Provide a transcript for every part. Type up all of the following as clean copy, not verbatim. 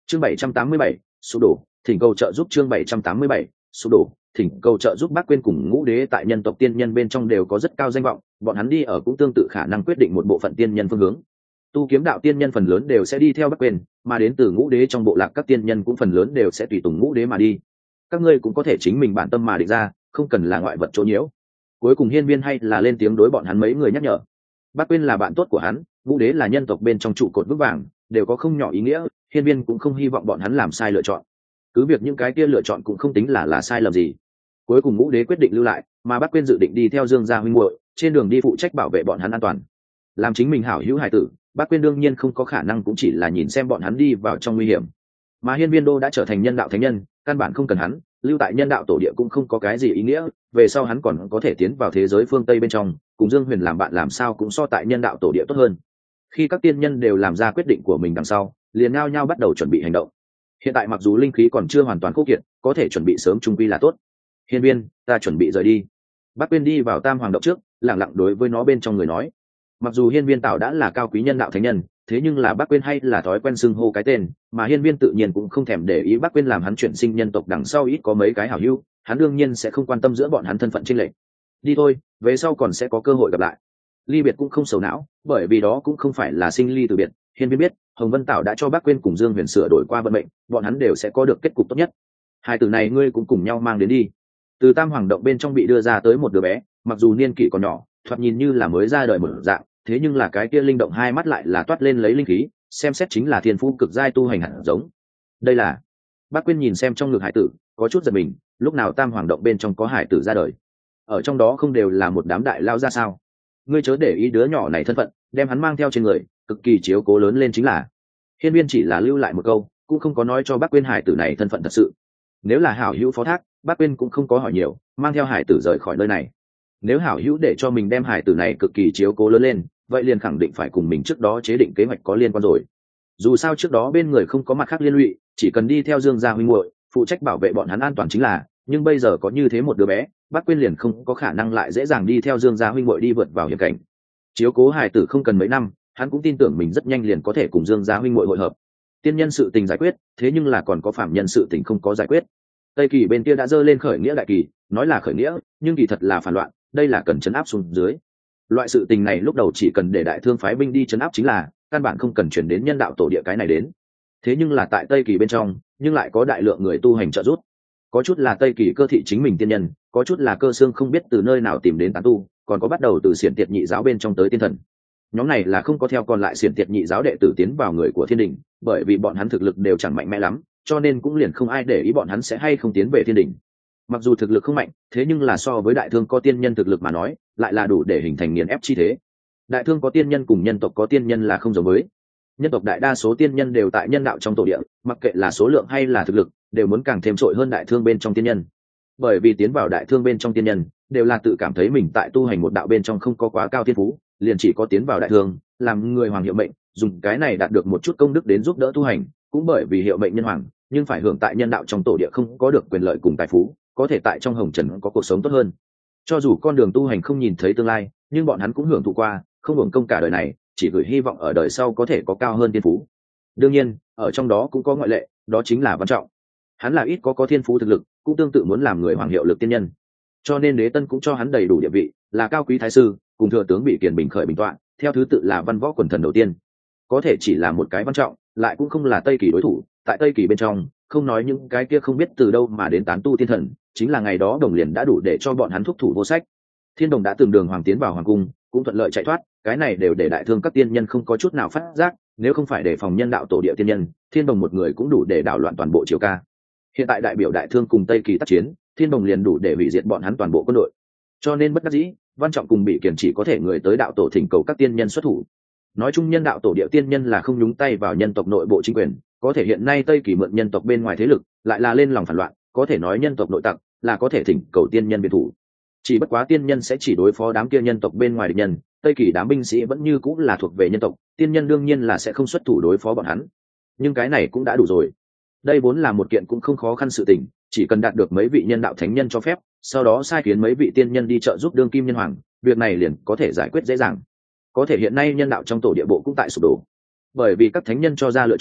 Chương 787, sụp đổ, thỉnh cầu trợ giúp. Chương 787, sụp đổ, thỉnh cầu trợ giúp. Bác Quyên cùng Ngũ Đế tại nhân tộc tiên nhân bên trong đều có rất cao danh vọng, bọn hắn đi ở cũng tương tự khả năng quyết định một bộ phận tiên nhân phương hướng. Tu kiếm đạo tiên nhân phần lớn đều sẽ đi theo Bác Quyên, mà đến từ Ngũ Đế trong bộ lạc các tiên nhân cũng phần lớn đều sẽ tùy tùng Ngũ Đế mà đi. Các ngươi cũng có thể chính mình bản tâm mà định ra, không cần là ngoại vật chỗ nhiễu. Cuối cùng Hiên Viên hay là lên tiếng đối bọn hắn mấy người nhắc nhở. Bác Quyên là bạn tốt của hắn, Ngũ Đế là nhân tộc bên trong trụ cột vững vàng, đều có không nhỏ ý nghĩa, Hiên Viên cũng không hy vọng bọn hắn làm sai lựa chọn. Cứ việc những cái kia lựa chọn cũng không tính là sai lầm gì. Cuối cùng Ngũ Đế quyết định lưu lại, mà Bác Quyên dự định đi theo Dương gia huynh muội, trên đường đi phụ trách bảo vệ bọn hắn an toàn. Làm chính mình hảo hữu hải tử, Bác Quyên đương nhiên không có khả năng cũng chỉ là nhìn xem bọn hắn đi vào trong nguy hiểm. Mà Hiên Viên Đô đã trở thành nhân đạo thánh nhân, căn bản không cần hắn lưu tại nhân đạo tổ địa cũng không có cái gì ý nghĩa, về sau hắn còn có thể tiến vào thế giới phương Tây bên trong, cùng Dương Huyền làm bạn làm sao cũng so tại nhân đạo tổ địa tốt hơn. Khi các tiên nhân đều làm ra quyết định của mình đằng sau, liền nhao nhao bắt đầu chuẩn bị hành động. Hiện tại mặc dù linh khí còn chưa hoàn toàn khô kiệt, có thể chuẩn bị sớm trung quy là tốt. Hiên Viên, ta chuẩn bị rời đi. Bác Quyên đi vào Tam Hoàng động trước, lẳng lặng đối với nó bên trong người nói. Mặc dù Hiên Viên Tạo đã là cao quý nhân đạo thánh nhân, thế nhưng là Bác Quyên hay là thói quen xưng hô cái tên, mà Hiên Viên tự nhiên cũng không thèm để ý Bác Quyên làm hắn chuyển sinh nhân tộc đằng sau ít có mấy cái hảo hữu, hắn đương nhiên sẽ không quan tâm giữa bọn hắn thân phận chênh lệch. Đi thôi, về sau còn sẽ có cơ hội gặp lại. Ly biệt cũng không sầu não, bởi vì đó cũng không phải là sinh ly từ biệt. Hiên Viên biết, Hồng Vân Tạo đã cho Bác Quyên cùng Dương Huyền sửa đổi qua vận mệnh, bọn hắn đều sẽ có được kết cục tốt nhất. Hai từ này ngươi cũng cùng nhau mang đến đi. Từ Tam Hoàng động bên trong bị đưa ra tới một đứa bé, mặc dù niên kỷ còn nhỏ, thoạt nhìn như là mới ra đời một dạng, thế nhưng là cái kia linh động hai mắt lại là toát lên lấy linh khí, xem xét chính là thiên phú cực giai tu hành hạt giống. Đây là Bác Quyên nhìn xem trong ngực hải tử, có chút giật mình, lúc nào Tam Hoàng động bên trong có hải tử ra đời, ở trong đó không đều là một đám đại lao ra sao? Ngươi chớ để ý đứa nhỏ này thân phận, đem hắn mang theo trên người, cực kỳ chiếu cố lớn lên chính là. Hiên Viên chỉ là lưu lại một câu, cũng không có nói cho Bác Quyên hải tử này thân phận thật sự. Nếu là hảo hữu phó thác, Bác Quyên cũng không có hỏi nhiều, mang theo hải tử rời khỏi nơi này. Nếu hảo hữu để cho mình đem hải tử này cực kỳ chiếu cố lớn lên, vậy liền khẳng định phải cùng mình trước đó chế định kế hoạch có liên quan rồi. Dù sao trước đó bên người không có mặt khác liên lụy, chỉ cần đi theo Dương gia huynh muội, phụ trách bảo vệ bọn hắn an toàn chính là. Nhưng bây giờ có như thế một đứa bé, Bác Quyên liền không có khả năng lại dễ dàng đi theo Dương gia huynh muội đi vượt vào hiểm cảnh. Chiếu cố hải tử không cần mấy năm, hắn cũng tin tưởng mình rất nhanh liền có thể cùng Dương gia huynh muội hội hợp. Tiên nhân sự tình giải quyết, thế nhưng là còn có phạm nhân sự tình không có giải quyết. Tây Kỳ bên kia đã dơ lên khởi nghĩa đại kỳ, nói là khởi nghĩa, nhưng kỳ thật là phản loạn, đây là cần trấn áp xuống dưới. Loại sự tình này lúc đầu chỉ cần để Đại Thương phái binh đi trấn áp chính là, căn bản không cần chuyển đến nhân đạo tổ địa cái này đến. Thế nhưng là tại Tây Kỳ bên trong, nhưng lại có đại lượng người tu hành trợ giúp. Có chút là Tây Kỳ cơ thị chính mình tiên nhân, có chút là cơ xương không biết từ nơi nào tìm đến tán tu, còn có bắt đầu từ xiển tiệt nhị giáo bên trong tới tiên thần. Nhóm này là không có theo còn lại xiển tiệt nhị giáo đệ tử tiến vào người của thiên đình, bởi vì bọn hắn thực lực đều chẳng mạnh mẽ lắm, cho nên cũng liền không ai để ý bọn hắn sẽ hay không tiến về thiên đình. Mặc dù thực lực không mạnh, thế nhưng là so với Đại Thương có tiên nhân thực lực mà nói, lại là đủ để hình thành nghiền ép chi thế. Đại Thương có tiên nhân cùng nhân tộc có tiên nhân là không giống với. Nhân tộc đại đa số tiên nhân đều tại nhân đạo trong tổ địa, mặc kệ là số lượng hay là thực lực, đều muốn càng thêm trội hơn Đại Thương bên trong tiên nhân. Bởi vì tiến vào Đại Thương bên trong tiên nhân, đều là tự cảm thấy mình tại tu hành một đạo bên trong không có quá cao thiên phú, liền chỉ có tiến vào Đại Thương, làm người hoàng hiệu mệnh, dùng cái này đạt được một chút công đức đến giúp đỡ tu hành, cũng bởi vì hiệu mệnh nhân hoàng, nhưng phải hưởng tại nhân đạo trong tổ địa không có được quyền lợi cùng tài phú, có thể tại trong hồng trần có cuộc sống tốt hơn. Cho dù con đường tu hành không nhìn thấy tương lai, nhưng bọn hắn cũng hưởng thụ qua, không hưởng công cả đời này, chỉ gửi hy vọng ở đời sau có thể có cao hơn thiên phú. Đương nhiên, ở trong đó cũng có ngoại lệ, đó chính là Văn Trọng. Hắn là ít có thiên phú thực lực, cũng tương tự muốn làm người hoàng hiệu lực tiên nhân. Cho nên Đế Tân cũng cho hắn đầy đủ địa vị, là cao quý thái sư, cùng thừa tướng Bị Kiền bình khởi bình tọa, theo thứ tự là văn võ quần thần đầu tiên. Có thể chỉ là một cái Văn Trọng, lại cũng không là Tây Kỳ đối thủ, tại Tây Kỳ bên trong, không nói những cái kia không biết từ đâu mà đến tán tu tiên thần, chính là ngày đó Đồng liền đã đủ để cho bọn hắn thúc thủ vô sách. Thiên Đồng đã từng đường hoàng tiến vào hoàng cung, cũng thuận lợi chạy thoát, cái này đều để Đại Thương các tiên nhân không có chút nào phát giác, nếu không phải để phòng nhân đạo tổ địa tiên nhân, Thiên Đồng một người cũng đủ để đảo loạn toàn bộ Triều ca. Hiện tại đại biểu Đại Thương cùng Tây Kỳ tác chiến, Thiên Đồng liền đủ để hủy diệt bọn hắn toàn bộ quân đội. Cho nên bất đắc dĩ, Văn Trọng cùng Bị Kiền chỉ có thể người tới đạo tổ thỉnh cầu các tiên nhân xuất thủ. Nói chung nhân đạo tổ địa tiên nhân là không nhúng tay vào nhân tộc nội bộ chính quyền, có thể hiện nay Tây Kỳ mượn nhân tộc bên ngoài thế lực, lại là lên lòng phản loạn, có thể nói nhân tộc nội tặc, là có thể thỉnh cầu tiên nhân biệt thủ. Chỉ bất quá tiên nhân sẽ chỉ đối phó đám kia nhân tộc bên ngoài địch nhân, Tây Kỳ đám binh sĩ vẫn như cũng là thuộc về nhân tộc, tiên nhân đương nhiên là sẽ không xuất thủ đối phó bọn hắn. Nhưng cái này cũng đã đủ rồi. Đây vốn là một kiện cũng không khó khăn sự tình, chỉ cần đạt được mấy vị nhân đạo thánh nhân cho phép, sau đó sai khiến mấy vị tiên nhân đi trợ giúp đương kim nhân hoàng, việc này liền có thể giải quyết dễ dàng. Có thể hiện nay nhân đạo trong tổ địa bộ cũng tại sụp đổ, bởi vì các thánh nhân cho ra lựa chọn,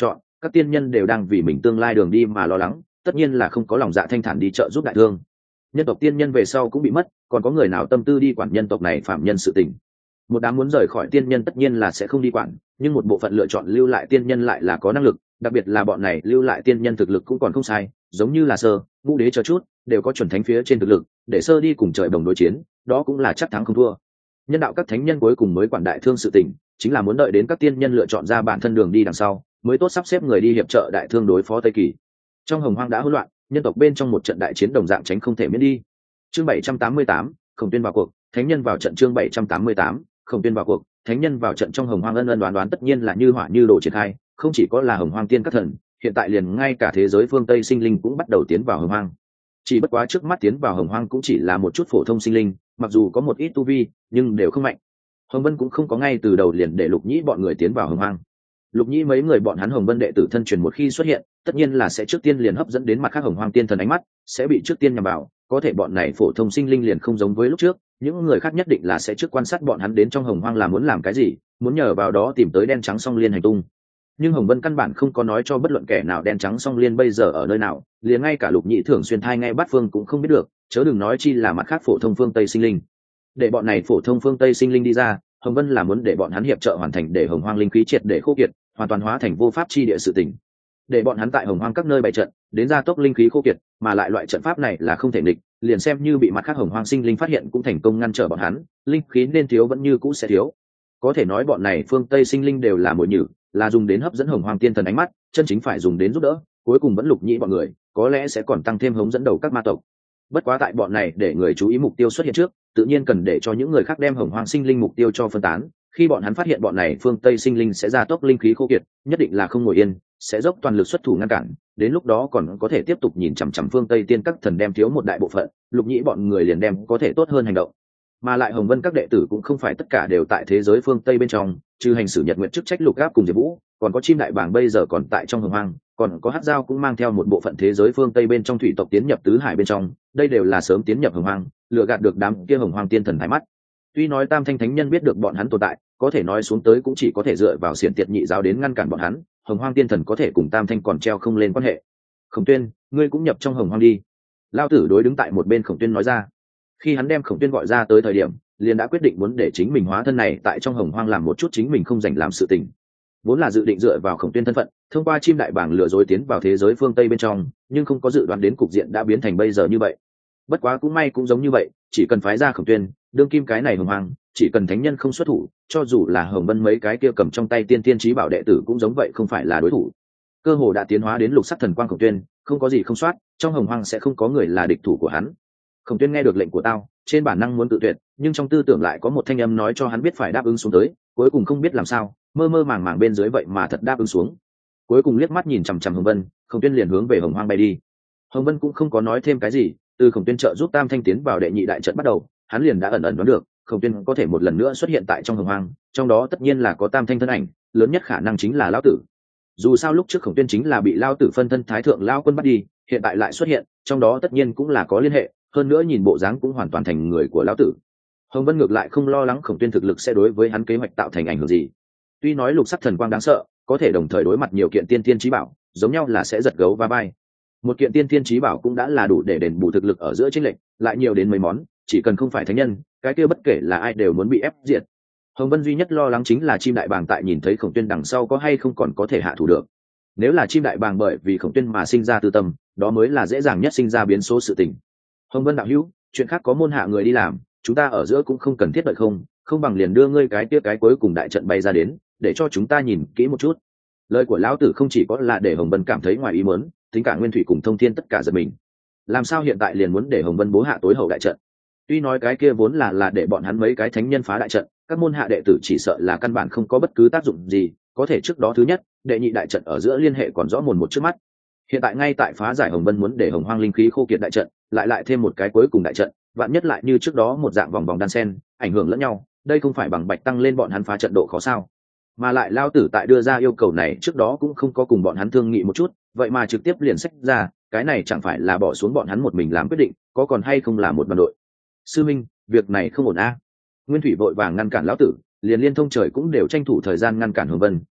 các tiên nhân đều đang vì mình tương lai đường đi mà lo lắng, tất nhiên là không có lòng dạ thanh thản đi trợ giúp đại thương. Nhân tộc tiên nhân về sau cũng bị mất, còn có người nào tâm tư đi quản nhân tộc này phạm nhân sự tình. Một đám muốn rời khỏi tiên nhân tất nhiên là sẽ không đi quản, nhưng một bộ phận lựa chọn lưu lại tiên nhân lại là có năng lực, đặc biệt là bọn này lưu lại tiên nhân thực lực cũng còn không sai, giống như là Sơ, Ngũ Đế chờ chút, đều có chuẩn thánh phía trên thực lực, để Sơ đi cùng trời đồng đối chiến, đó cũng là chắc thắng không thua. Nhân đạo các thánh nhân cuối cùng mới quản đại thương sự tình, chính là muốn đợi đến các tiên nhân lựa chọn ra bản thân đường đi đằng sau, mới tốt sắp xếp người đi hiệp trợ đại thương đối phó Tây Kỳ. Trong Hồng Hoang đã hỗn loạn, nhân tộc bên trong một trận đại chiến đồng dạng tránh không thể miễn đi. Chương 788, Khổng Tuyên vào cuộc, thánh nhân vào trận. Chương 788, Khổng Tuyên vào cuộc, thánh nhân vào trận. Trong Hồng Hoang ân ân đoán đoán tất nhiên là như hỏa như đồ triển khai, không chỉ có là Hồng Hoang tiên các thần, hiện tại liền ngay cả thế giới phương Tây sinh linh cũng bắt đầu tiến vào Hồng Hoang. Chỉ bất quá trước mắt tiến vào Hồng Hoang cũng chỉ là một chút phổ thông sinh linh, mặc dù có một ít tu vi, nhưng đều không mạnh. Hồng Vân cũng không có ngay từ đầu liền để Lục Nhĩ bọn người tiến vào Hồng Hoang. Lục Nhĩ mấy người bọn hắn Hồng Vân đệ tử thân truyền một khi xuất hiện, tất nhiên là sẽ trước tiên liền hấp dẫn đến mặt khác Hồng Hoang tiên thần ánh mắt, sẽ bị trước tiên nhằm vào, có thể bọn này phổ thông sinh linh liền không giống với lúc trước, những người khác nhất định là sẽ trước quan sát bọn hắn đến trong Hồng Hoang là muốn làm cái gì, muốn nhờ vào đó tìm tới đen trắng song liên hành tung. Nhưng Hồng Vân căn bản không có nói cho bất luận kẻ nào đen trắng song liên bây giờ ở nơi nào, liền ngay cả Lục Nhĩ thường xuyên thai ngay bát phương cũng không biết được, chớ đừng nói chi là mặt khác phổ thông phương Tây sinh linh. Để bọn này phổ thông phương Tây sinh linh đi ra, Hồng Vân là muốn để bọn hắn hiệp trợ hoàn thành để Hồng Hoang linh khí triệt để khô kiệt, hoàn toàn hóa thành vô pháp chi địa sự tình. Để bọn hắn tại Hồng Hoang các nơi bày trận, đến gia tốc linh khí khô kiệt, mà lại loại trận pháp này là không thể địch, liền xem như bị mặt khác Hồng Hoang sinh linh phát hiện cũng thành công ngăn trở bọn hắn, linh khí nên thiếu vẫn như cũ sẽ thiếu. Có thể nói bọn này phương Tây sinh linh đều là mồi nhử, là dùng đến hấp dẫn Hồng Hoang tiên thần ánh mắt, chân chính phải dùng đến giúp đỡ, cuối cùng vẫn Lục Nhĩ bọn người, có lẽ sẽ còn tăng thêm hống dẫn đầu các ma tộc. Bất quá tại bọn này để người chú ý mục tiêu xuất hiện trước, tự nhiên cần để cho những người khác đem Hồng Hoang sinh linh mục tiêu cho phân tán, khi bọn hắn phát hiện bọn này phương Tây sinh linh sẽ gia tốc linh khí khô kiệt, nhất định là không ngồi yên, sẽ dốc toàn lực xuất thủ ngăn cản, đến lúc đó còn có thể tiếp tục nhìn chằm chằm phương Tây tiên các thần đem thiếu một đại bộ phận, Lục Nhĩ bọn người liền đem có thể tốt hơn hành động. Mà lại Hồng Vân các đệ tử cũng không phải tất cả đều tại thế giới phương Tây bên trong, trừ hành sử Nhật Nguyệt chức trách Lục Áp cùng Diệp Vũ, còn có Chim Đại Bàng bây giờ còn tại trong Hồng Hoang, còn có Hắc Dao cũng mang theo một bộ phận thế giới phương Tây bên trong thủy tộc tiến nhập tứ hải bên trong, đây đều là sớm tiến nhập Hồng Hoang, lừa gạt được đám kia Hồng Hoang tiên thần thái mắt. Tuy nói Tam Thanh thánh nhân biết được bọn hắn tồn tại, có thể nói xuống tới cũng chỉ có thể dựa vào xiển tiệt nhị giáo đến ngăn cản bọn hắn, Hồng Hoang tiên thần có thể cùng Tam Thanh còn treo không lên quan hệ. Khổng Tuyên, ngươi cũng nhập trong Hồng Hoang đi. Lao Tử đối đứng tại một bên Khổng Tuyên nói ra. Khi hắn đem Khổng Tuyên gọi ra tới thời điểm, liền đã quyết định muốn để chính mình hóa thân này tại trong Hồng Hoang làm một chút chính mình không dành làm sự tình. Vốn là dự định dựa vào Khổng Tuyên thân phận, thông qua Chim Đại Bàng lừa dối tiến vào thế giới phương Tây bên trong, nhưng không có dự đoán đến cục diện đã biến thành bây giờ như vậy. Bất quá cũng may cũng giống như vậy, chỉ cần phái ra Khổng Tuyên, đương kim cái này Hồng Hoang, chỉ cần thánh nhân không xuất thủ, cho dù là Hồng Vân mấy cái kia cầm trong tay tiên tiên chí bảo đệ tử cũng giống vậy không phải là đối thủ. Cơ hồ đã tiến hóa đến lục sắc thần quang Khổng Tuyên, không có gì không soát, trong Hồng Hoang sẽ không có người là địch thủ của hắn. Khổng Tuyên nghe được lệnh của tao, trên bản năng muốn tự tuyệt, nhưng trong tư tưởng lại có một thanh âm nói cho hắn biết phải đáp ứng xuống tới, cuối cùng không biết làm sao, mơ mơ màng màng bên dưới vậy mà thật đáp ứng xuống. Cuối cùng liếc mắt nhìn chằm chằm Hồng Vân, Khổng Tuyên liền hướng về Hồng Hoang bay đi. Hồng Vân cũng không có nói thêm cái gì, từ Khổng Tuyên trợ giúp Tam Thanh tiến vào đệ nhị đại trận bắt đầu, hắn liền đã ẩn ẩn đoán được, Khổng Tuyên có thể một lần nữa xuất hiện tại trong Hồng Hoang, trong đó tất nhiên là có Tam Thanh thân ảnh, lớn nhất khả năng chính là lão tử. Dù sao lúc trước Khổng Tuyên chính là bị lão tử phân thân Thái Thượng lão quân bắt đi, hiện tại lại xuất hiện, trong đó tất nhiên cũng là có liên hệ, hơn nữa nhìn bộ dáng cũng hoàn toàn thành người của lão tử. Hồng Vân ngược lại không lo lắng Khổng Tuyên thực lực sẽ đối với hắn kế hoạch tạo thành ảnh hưởng gì. Tuy nói lục sắc thần quang đáng sợ, có thể đồng thời đối mặt nhiều kiện tiên tiên chí bảo, giống nhau là sẽ giật gấu va bay. Một kiện tiên tiên chí bảo cũng đã là đủ để đền bù thực lực ở giữa chênh lệch, lại nhiều đến mấy món, chỉ cần không phải thánh nhân, cái kia bất kể là ai đều muốn bị ép diệt. Hồng Vân duy nhất lo lắng chính là Chim Đại Bàng tại nhìn thấy Khổng Tuyên đằng sau có hay không còn có thể hạ thủ được. Nếu là Chim Đại Bàng bởi vì Khổng Tuyên mà sinh ra tư tâm, đó mới là dễ dàng nhất sinh ra biến số sự tình. Hồng Vân đạo hữu, chuyện khác có môn hạ người đi làm, chúng ta ở giữa cũng không cần thiết đợi không bằng liền đưa ngươi cái cuối cùng đại trận bay ra đến, để cho chúng ta nhìn kỹ một chút. Lời của lão tử không chỉ có là để Hồng Vân cảm thấy ngoài ý muốn, tính cả Nguyên Thủy cùng Thông Thiên tất cả giật mình. Làm sao hiện tại liền muốn để Hồng Vân bố hạ tối hậu đại trận? Tuy nói cái kia vốn là để bọn hắn mấy cái thánh nhân phá đại trận, các môn hạ đệ tử chỉ sợ là căn bản không có bất cứ tác dụng gì, có thể trước đó thứ nhất, đệ nhị đại trận ở giữa liên hệ còn rõ mồn một trước mắt. Hiện tại ngay tại phá giải Hồng Vân muốn để Hồng Hoang linh khí khô kiệt đại trận, lại thêm một cái cuối cùng đại trận, vạn nhất lại như trước đó một dạng vòng vòng đan sen, ảnh hưởng lẫn nhau, đây không phải bằng bạch tăng lên bọn hắn phá trận độ khó sao? Mà lại lao tử tại đưa ra yêu cầu này trước đó cũng không có cùng bọn hắn thương nghị một chút, vậy mà trực tiếp liền xách ra, cái này chẳng phải là bỏ xuống bọn hắn một mình làm quyết định, có còn hay không là một đoàn đội. Sư minh, việc này không ổn a. Nguyên Thủy vội vàng ngăn cản lão tử, liền liên thông trời cũng đều tranh thủ thời gian ngăn cản Hồng Vân,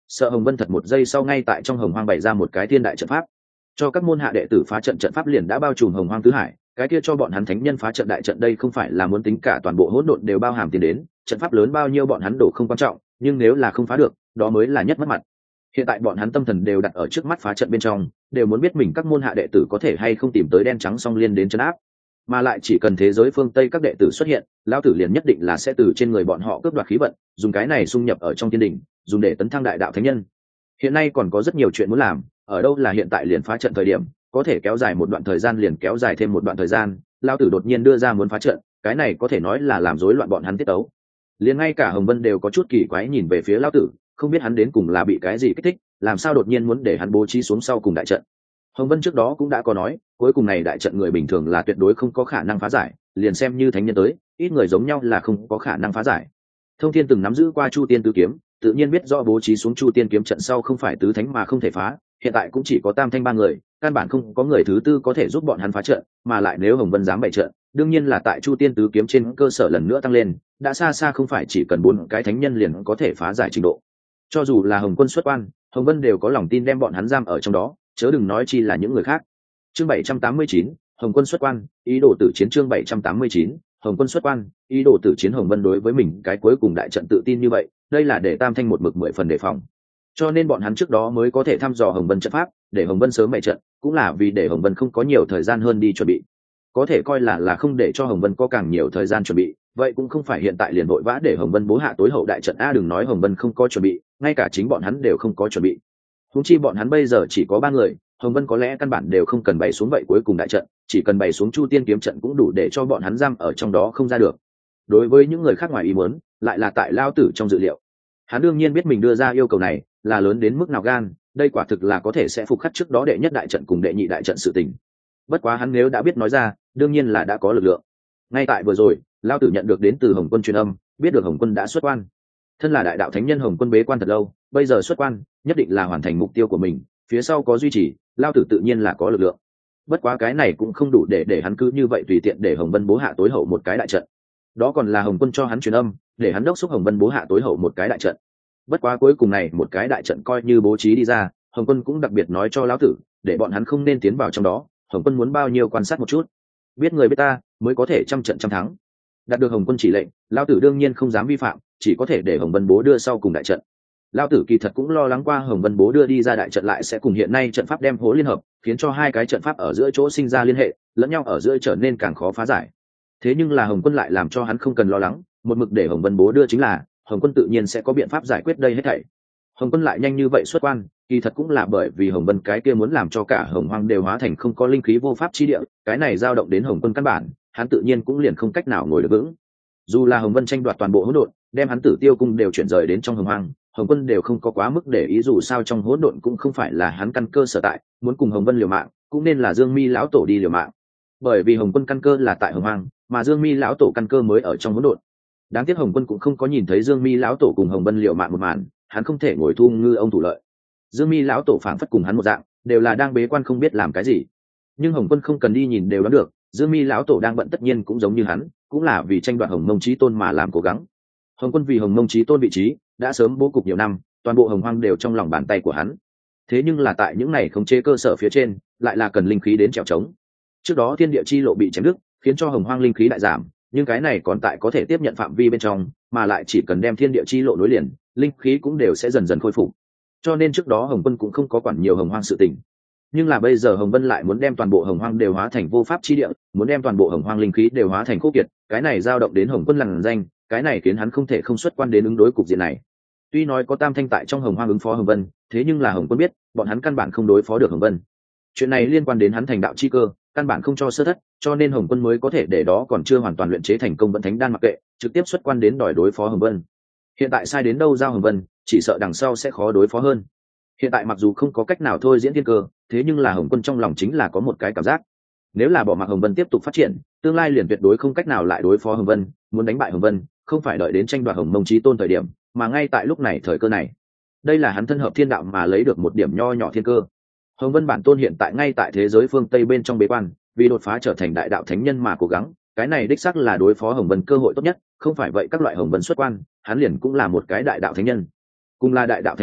Sợ Hồng Vân thật một giây sau ngay tại trong Hồng Hoang bày ra một cái thiên đại trận pháp, cho các môn hạ đệ tử phá trận, trận pháp liền đã bao trùm Hồng Hoang tứ hải, cái kia cho bọn hắn thánh nhân phá trận đại trận, đây không phải là muốn tính cả toàn bộ hỗn độn đều bao hàm tiền đến, trận pháp lớn bao nhiêu bọn hắn đổ không quan trọng, nhưng nếu là không phá được, đó mới là nhất mất mặt. Hiện tại bọn hắn tâm thần đều đặt ở trước mắt phá trận bên trong, đều muốn biết mình các môn hạ đệ tử có thể hay không tìm tới đen trắng song liên đến trấn áp, mà lại chỉ cần thế giới phương Tây các đệ tử xuất hiện, lão tử liền nhất định là sẽ từ trên người bọn họ cướp đoạt khí vận, dùng cái này xung nhập ở trong thiên đỉnh, dùng để tấn thăng đại đạo thánh nhân. Hiện nay còn có rất nhiều chuyện muốn làm, ở đâu là hiện tại liền phá trận thời điểm, có thể kéo dài một đoạn thời gian liền kéo dài thêm một đoạn thời gian, lão tử đột nhiên đưa ra muốn phá trận, cái này có thể nói là làm rối loạn bọn hắn tiết tấu. Liền ngay cả Hồng Vân đều có chút kỳ quái nhìn về phía lão tử, không biết hắn đến cùng là bị cái gì kích thích, làm sao đột nhiên muốn để hắn bố trí xuống sau cùng đại trận. Hồng Vân trước đó cũng đã có nói, cuối cùng này đại trận người bình thường là tuyệt đối không có khả năng phá giải, liền xem như thánh nhân tới, ít người giống nhau là không có khả năng phá giải. Thông Thiên từng nắm giữ qua Chu Tiên tứ kiếm, tự nhiên biết rõ bố trí xuống Chu Tiên kiếm trận sau không phải tứ thánh mà không thể phá, hiện tại cũng chỉ có Tam Thanh ba người, căn bản không có người thứ tư có thể giúp bọn hắn phá trận, mà lại nếu Hồng Vân dám bày trận, đương nhiên là tại Chu Tiên tứ kiếm trên cơ sở lần nữa tăng lên, đã xa xa không phải chỉ cần 4 cái thánh nhân liền có thể phá giải trình độ. Cho dù là Hồng Quân xuất quan, Hồng Vân đều có lòng tin đem bọn hắn giam ở trong đó, chớ đừng nói chi là những người khác. Chương 789, Hồng Quân xuất quan, ý đồ tử chiến. Chương 789, Hồng Quân xuất quan, ý đồ tử chiến. Hồng Vân đối với mình cái cuối cùng đại trận tự tin như vậy, đây là để Tam Thanh một mực 10 phần đề phòng. Cho nên bọn hắn trước đó mới có thể thăm dò Hồng Vân trận pháp, để Hồng Vân sớm bày trận, cũng là vì để Hồng Vân không có nhiều thời gian hơn đi chuẩn bị. Có thể coi là không để cho Hồng Vân có càng nhiều thời gian chuẩn bị, vậy cũng không phải hiện tại liền vội vã để Hồng Vân bố hạ tối hậu đại trận a, đừng nói Hồng Vân không có chuẩn bị, ngay cả chính bọn hắn đều không có chuẩn bị. Huống chi bọn hắn bây giờ chỉ có 3 người, Hồng Vân có lẽ căn bản đều không cần bày xuống vậy cuối cùng đại trận, chỉ cần bày xuống Chu Tiên kiếm trận cũng đủ để cho bọn hắn giam ở trong đó không ra được. Đối với những người khác ngoài ý muốn, lại là tại lao tử trong dự liệu. Hắn đương nhiên biết mình đưa ra yêu cầu này là lớn đến mức nào gan, đây quả thực là có thể sẽ phục khắc trước đó đệ nhất đại trận cùng đệ nhị đại trận sự tình. Bất quá hắn nếu đã biết nói ra, đương nhiên là đã có lực lượng. Ngay tại vừa rồi, lao tử nhận được đến từ Hồng Quân truyền âm, biết được Hồng Quân đã xuất quan. Thân là đại đạo thánh nhân, Hồng Quân bế quan thật lâu, bây giờ xuất quan, nhất định là hoàn thành mục tiêu của mình, phía sau có duy trì, lao tử tự nhiên là có lực lượng. Bất quá cái này cũng không đủ để hắn cứ như vậy tùy tiện để Hồng Vân bố hạ tối hậu một cái đại trận. Đó còn là Hồng Quân cho hắn truyền âm, để hắn đốc thúc Hồng Vân bố hạ tối hậu một cái đại trận. Bất quá cuối cùng này một cái đại trận coi như bố trí đi ra, Hồng Quân cũng đặc biệt nói cho lão tử, để bọn hắn không nên tiến vào trong đó, Hồng Quân muốn bao nhiêu quan sát một chút, biết người biết ta mới có thể trăm trận trăm thắng. Đạt được Hồng Quân chỉ lệnh, lão tử đương nhiên không dám vi phạm, chỉ có thể để Hồng Vân bố đưa sau cùng đại trận. Lão tử kỳ thật cũng lo lắng qua Hồng Vân bố đưa đi ra đại trận lại sẽ cùng hiện nay trận pháp đem hố liên hợp, khiến cho hai cái trận pháp ở giữa chỗ sinh ra liên hệ, lẫn nhau ở giữa trở nên càng khó phá giải. Thế nhưng là Hồng Quân lại làm cho hắn không cần lo lắng, một mực để Hồng Vân bố đưa chính là Hồng Quân tự nhiên sẽ có biện pháp giải quyết đây hết thảy. Hồng Quân lại nhanh như vậy xuất quan, kỳ thật cũng là bởi vì Hồng Vân cái kia muốn làm cho cả Hồng Hoang đều hóa thành không có linh khí vô pháp chi địa, cái này dao động đến Hồng Quân căn bản, hắn tự nhiên cũng liền không cách nào ngồi được vững. Dù là Hồng Vân tranh đoạt toàn bộ hỗn độn, đem hắn Tử Tiêu cung đều chuyển rời đến trong Hồng Hoang, Hồng Quân đều không có quá mức để ý, dù sao trong hỗn độn cũng không phải là hắn căn cơ sở tại, muốn cùng Hồng Vân liều mạng, cũng nên là Dương Mi lão tổ đi liều mạng. Bởi vì Hồng Quân căn cơ là tại Hồng Hoang, mà Dương Mi lão tổ căn cơ mới ở trong hỗn độn. Đáng tiếc Hồng Quân cũng không có nhìn thấy Dương Mi lão tổ cùng Hồng Vân liều mạng một màn, hắn không thể ngồi thu ngư ông thủ lợi. Dương Mi lão tổ phảng phất cùng hắn một dạng, đều là đang bế quan không biết làm cái gì. Nhưng Hồng Quân không cần đi nhìn đều đoán được, Dương Mi lão tổ đang bận tất nhiên cũng giống như hắn, cũng là vì tranh đoạt Hồng Mông Chí Tôn mà làm cố gắng. Hồng Quân vì Hồng Mông Chí Tôn vị trí đã sớm bố cục nhiều năm, toàn bộ Hồng Hoang đều trong lòng bàn tay của hắn. Thế nhưng là tại những này khống chế cơ sở phía trên, lại là cần linh khí đến trèo trống. Trước đó thiên địa chi lộ bị chém đứt, khiến cho Hồng Hoang linh khí đại giảm, nhưng cái này còn tại có thể tiếp nhận phạm vi bên trong, mà lại chỉ cần đem thiên địa chi lộ nối liền, linh khí cũng đều sẽ dần dần khôi phục. Cho nên trước đó Hồng Vân cũng không có quản nhiều Hồng Hoang sự tình. Nhưng là bây giờ Hồng Vân lại muốn đem toàn bộ Hồng Hoang đều hóa thành vô pháp chi địa, muốn đem toàn bộ Hồng Hoang linh khí đều hóa thành khô kiệt, cái này dao động đến Hồng Quân lằn danh, cái này khiến hắn không thể không xuất quan đến ứng đối cục diện này. Tuy nói có Tam Thanh tại trong Hồng Hoang ứng phó Hồng Vân, thế nhưng là Hồng Quân biết, bọn hắn căn bản không đối phó được Hồng Vân. Chuyện này liên quan đến hắn thành đạo chi cơ, căn bản không cho sơ thất, cho nên Hồng Quân mới có thể để đó còn chưa hoàn toàn luyện chế thành công Vận Thánh đan mặc kệ, trực tiếp xuất quan đến đòi đối phó Hồng Vân. Hiện tại sai đến đâu giao Hồng Vân, chỉ sợ đằng sau sẽ khó đối phó hơn. Hiện tại mặc dù không có cách nào thôi diễn thiên cơ, thế nhưng là Hồng Quân trong lòng chính là có một cái cảm giác, nếu là bỏ mặc Hồng Vân tiếp tục phát triển, tương lai liền tuyệt đối không cách nào lại đối phó Hồng Vân, muốn đánh bại Hồng Vân, không phải đợi đến tranh đoạt Hồng Mông Chí Tôn thời điểm, mà ngay tại lúc này thời cơ này. Đây là hắn thân hợp thiên đạo mà lấy được một điểm nho nhỏ thiên cơ. Hồng Vân bản tôn hiện tại ngay tại thế giới phương Tây bên trong bế quan, vì đột phá trở thành đại đạo thánh nhân mà cố gắng, cái này đích xác là đối phó Hồng Vân cơ hội tốt nhất, không phải vậy các loại Hồng Vân xuất quan, hắn liền cũng là một cái đại đạo thánh nhân. Cùng là đại đạo thánh nhân,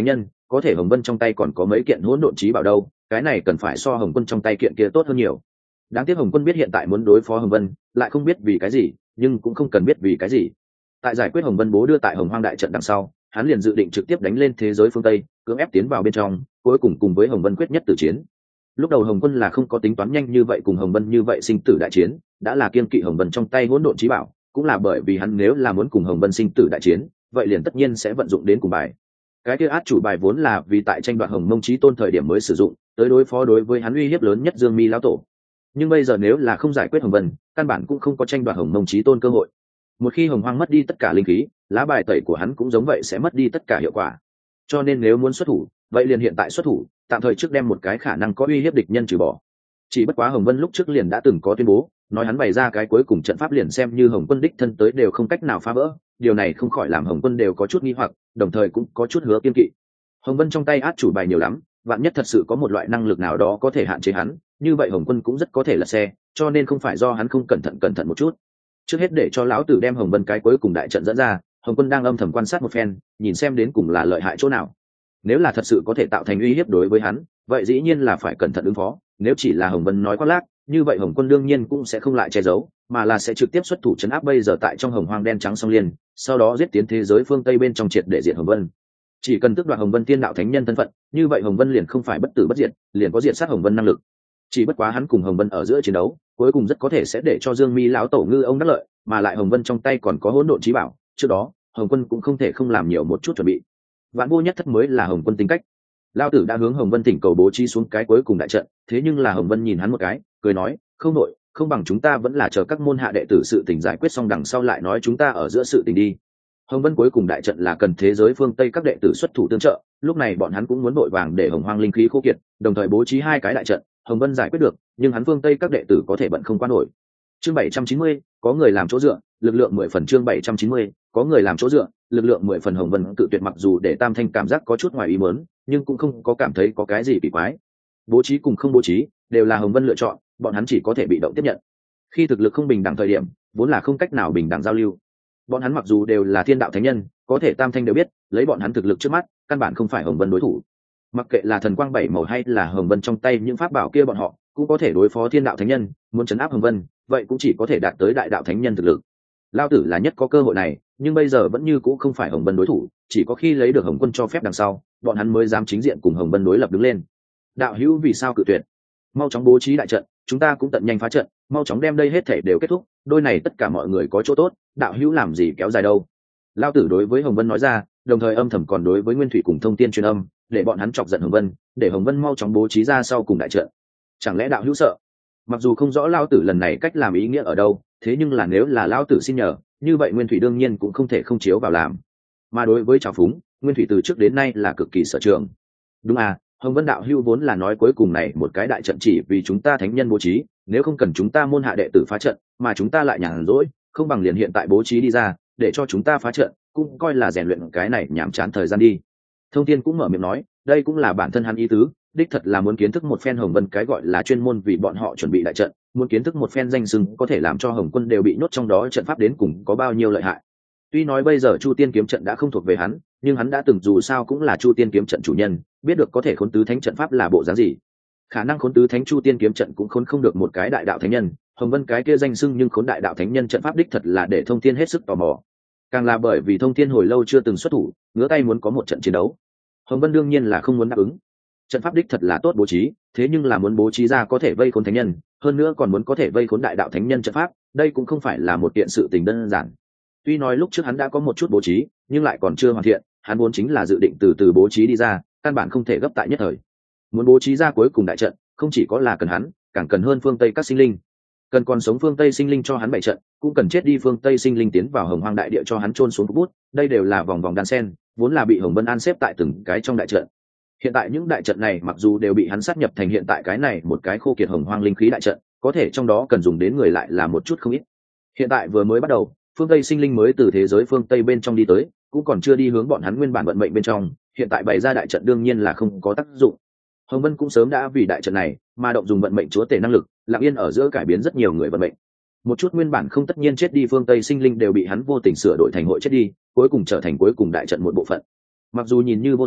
có thể Hồng Vân trong tay còn có mấy kiện hỗn độn chí bảo đâu, cái này cần phải so Hồng Quân trong tay kiện kia tốt hơn nhiều. Đáng tiếc Hồng Quân biết hiện tại muốn đối phó Hồng Vân, lại không biết vì cái gì, nhưng cũng không cần biết vì cái gì. Tại giải quyết Hồng Vân bố đưa tại Hồng Hoang đại trận đằng sau, hắn liền dự định trực tiếp đánh lên thế giới phương Tây, cưỡng ép tiến vào bên trong, cuối cùng cùng với Hồng Vân quyết nhất tử chiến. Lúc đầu Hồng Quân là không có tính toán nhanh như vậy cùng Hồng Vân như vậy sinh tử đại chiến, đã là kiên kỵ Hồng Vân trong tay hỗn độn chí bảo, cũng là bởi vì hắn nếu là muốn cùng Hồng Vân sinh tử đại chiến, vậy liền tất nhiên sẽ vận dụng đến cùng bài. Cái kia át chủ bài vốn là vì tại tranh đoạt Hồng Mông Chí Tôn thời điểm mới sử dụng, tới đối phó đối với hắn uy hiếp lớn nhất Dương Mi lão tổ. Nhưng bây giờ nếu là không giải quyết Hồng Vân, căn bản cũng không có tranh đoạt Hồng Mông Chí Tôn cơ hội. Một khi Hồng Hoang mất đi tất cả linh khí, lá bài tẩy của hắn cũng giống vậy sẽ mất đi tất cả hiệu quả. Cho nên nếu muốn xuất thủ, vậy liền hiện tại xuất thủ, tạm thời trước đem một cái khả năng có uy hiếp địch nhân trừ bỏ. Chỉ bất quá Hồng Vân lúc trước liền đã từng có tuyên bố, nói hắn bày ra cái cuối cùng trận pháp liền xem như Hồng Quân đích thân tới đều không cách nào phá vỡ, điều này không khỏi làm Hồng Quân đều có chút nghi hoặc, đồng thời cũng có chút hứa kiên kỵ. Hồng Vân trong tay át chủ bài nhiều lắm, vạn nhất thật sự có một loại năng lực nào đó có thể hạn chế hắn, như vậy Hồng Quân cũng rất có thể lật xe, cho nên không phải do hắn không cẩn thận một chút. Trước hết để cho lão tử đem Hồng Vân cái cuối cùng đại trận dẫn ra, Hồng Quân đang âm thầm quan sát một phen, nhìn xem đến cùng là lợi hại chỗ nào. Nếu là thật sự có thể tạo thành uy hiếp đối với hắn, vậy dĩ nhiên là phải cẩn thận ứng phó, nếu chỉ là Hồng Vân nói khoác lác, như vậy Hồng Quân đương nhiên cũng sẽ không lại che giấu, mà là sẽ trực tiếp xuất thủ trấn áp bây giờ tại trong Hồng Hoang đen trắng song liên, sau đó giết tiến thế giới phương Tây bên trong triệt để diệt Hồng Vân. Chỉ cần tước đoạt Hồng Vân tiên đạo thánh nhân thân phận, như vậy Hồng Vân liền không phải bất tử bất diệt, liền có diệt sát Hồng Vân năng lực. Chỉ bất quá hắn cùng Hồng Vân ở giữa chiến đấu, cuối cùng rất có thể sẽ để cho Dương Mi lão tổ ngư ông đắc lợi, mà lại Hồng Vân trong tay còn có hỗn độn chí bảo, trước đó Hồng Quân cũng không thể không làm nhiều một chút chuẩn bị. Vạn vô nhất thất mới là Hồng Quân tính cách. Lão tử đã hướng Hồng Vân thỉnh cầu bố trí xuống cái cuối cùng đại trận, thế nhưng là Hồng Vân nhìn hắn một cái, cười nói, không nội, không bằng chúng ta vẫn là chờ các môn hạ đệ tử sự tình giải quyết xong đằng sau lại nói chúng ta ở giữa sự tình đi. Hồng Vân cuối cùng đại trận là cần thế giới phương Tây các đệ tử xuất thủ tương trợ, lúc này bọn hắn cũng muốn vội vàng để Hồng Hoang linh khí khô kiệt, đồng thời bố trí hai cái đại trận, Hồng Vân giải quyết được, nhưng hắn phương Tây các đệ tử có thể bận không qua nổi. Chương 790, có người làm chỗ dựa, lực lượng 10 phần. Chương 790, có người làm chỗ dựa, lực lượng 10 phần. Hồng Vân tự tuyệt mặc dù để Tam Thanh cảm giác có chút ngoài ý muốn, nhưng cũng không có cảm thấy có cái gì kỳ quái. Bố trí cùng không bố trí, đều là Hồng Vân lựa chọn, bọn hắn chỉ có thể bị động tiếp nhận. Khi thực lực không bình đẳng thời điểm, vốn là không cách nào bình đẳng giao lưu. Bọn hắn mặc dù đều là thiên đạo thánh nhân, có thể Tam Thanh đều biết, lấy bọn hắn thực lực trước mắt, căn bản không phải Hồng Vân đối thủ. Mặc kệ là thần quang bảy màu hay là Hồng Vân trong tay những pháp bảo kia, bọn họ cũng có thể đối phó thiên đạo thánh nhân, muốn trấn áp Hồng Vân, vậy cũng chỉ có thể đạt tới đại đạo thánh nhân thực lực. Lao tử là nhất có cơ hội này, nhưng bây giờ vẫn như cũ không phải Hồng Vân đối thủ, chỉ có khi lấy được Hồng Quân cho phép đằng sau, bọn hắn mới dám chính diện cùng Hồng Vân đối lập đứng lên. Đạo hữu vì sao cự tuyệt? Mau chóng bố trí đại trận, chúng ta cũng tận nhanh phá trận, mau chóng đem đây hết thể đều kết thúc, đôi này tất cả mọi người có chỗ tốt, đạo hữu làm gì kéo dài đâu. Lao tử đối với Hồng Vân nói ra, đồng thời âm thầm còn đối với Nguyên Thủy cùng Thông Tiên truyền âm, để bọn hắn chọc giận Hồng Vân, để Hồng Vân mau chóng bố trí ra sau cùng đại trận. Chẳng lẽ đạo hữu sợ? Mặc dù không rõ Lao tử lần này cách làm ý nghĩa ở đâu, thế nhưng là nếu là Lao tử xin nhờ, như vậy Nguyên Thủy đương nhiên cũng không thể không chiếu vào làm. Mà đối với trào phúng, Nguyên Thủy từ trước đến nay là cực kỳ sở trường. Đúng à, Hồng Vân đạo hữu vốn là nói cuối cùng này một cái đại trận chỉ vì chúng ta thánh nhân bố trí, nếu không cần chúng ta môn hạ đệ tử phá trận, mà chúng ta lại nhàn rỗi, không bằng liền hiện tại bố trí đi ra, để cho chúng ta phá trận, cũng coi là rèn luyện cái này nhảm chán thời gian đi. Thông Thiên cũng mở miệng nói, đây cũng là bản thân hắn ý tứ, đích thật là muốn kiến thức một phen Hồng Vân cái gọi là chuyên môn vì bọn họ chuẩn bị đại trận, muốn kiến thức một phen danh xưng có thể làm cho Hồng Quân đều bị nhốt trong đó trận pháp đến cùng có bao nhiêu lợi hại. Tuy nói bây giờ Chu Tiên kiếm trận đã không thuộc về hắn, nhưng hắn đã từng dù sao cũng là Chu Tiên kiếm trận chủ nhân, biết được có thể khốn tứ thánh trận pháp là bộ dáng gì. Khả năng khốn tứ thánh Chu Tiên kiếm trận cũng khốn không được một cái đại đạo thánh nhân, Hồng Vân cái kia danh xưng nhưng khốn đại đạo thánh nhân trận pháp đích thật là để Thông Thiên hết sức tò mò. Càng là bởi vì Thông Thiên hồi lâu chưa từng xuất thủ, ngứa tay muốn có một trận chiến đấu. Hồng Vân đương nhiên là không muốn đáp ứng. Trận pháp đích thật là tốt bố trí, thế nhưng là muốn bố trí ra có thể vây khốn thánh nhân, hơn nữa còn muốn có thể vây khốn đại đạo thánh nhân trận pháp, đây cũng không phải là một kiện sự tình đơn giản. Tuy nói lúc trước hắn đã có một chút bố trí, nhưng lại còn chưa hoàn thiện, hắn vốn chính là dự định từ từ bố trí đi ra, căn bản không thể gấp tại nhất thời. Muốn bố trí ra cuối cùng đại trận, không chỉ có là cần hắn, càng cần hơn phương Tây các sinh linh. Cần còn sống phương Tây sinh linh cho hắn bày trận, cũng cần chết đi phương Tây sinh linh tiến vào Hồng Hoang đại địa cho hắn chôn xuống bút, đây đều là vòng vòng đan sen, vốn là bị Hồng Vân an xếp tại từng cái trong đại trận. Hiện tại những đại trận này mặc dù đều bị hắn sát nhập thành hiện tại cái này một cái khô kiệt Hồng Hoang linh khí đại trận, có thể trong đó cần dùng đến người lại là một chút không ít. Hiện tại vừa mới bắt đầu, phương Tây sinh linh mới từ thế giới phương Tây bên trong đi tới, cũng còn chưa đi hướng bọn hắn nguyên bản vận mệnh bên trong, hiện tại bày ra đại trận đương nhiên là không có tác dụng. Hồng Vân cũng sớm đã vì đại trận này mà động dùng vận mệnh chúa tể năng lực, lặng yên ở giữa cải biến rất nhiều người vận mệnh. Một chút nguyên bản không tất nhiên chết đi phương Tây sinh linh đều bị hắn vô tình sửa đổi thành hội chết đi, cuối cùng trở thành cuối cùng đại trận một bộ phận. Mặc dù nhìn như vô tình,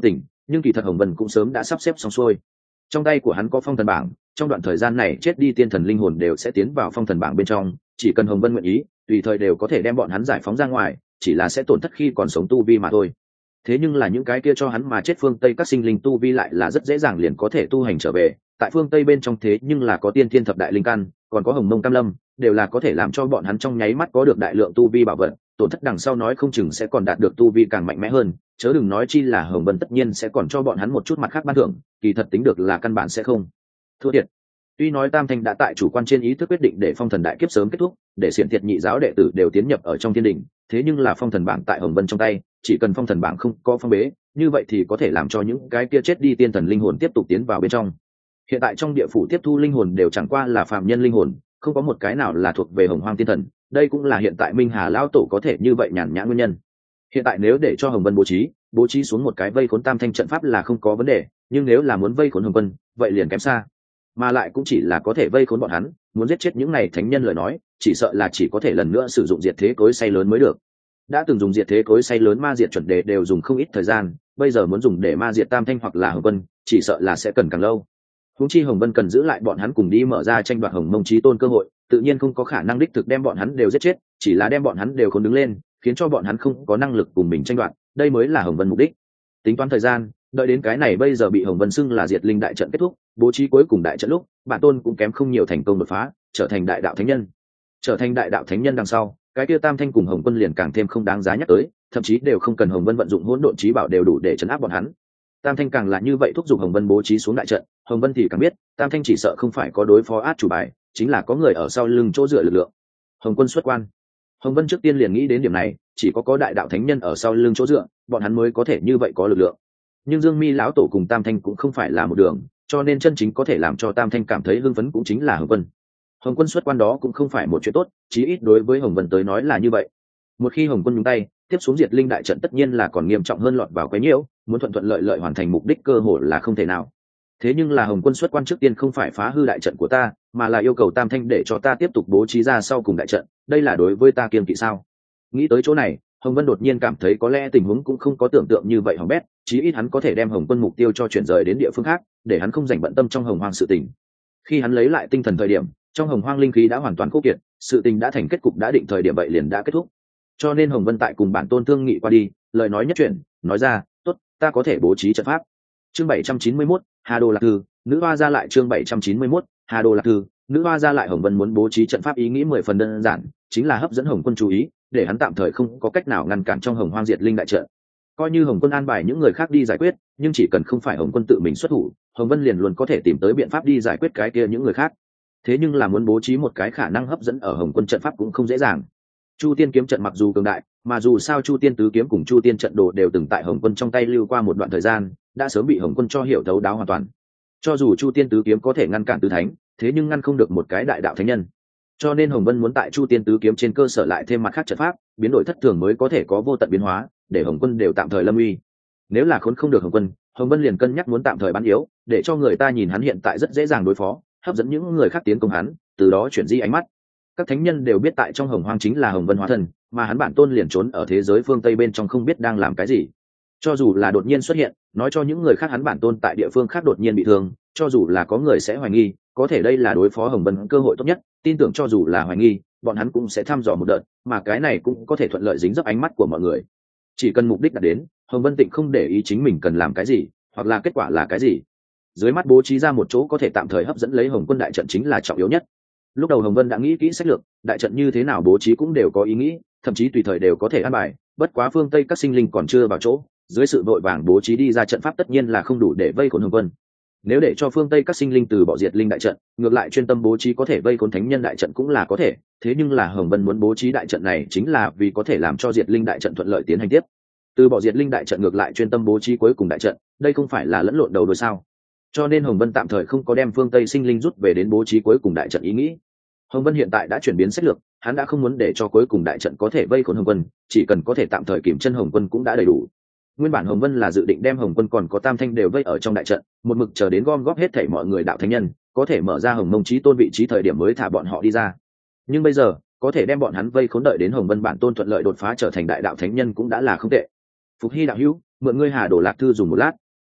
nhưng kỳ thật hồng vân cũng sớm đã sắp xếp xong xuôi. Trong tay của hắn có phong thần bảng, trong đoạn thời gian này chết đi tiên thần linh hồn đều sẽ tiến vào phong thần bảng bên trong, chỉ cần hồng vân nguyện ý tùy thời đều có thể đem bọn hắn giải phóng ra ngoài, chỉ là sẽ tổn thất khi còn sống tu vi mà thôi. Thế nhưng là những cái kia cho hắn mà chết phương Tây các sinh linh tu vi lại là rất dễ dàng liền có thể tu hành trở về, tại phương Tây bên trong thế nhưng là có tiên thiên thập đại linh căn, còn có hồng mông cam lâm, đều là có thể làm cho bọn hắn trong nháy mắt có được đại lượng tu vi bảo vật, tổn thất đằng sau nói không chừng sẽ còn đạt được tu vi càng mạnh mẽ hơn, chớ đừng nói chi là hồng vân tất nhiên sẽ còn cho bọn hắn một chút mặt khác ban thưởng, kỳ thật tính được là căn bản sẽ không thua thiệt. Tuy nói Tam Thanh đã tại chủ quan trên ý thức quyết định để phong thần đại kiếp sớm kết thúc, để xiển thiệt nhị giáo đệ tử đều tiến nhập ở trong thiên đình, thế nhưng là phong thần bảng tại hồng vân trong tay, chỉ cần phong thần bảng không có phong bế, như vậy thì có thể làm cho những cái kia chết đi tiên thần linh hồn tiếp tục tiến vào bên trong. Hiện tại trong địa phủ tiếp thu linh hồn đều chẳng qua là phàm nhân linh hồn, không có một cái nào là thuộc về hồng hoang tiên thần, đây cũng là hiện tại Minh Hà lão tổ có thể như vậy nhàn nhã nguyên nhân. Hiện tại nếu để cho hồng vân bố trí xuống một cái vây khốn Tam Thanh trận pháp là không có vấn đề, nhưng nếu là muốn vây khốn hồng vân, vậy liền kém xa, mà lại cũng chỉ là có thể vây khốn bọn hắn, muốn giết chết những này thánh nhân lời nói, chỉ sợ là chỉ có thể lần nữa sử dụng diệt thế cối xay lớn mới được. Đã từng dùng diệt thế cối xay lớn ma diệt chuẩn đề đều dùng không ít thời gian, bây giờ muốn dùng để ma diệt Tam Thanh hoặc là hồng vân, chỉ sợ là sẽ cần càng lâu. Huống chi hồng vân cần giữ lại bọn hắn cùng đi mở ra tranh đoạt hồng mông chí tôn cơ hội, tự nhiên không có khả năng đích thực đem bọn hắn đều giết chết, chỉ là đem bọn hắn đều khốn đứng lên, khiến cho bọn hắn không có năng lực cùng mình tranh đoạt, đây mới là hồng vân mục đích. Tính toán thời gian, đợi đến cái này bây giờ bị hồng vân xưng là diệt linh đại trận kết thúc, bố trí cuối cùng đại trận lúc, bản tôn cũng kém không nhiều thành công đột phá, trở thành đại đạo thánh nhân. Trở thành đại đạo thánh nhân đằng sau, cái kia Tam Thanh cùng hồng quân liền càng thêm không đáng giá nhắc tới, thậm chí đều không cần hồng vân vận dụng hỗn độn chí bảo đều đủ để chấn áp bọn hắn. Tam Thanh càng là như vậy thúc giục hồng vân bố trí xuống đại trận, hồng vân thì càng biết Tam Thanh chỉ sợ không phải có đối phó át chủ bài, chính là có người ở sau lưng chỗ dựa lực lượng. Hồng quân xuất quan, hồng vân trước tiên liền nghĩ đến điểm này, chỉ có đại đạo thánh nhân ở sau lưng chỗ dựa, bọn hắn mới có thể như vậy có lực lượng. Nhưng Dương Mi lão tổ cùng Tam Thanh cũng không phải là một đường, cho nên chân chính có thể làm cho Tam Thanh cảm thấy hưng phấn cũng chính là hồng vân. Hồng quân xuất quan đó cũng không phải một chuyện tốt, chí ít đối với hồng vân tới nói là như vậy. Một khi hồng quân nhúng tay tiếp xuống diệt linh đại trận tất nhiên là còn nghiêm trọng hơn lọt vào quấy nhiễu, muốn thuận thuận lợi lợi hoàn thành mục đích cơ hội là không thể nào. Thế nhưng là hồng quân xuất quan trước tiên không phải phá hư đại trận của ta, mà là yêu cầu Tam Thanh để cho ta tiếp tục bố trí ra sau cùng đại trận, đây là đối với ta kiêng kỵ sao? Nghĩ tới chỗ này, hồng vân đột nhiên cảm thấy có lẽ tình huống cũng không có tưởng tượng như vậy hỏng bét, chí ít hắn có thể đem hồng quân mục tiêu cho chuyển rời đến địa phương khác, để hắn không dành bận tâm trong hồng hoang sự tình. Khi hắn lấy lại tinh thần thời điểm, trong hồng hoang linh khí đã hoàn toàn khô kiệt, sự tình đã thành kết cục đã định, thời điểm vậy liền đã kết thúc. Cho nên hồng vân tại cùng bản tôn thương nghị qua đi, lời nói nhất chuyển, nói ra, tốt, ta có thể bố trí trận pháp. Chương 791, Hà Đồ Lạc Thư, nữ hoa ra lại. Chương 791, Hà Đồ Lạc Thư, nữ hoa ra lại. Hồng vân muốn bố trí trận pháp ý nghĩ 10 phần đơn giản, chính là hấp dẫn hồng quân chú ý, để hắn tạm thời không có cách nào ngăn cản trong hồng hoang diệt linh đại trận. Coi như hồng quân an bài những người khác đi giải quyết, nhưng chỉ cần không phải hồng quân tự mình xuất thủ, hồng vân liền luôn có thể tìm tới biện pháp đi giải quyết cái kia những người khác. Thế nhưng là muốn bố trí một cái khả năng hấp dẫn ở hồng quân trận pháp cũng không dễ dàng. Chu Tiên kiếm trận mặc dù cường đại, mà dù sao Chu Tiên tứ kiếm cùng Chu Tiên trận đồ đều từng tại hồng quân trong tay lưu qua một đoạn thời gian, đã sớm bị hồng quân cho hiểu thấu đáo hoàn toàn. Cho dù Chu Tiên tứ kiếm có thể ngăn cản tứ thánh, thế nhưng ngăn không được một cái đại đạo thánh nhân. Cho nên hồng vân muốn tại Chu Tiên tứ kiếm trên cơ sở lại thêm mặt khác trận pháp, biến đổi thất thường mới có thể có vô tận biến hóa, để hồng quân đều tạm thời lâm uy. Nếu là khốn không được hồng quân, hồng vân liền cân nhắc muốn tạm thời bán yếu, để cho người ta nhìn hắn hiện tại rất dễ dàng đối phó, hấp dẫn những người khác tiến công hắn, từ đó chuyển di ánh mắt. Các thánh nhân đều biết tại trong hồng hoang chính là hồng vân hóa thân, mà hắn bản tôn liền trốn ở thế giới phương Tây bên trong không biết đang làm cái gì. Cho dù là đột nhiên xuất hiện, nói cho những người khác hắn bản tôn tại địa phương khác đột nhiên bị thương, cho dù là có người sẽ hoài nghi, có thể đây là đối phó hồng vân cơ hội tốt nhất, tin tưởng cho dù là hoài nghi, bọn hắn cũng sẽ thăm dò một đợt, mà cái này cũng có thể thuận lợi dính dấp ánh mắt của mọi người. Chỉ cần mục đích đạt đến, hồng vân tịnh không để ý chính mình cần làm cái gì, hoặc là kết quả là cái gì. Dưới mắt bố trí ra một chỗ có thể tạm thời hấp dẫn lấy hồng quân đại trận chính là trọng yếu nhất. Lúc đầu hồng vân đã nghĩ kỹ sách lược, đại trận như thế nào bố trí cũng đều có ý nghĩ, thậm chí tùy thời đều có thể an bài, bất quá phương Tây các sinh linh còn chưa vào chỗ, dưới sự vội vàng bố trí đi ra trận pháp tất nhiên là không đủ để vây khốn hồng vân. Nếu để cho phương Tây các sinh linh từ bỏ diệt linh đại trận, ngược lại chuyên tâm bố trí có thể vây khốn thánh nhân đại trận cũng là có thể, thế nhưng là hồng vân muốn bố trí đại trận này chính là vì có thể làm cho diệt linh đại trận thuận lợi tiến hành tiếp. Từ bỏ diệt linh đại trận ngược lại chuyên tâm bố trí cuối cùng đại trận, đây không phải là lẫn lộn đầu đuôi sao? Cho nên hồng vân tạm thời không có đem phương Tây sinh linh rút về đến bố trí cuối cùng đại trận ý nghĩ. Hồng vân hiện tại đã chuyển biến sách lược, hắn đã không muốn để cho cuối cùng đại trận có thể vây khốn hồng vân, chỉ cần có thể tạm thời kìm chân hồng vân cũng đã đầy đủ. Nguyên bản hồng vân là dự định đem hồng quân còn có Tam Thanh đều vây ở trong đại trận, một mực chờ đến gom góp hết thảy mọi người đạo thánh nhân, có thể mở ra hồng mông chí tôn vị trí thời điểm mới thả bọn họ đi ra. Nhưng bây giờ có thể đem bọn hắn vây khốn, đợi đến hồng vân bản tôn thuận lợi đột phá trở thành đại đạo thánh nhân cũng đã là không tệ. Phục Hy đạo hữu, mượn ngươi Hà Đồ Lạc Thư dùng một lát.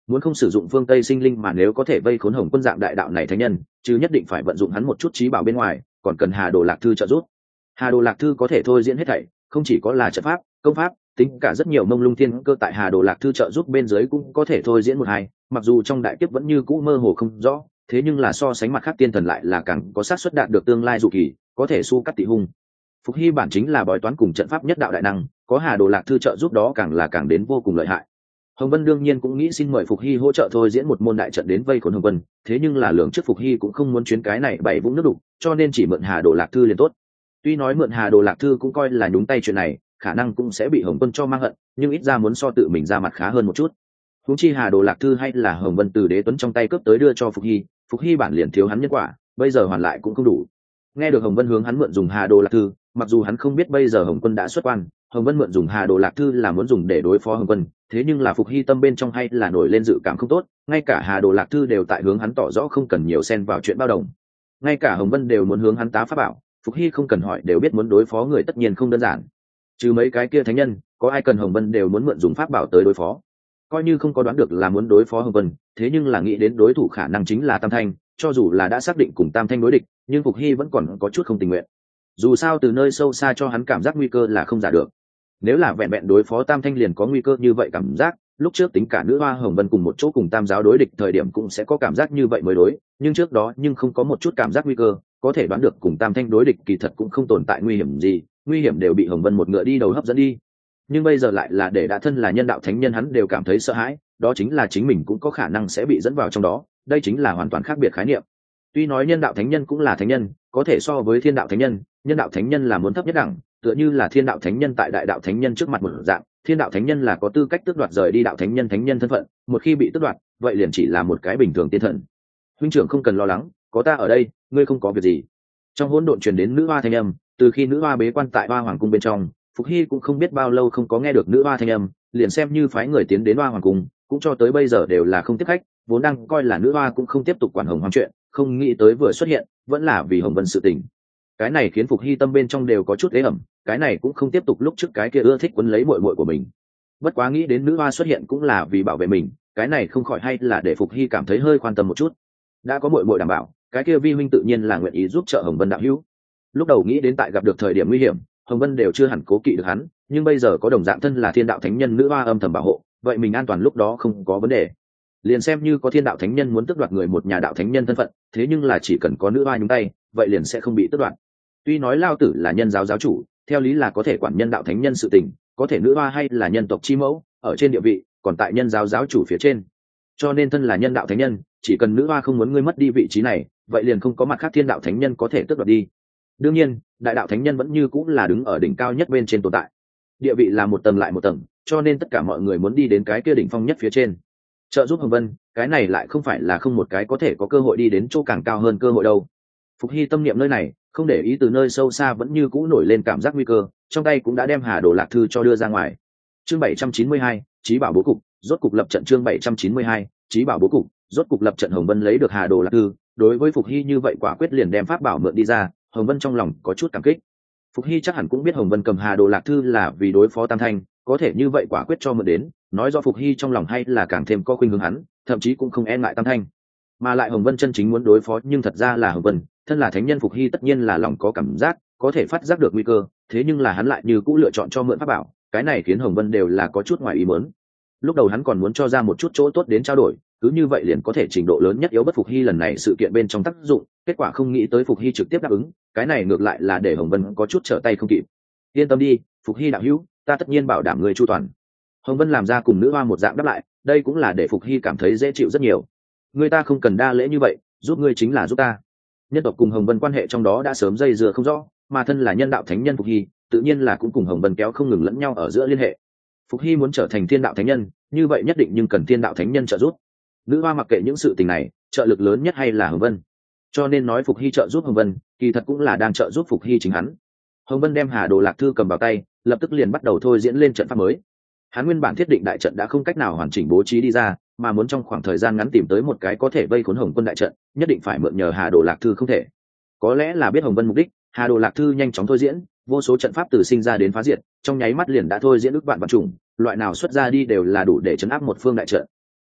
muốn không sử dụng phương Tây sinh linh mà nếu có thể vây khốn Hồng Quân dạng đại đạo này thánh nhân, chứ nhất định phải vận dụng hắn một chút trí bảo bên ngoài, còn cần Hà Đồ Lạc Thư trợ giúp. Hà Đồ Lạc Thư có thể thôi diễn hết thảy, không chỉ có là trận pháp, công pháp, tính cả rất nhiều mông lung thiên cơ tại Hà Đồ Lạc Thư trợ giúp bên dưới cũng có thể thôi diễn một hai, mặc dù trong đại kiếp vẫn như cũ mơ hồ không rõ, thế nhưng là so sánh mặt khác tiên thần lại là càng có xác suất đạt được tương lai dụ kỳ, có thể su cắt tị hung. Phục Hy bản chính là bói toán cùng trận pháp nhất đạo đại năng, có Hà Đồ Lạc Thư trợ giúp đó càng đến vô cùng lợi hại. Hồng Vân đương nhiên cũng nghĩ xin mời Phục Hy hỗ trợ thôi diễn một môn đại trận đến vây khốn Hồng Vân, thế nhưng là lượng trước Phục Hy cũng không muốn chuyến cái này bảy vũng nước đục, cho nên chỉ mượn Hà Đồ Lạc Thư liền tốt. Tuy nói mượn Hà Đồ Lạc Thư cũng coi là nhúng tay chuyện này, khả năng cũng sẽ bị Hồng Vân cho mang hận, nhưng ít ra muốn so tự mình ra mặt khá hơn một chút. Huống chi Hà Đồ Lạc Thư hay là Hồng Vân từ Đế Tuấn trong tay cướp tới đưa cho Phục Hy bản liền thiếu hắn nhân quả, bây giờ hoàn lại cũng không đủ. Nghe được Hồng Vân hướng hắn mượn dùng Hà Đồ Lạc Thư, mặc dù hắn không biết bây giờ Hồng Quân đã xuất quan, Hồng Vân mượn dùng Hà Đồ Lạc Thư là muốn dùng để đối phó Hồng Vân, thế nhưng là Phục Hy tâm bên trong hay là nổi lên dự cảm không tốt, ngay cả Hà Đồ Lạc Thư đều tại hướng hắn tỏ rõ không cần nhiều xen vào chuyện bao đồng. Ngay cả Hồng Vân đều muốn hướng hắn tá pháp bảo, Phục Hy không cần hỏi đều biết muốn đối phó người tất nhiên không đơn giản. Trừ mấy cái kia thánh nhân, có ai cần Hồng Vân đều muốn mượn dùng pháp bảo tới đối phó. Coi như không có đoán được là muốn đối phó Hồng Vân, thế nhưng là nghĩ đến đối thủ khả năng chính là Tam Thanh, cho dù là đã xác định cùng Tam Thanh đối địch, nhưng Phục Hy vẫn còn có chút không tình nguyện. Dù sao từ nơi sâu xa cho hắn cảm giác nguy cơ là không giả được. Nếu là vẹn vẹn đối phó Tam Thanh liền có nguy cơ như vậy cảm giác, lúc trước tính cả nữ hoa Hồng Vân cùng một chỗ cùng Tam giáo đối địch thời điểm cũng sẽ có cảm giác như vậy mới đối, nhưng trước đó nhưng không có một chút cảm giác nguy cơ, có thể đoán được cùng Tam Thanh đối địch kỳ thật cũng không tồn tại nguy hiểm gì, nguy hiểm đều bị Hồng Vân một ngựa đi đầu hấp dẫn đi. Nhưng bây giờ lại là để đã thân là nhân đạo thánh nhân hắn đều cảm thấy sợ hãi, đó chính là chính mình cũng có khả năng sẽ bị dẫn vào trong đó, đây chính là hoàn toàn khác biệt khái niệm. Tuy nói nhân đạo thánh nhân cũng là thánh nhân, có thể so với thiên đạo thánh nhân, nhân đạo thánh nhân là muốn thấp nhất đẳng, tựa như là thiên đạo thánh nhân tại đại đạo thánh nhân trước mặt một dạng, thiên đạo thánh nhân là có tư cách tước đoạt rời đi đạo thánh nhân thân phận, một khi bị tước đoạt, vậy liền chỉ là một cái bình thường tiên thần. Huynh trưởng không cần lo lắng, có ta ở đây, ngươi không có việc gì. Trong hỗn độn truyền đến nữ hoa thanh âm, từ khi nữ hoa bế quan tại Hoa Hoàng cung bên trong, Phục Hy cũng không biết bao lâu không có nghe được nữ hoa thanh âm, liền xem như phái người tiến đến Hoa Hoàng cung, cũng cho tới bây giờ đều là không tiếp khách, vốn đang coi là nữ hoa cũng không tiếp tục quản Hồng Hoang chuyện, không nghĩ tới vừa xuất hiện, vẫn là vì Hồng Vân sự tình. Cái này khiến Phục Hy tâm bên trong đều có chút ế ẩm, cái này cũng không tiếp tục lúc trước cái kia ưa thích quấn lấy muội muội của mình. Bất quá nghĩ đến nữ hoa xuất hiện cũng là vì bảo vệ mình, cái này không khỏi hay là để Phục Hy cảm thấy hơi quan tâm một chút. Đã có muội muội đảm bảo, cái kia vi huynh tự nhiên là nguyện ý giúp trợ Hồng Vân đạo hữu. Lúc đầu nghĩ đến tại gặp được thời điểm nguy hiểm, Hồng Vân đều chưa hẳn cố kỵ được hắn, nhưng bây giờ có đồng dạng thân là thiên đạo thánh nhân nữ hoa âm thầm bảo hộ, vậy mình an toàn lúc đó không có vấn đề. Liền xem như có thiên đạo thánh nhân muốn tước đoạt người một nhà đạo thánh nhân thân phận, thế nhưng là chỉ cần có nữ hoa nhúng tay, vậy liền sẽ không bị tước đoạt. Tuy nói Lao Tử là nhân giáo giáo chủ, theo lý là có thể quản nhân đạo thánh nhân sự tình, có thể nữ hoa hay là nhân tộc chi mẫu, ở trên địa vị, còn tại nhân giáo giáo chủ phía trên. Cho nên thân là nhân đạo thánh nhân, chỉ cần nữ hoa không muốn ngươi mất đi vị trí này, vậy liền không có mặt khác thiên đạo thánh nhân có thể tước đoạt đi. Đương nhiên, đại đạo thánh nhân vẫn như cũng là đứng ở đỉnh cao nhất bên trên tồn tại. Địa vị là một tầng lại một tầng, cho nên tất cả mọi người muốn đi đến cái kia đỉnh phong nhất phía trên. Trợ giúp Hồng Vân, cái này lại không phải là không một cái có thể có cơ hội đi đến chỗ càng cao hơn cơ hội đâu. Phục Hy tâm niệm nơi này, không để ý từ nơi sâu xa vẫn như cũ nổi lên cảm giác nguy cơ, trong tay cũng đã đem Hà Đồ Lạc Thư cho đưa ra ngoài. Chương 792, Chí Bảo bố cục, rốt cục lập trận. Chương 792, Chí Bảo bố cục, rốt cục lập trận. Hồng Vân lấy được Hà Đồ Lạc Thư, đối với Phục Hy như vậy quả quyết liền đem pháp bảo mượn đi ra, Hồng Vân trong lòng có chút cảm kích. Phục Hy chắc hẳn cũng biết Hồng Vân cầm Hà Đồ Lạc Thư là vì đối phó Tam Thanh, có thể như vậy quả quyết cho mượn đến, nói do Phục Hy trong lòng hay là càng thêm có khuynh hướng hắn, thậm chí cũng không e ngại Tam Thanh. Mà lại Hồng Vân chân chính muốn đối phó nhưng thật ra là Hồng Vân, thân là thánh nhân Phục Hy tất nhiên là lòng có cảm giác, có thể phát giác được nguy cơ, thế nhưng là hắn lại như cũ lựa chọn cho mượn pháp bảo, cái này khiến Hồng Vân đều là có chút ngoài ý muốn. Lúc đầu hắn còn muốn cho ra một chút chỗ tốt đến trao đổi, cứ như vậy liền có thể trình độ lớn nhất yếu bất Phục Hy lần này sự kiện bên trong tác dụng, kết quả không nghĩ tới Phục Hy trực tiếp đáp ứng, cái này ngược lại là để Hồng Vân có chút trở tay không kịp. Yên tâm đi, Phục Hy đạo hữu, ta tất nhiên bảo đảm người chu toàn. Hồng Vân làm ra cùng nữ hoa một dạng đáp lại, đây cũng là để Phục Hy cảm thấy dễ chịu rất nhiều. Người ta không cần đa lễ như vậy, giúp ngươi chính là giúp ta. Nhân tộc cùng Hồng Vân quan hệ trong đó đã sớm dây dưa không rõ, mà thân là nhân đạo thánh nhân Phục Hy, tự nhiên là cũng cùng Hồng Vân kéo không ngừng lẫn nhau ở giữa liên hệ. Phục Hy muốn trở thành thiên đạo thánh nhân, như vậy nhất định nhưng cần thiên đạo thánh nhân trợ giúp. Nữ hoa mặc kệ những sự tình này, trợ lực lớn nhất hay là Hồng Vân. Cho nên nói Phục Hy trợ giúp Hồng Vân, kỳ thật cũng là đang trợ giúp Phục Hy chính hắn. Hồng Vân đem Hà Đồ Lạc Thư cầm vào tay, lập tức liền bắt đầu thôi diễn lên trận pháp mới. Hắn nguyên bản thiết định đại trận đã không cách nào hoàn chỉnh bố trí đi ra, mà muốn trong khoảng thời gian ngắn tìm tới một cái có thể vây khốn Hồng Quân đại trận, nhất định phải mượn nhờ Hà Đồ Lạc Thư không thể. Có lẽ là biết Hồng Vân mục đích, Hà Đồ Lạc Thư nhanh chóng thôi diễn, vô số trận pháp từ sinh ra đến phá diệt, trong nháy mắt liền đã thôi diễn ức vạn vạn trùng, loại nào xuất ra đi đều là đủ để chấn áp một phương đại trận.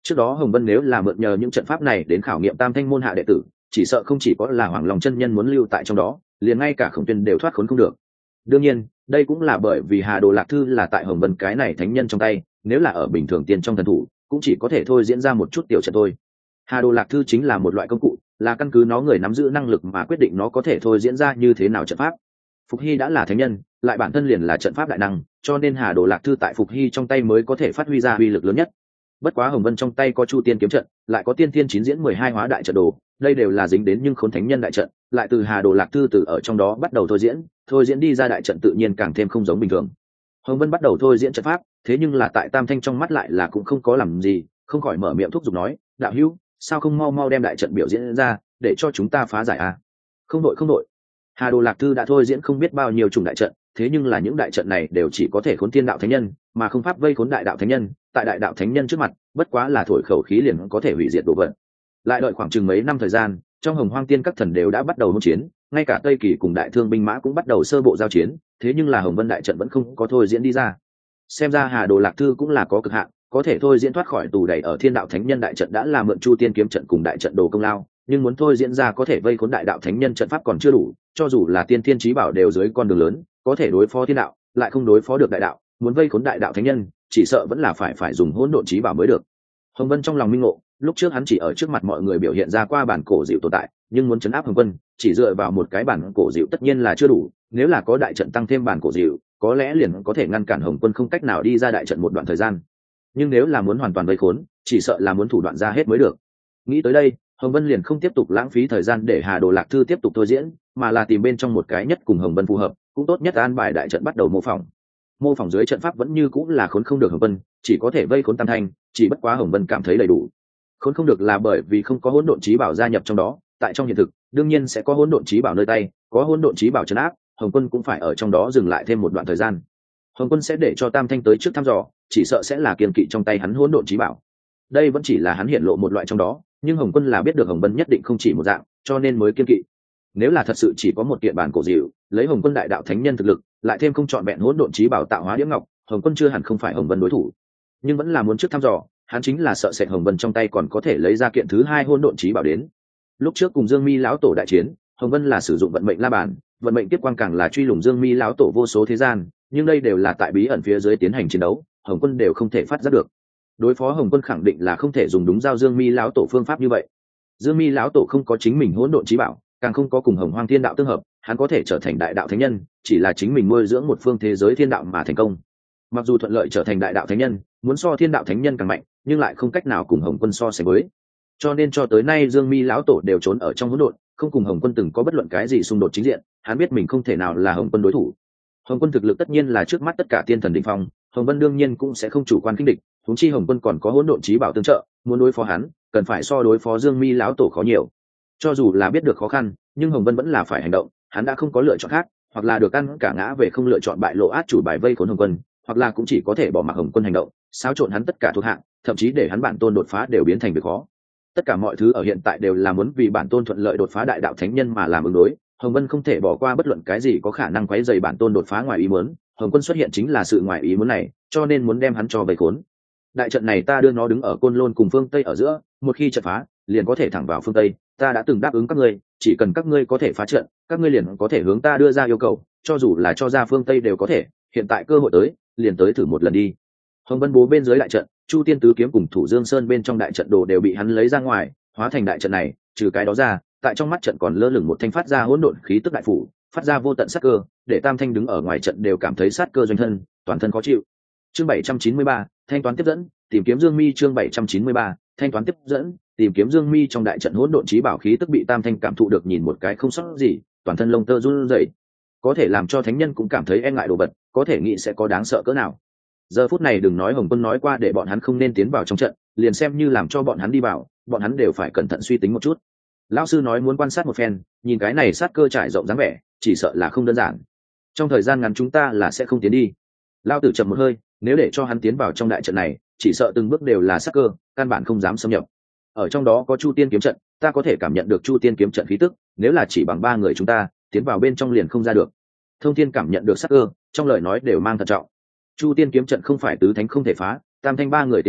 Trước đó Hồng Vân nếu là mượn nhờ những trận pháp này đến khảo nghiệm tam thanh môn hạ đệ tử, chỉ sợ không chỉ có là Hoàng Long chân nhân muốn lưu tại trong đó, liền ngay cả Khổng Tuyên đều thoát khốn không được. Đương nhiên, đây cũng là bởi vì Hà Đồ Lạc Thư là tại Hồng Vân cái này thánh nhân trong tay, nếu là ở bình thường tiên trong thần thủ, cũng chỉ có thể thôi diễn ra một chút tiểu trận thôi. Hà Đồ Lạc Thư chính là một loại công cụ, là căn cứ nó người nắm giữ năng lực mà quyết định nó có thể thôi diễn ra như thế nào trận pháp. Phục Hy đã là thánh nhân, lại bản thân liền là trận pháp đại năng, cho nên Hà Đồ Lạc Thư tại Phục Hy trong tay mới có thể phát huy ra uy lực lớn nhất. Bất quá Hồng Vân trong tay có Chu Tiên kiếm trận, lại có Tiên Thiên chín diễn 12 hóa đại trận đồ, đây đều là dính đến nhưng khốn thánh nhân đại trận, lại từ Hà Đồ Lạc Thư từ ở trong đó bắt đầu thôi diễn đi ra đại trận tự nhiên càng thêm không giống bình thường. Hồng Vân bắt đầu thôi diễn trận pháp, thế nhưng là tại Tam Thanh trong mắt lại là cũng không có làm gì, không khỏi mở miệng thúc giục nói, đạo hữu, sao không mau mau đem đại trận biểu diễn ra, để cho chúng ta phá giải à? Không đội. Hà Đồ Lạc Thư đã thôi diễn không biết bao nhiêu chủng đại trận, thế nhưng là những đại trận này đều chỉ có thể khốn tiên đạo thánh nhân, mà không pháp vây khốn đại đạo thánh nhân, tại đại đạo thánh nhân trước mặt, bất quá là thổi khẩu khí liền có thể hủy diệt đồ vật. Lại đợi khoảng chừng mấy năm thời gian, trong Hồng Hoang Tiên các thần đều đã bắt đầu hỗn chiến, ngay cả Tây Kỳ cùng Đại Thương binh mã cũng bắt đầu sơ bộ giao chiến, thế nhưng là Hồng Vân đại trận vẫn không có thôi diễn đi ra. Xem ra Hà Đồ Lạc Thư cũng là có cực hạn, có thể thôi diễn thoát khỏi tù đày ở Thiên đạo thánh nhân đại trận đã là mượn Chu Tiên kiếm trận cùng đại trận đồ công lao, nhưng muốn thôi diễn ra có thể vây khốn đại đạo thánh nhân trận pháp còn chưa đủ, cho dù là tiên thiên chí bảo đều dưới con đường lớn, có thể đối phó thiên đạo, lại không đối phó được đại đạo, muốn vây khốn đại đạo thánh nhân, chỉ sợ vẫn là phải dùng hỗn độn chí bảo mới được. Hồng Vân trong lòng minh ngộ, lúc trước hắn chỉ ở trước mặt mọi người biểu hiện ra qua bản cổ diệu tồn tại, nhưng muốn chấn áp Hồng Vân, chỉ dựa vào một cái bản cổ diệu tất nhiên là chưa đủ, nếu là có đại trận tăng thêm bản cổ diệu, có lẽ liền có thể ngăn cản Hồng Quân không cách nào đi ra đại trận một đoạn thời gian. Nhưng nếu là muốn hoàn toàn vây khốn, chỉ sợ là muốn thủ đoạn ra hết mới được. Nghĩ tới đây, Hồng Vân liền không tiếp tục lãng phí thời gian để Hà Đồ Lạc Thư tiếp tục thôi diễn, mà là tìm bên trong một cái nhất cùng Hồng Vân phù hợp, cũng tốt nhất an bài đại trận bắt đầu mô phỏng. Mô phỏng dưới trận pháp vẫn như cũng là khốn không được Hồng Vân, chỉ có thể vây khốn Tam Thanh, chỉ bất quá Hồng Vân cảm thấy đầy đủ. Khốn không được là bởi vì không có hỗn độn chí bảo gia nhập trong đó, tại trong hiện thực, đương nhiên sẽ có hỗn độn chí bảo nơi tay, có hỗn độn chí bảo trấn áp, Hồng Quân cũng phải ở trong đó dừng lại thêm một đoạn thời gian. Hồng Quân sẽ để cho Tam Thanh tới trước thăm dò, chỉ sợ sẽ là kiên kỵ trong tay hắn hỗn độn chí bảo. Đây vẫn chỉ là hắn hiện lộ một loại trong đó, nhưng Hồng Quân là biết được Hồng Vân nhất định không chỉ một dạng, cho nên mới kiên kỵ. Nếu là thật sự chỉ có một kiện bản cổ diệu, lấy Hồng Quân đại đạo thánh nhân thực lực, lại thêm không chọn vẹn hỗn độn chí bảo tạo hóa đĩa ngọc, Hồng Quân chưa hẳn không phải Hồng Vân đối thủ. Nhưng vẫn là muốn trước thăm dò, hắn chính là sợ sệt Hồng Vân trong tay còn có thể lấy ra kiện thứ hai hỗn độn chí bảo đến. Lúc trước cùng Dương Mi lão tổ đại chiến, Hồng Vân là sử dụng vận mệnh la bàn, vận mệnh tiếp quang càng là truy lùng Dương Mi lão tổ vô số thế gian, nhưng đây đều là tại bí ẩn phía dưới tiến hành chiến đấu, Hồng Quân đều không thể phát giác được. Đối phó Hồng Quân khẳng định là không thể dùng đúng giao Dương Mi lão tổ phương pháp như vậy. Dương Mi lão tổ không có chính mình hỗn độn chí bảo, càng không có cùng Hồng Hoang Thiên đạo tương hợp, hắn có thể trở thành đại đạo thánh nhân, chỉ là chính mình nuôi dưỡng một phương thế giới thiên đạo mà thành công. Mặc dù thuận lợi trở thành đại đạo thánh nhân, muốn so thiên đạo thánh nhân càng mạnh, nhưng lại không cách nào cùng Hồng Quân so sánh với. Cho nên cho tới nay Dương Mi lão tổ đều trốn ở trong hỗn độn, không cùng Hồng Quân từng có bất luận cái gì xung đột chính diện, hắn biết mình không thể nào là Hồng Quân đối thủ. Hồng Quân thực lực tất nhiên là trước mắt tất cả tiên thần đỉnh phong, Hồng Vân đương nhiên cũng sẽ không chủ quan khinh địch, huống chi Hồng Quân còn có hỗn độn chí bảo tương trợ, muốn đối phó hắn, cần phải so đối phó Dương Mi lão tổ khó nhiều. Cho dù là biết được khó khăn, nhưng Hồng Vân vẫn là phải hành động, hắn đã không có lựa chọn khác, hoặc là được ăn cả ngã về không lựa chọn bại lộ át chủ bài vây khốn Hồng Quân, hoặc là cũng chỉ có thể bỏ mặc Hồng Quân hành động, xáo trộn hắn tất cả thuộc hạng, thậm chí để hắn bản tôn đột phá đều biến thành việc khó. Tất cả mọi thứ ở hiện tại đều là muốn vì bản tôn thuận lợi đột phá đại đạo thánh nhân mà làm ứng đối, Hồng Vân không thể bỏ qua bất luận cái gì có khả năng quấy rầy bản tôn đột phá ngoài ý muốn, Hồng Quân xuất hiện chính là sự ngoài ý muốn này, cho nên muốn đem hắn cho vây khốn. Đại trận này ta đưa nó đứng ở Côn Lôn cùng phương Tây ở giữa, một khi trận phá, liền có thể thẳng vào phương Tây, ta đã từng đáp ứng các ngươi, chỉ cần các ngươi có thể phá trận, các ngươi liền có thể hướng ta đưa ra yêu cầu, cho dù là cho ra phương Tây đều có thể, hiện tại cơ hội tới, liền tới thử một lần đi. Hồng Vân bố bên dưới đại trận, Chu Tiên tứ kiếm cùng Thủ Dương Sơn bên trong đại trận đồ đều bị hắn lấy ra ngoài, hóa thành đại trận này, trừ cái đó ra, tại trong mắt trận còn lơ lửng một thanh phát ra hỗn độn khí tức đại phủ, phát ra vô tận sát cơ, để Tam Thanh đứng ở ngoài trận đều cảm thấy sát cơ doanh thân, toàn thân khó chịu. Chương 793, thanh toán tiếp dẫn, tìm kiếm Dương Mi. Chương 793, thanh toán tiếp dẫn, tìm kiếm Dương Mi. Trong đại trận hỗn độn chí bảo khí tức bị Tam Thanh cảm thụ được nhìn một cái không sót gì, toàn thân lông tơ run rẩy. Có thể làm cho thánh nhân cũng cảm thấy e ngại đồ vật, có thể nghĩ sẽ có đáng sợ cỡ nào. Giờ phút này đừng nói Hồng Quân nói qua để bọn hắn không nên tiến vào trong trận, liền xem như làm cho bọn hắn đi vào, bọn hắn đều phải cẩn thận suy tính một chút. Lão sư nói muốn quan sát một phen, nhìn cái này sát cơ trải rộng dáng vẻ, chỉ sợ là không đơn giản. Trong thời gian ngắn chúng ta là sẽ không tiến đi. Lão tử chậm một hơi, nếu để cho hắn tiến vào trong đại trận này, chỉ sợ từng bước đều là sát cơ, căn bản không dám xâm nhập. Ở trong đó có Chu Tiên kiếm trận, ta có thể cảm nhận được Chu Tiên kiếm trận khí tức, nếu là chỉ bằng 3 người chúng ta, tiến vào bên trong liền không ra được. Thông Thiên cảm nhận được sát cơ, trong lời nói đều mang thận trọng. Chu Tiên kiếm trận không phải tứ thánh không thể phá, Tam Thanh 3 người tiến vào,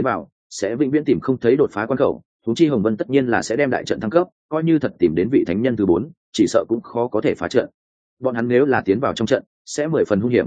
sẽ vĩnh viễn tìm không thấy đột phá quan khẩu. Huống chi Hồng Vân tất nhiên là sẽ đem đại trận thăng cấp, coi như thật tìm đến vị thánh nhân thứ 4, chỉ sợ cũng khó có thể phá trận. Bọn hắn nếu là tiến vào trong trận, sẽ 10 phần hung hiểm.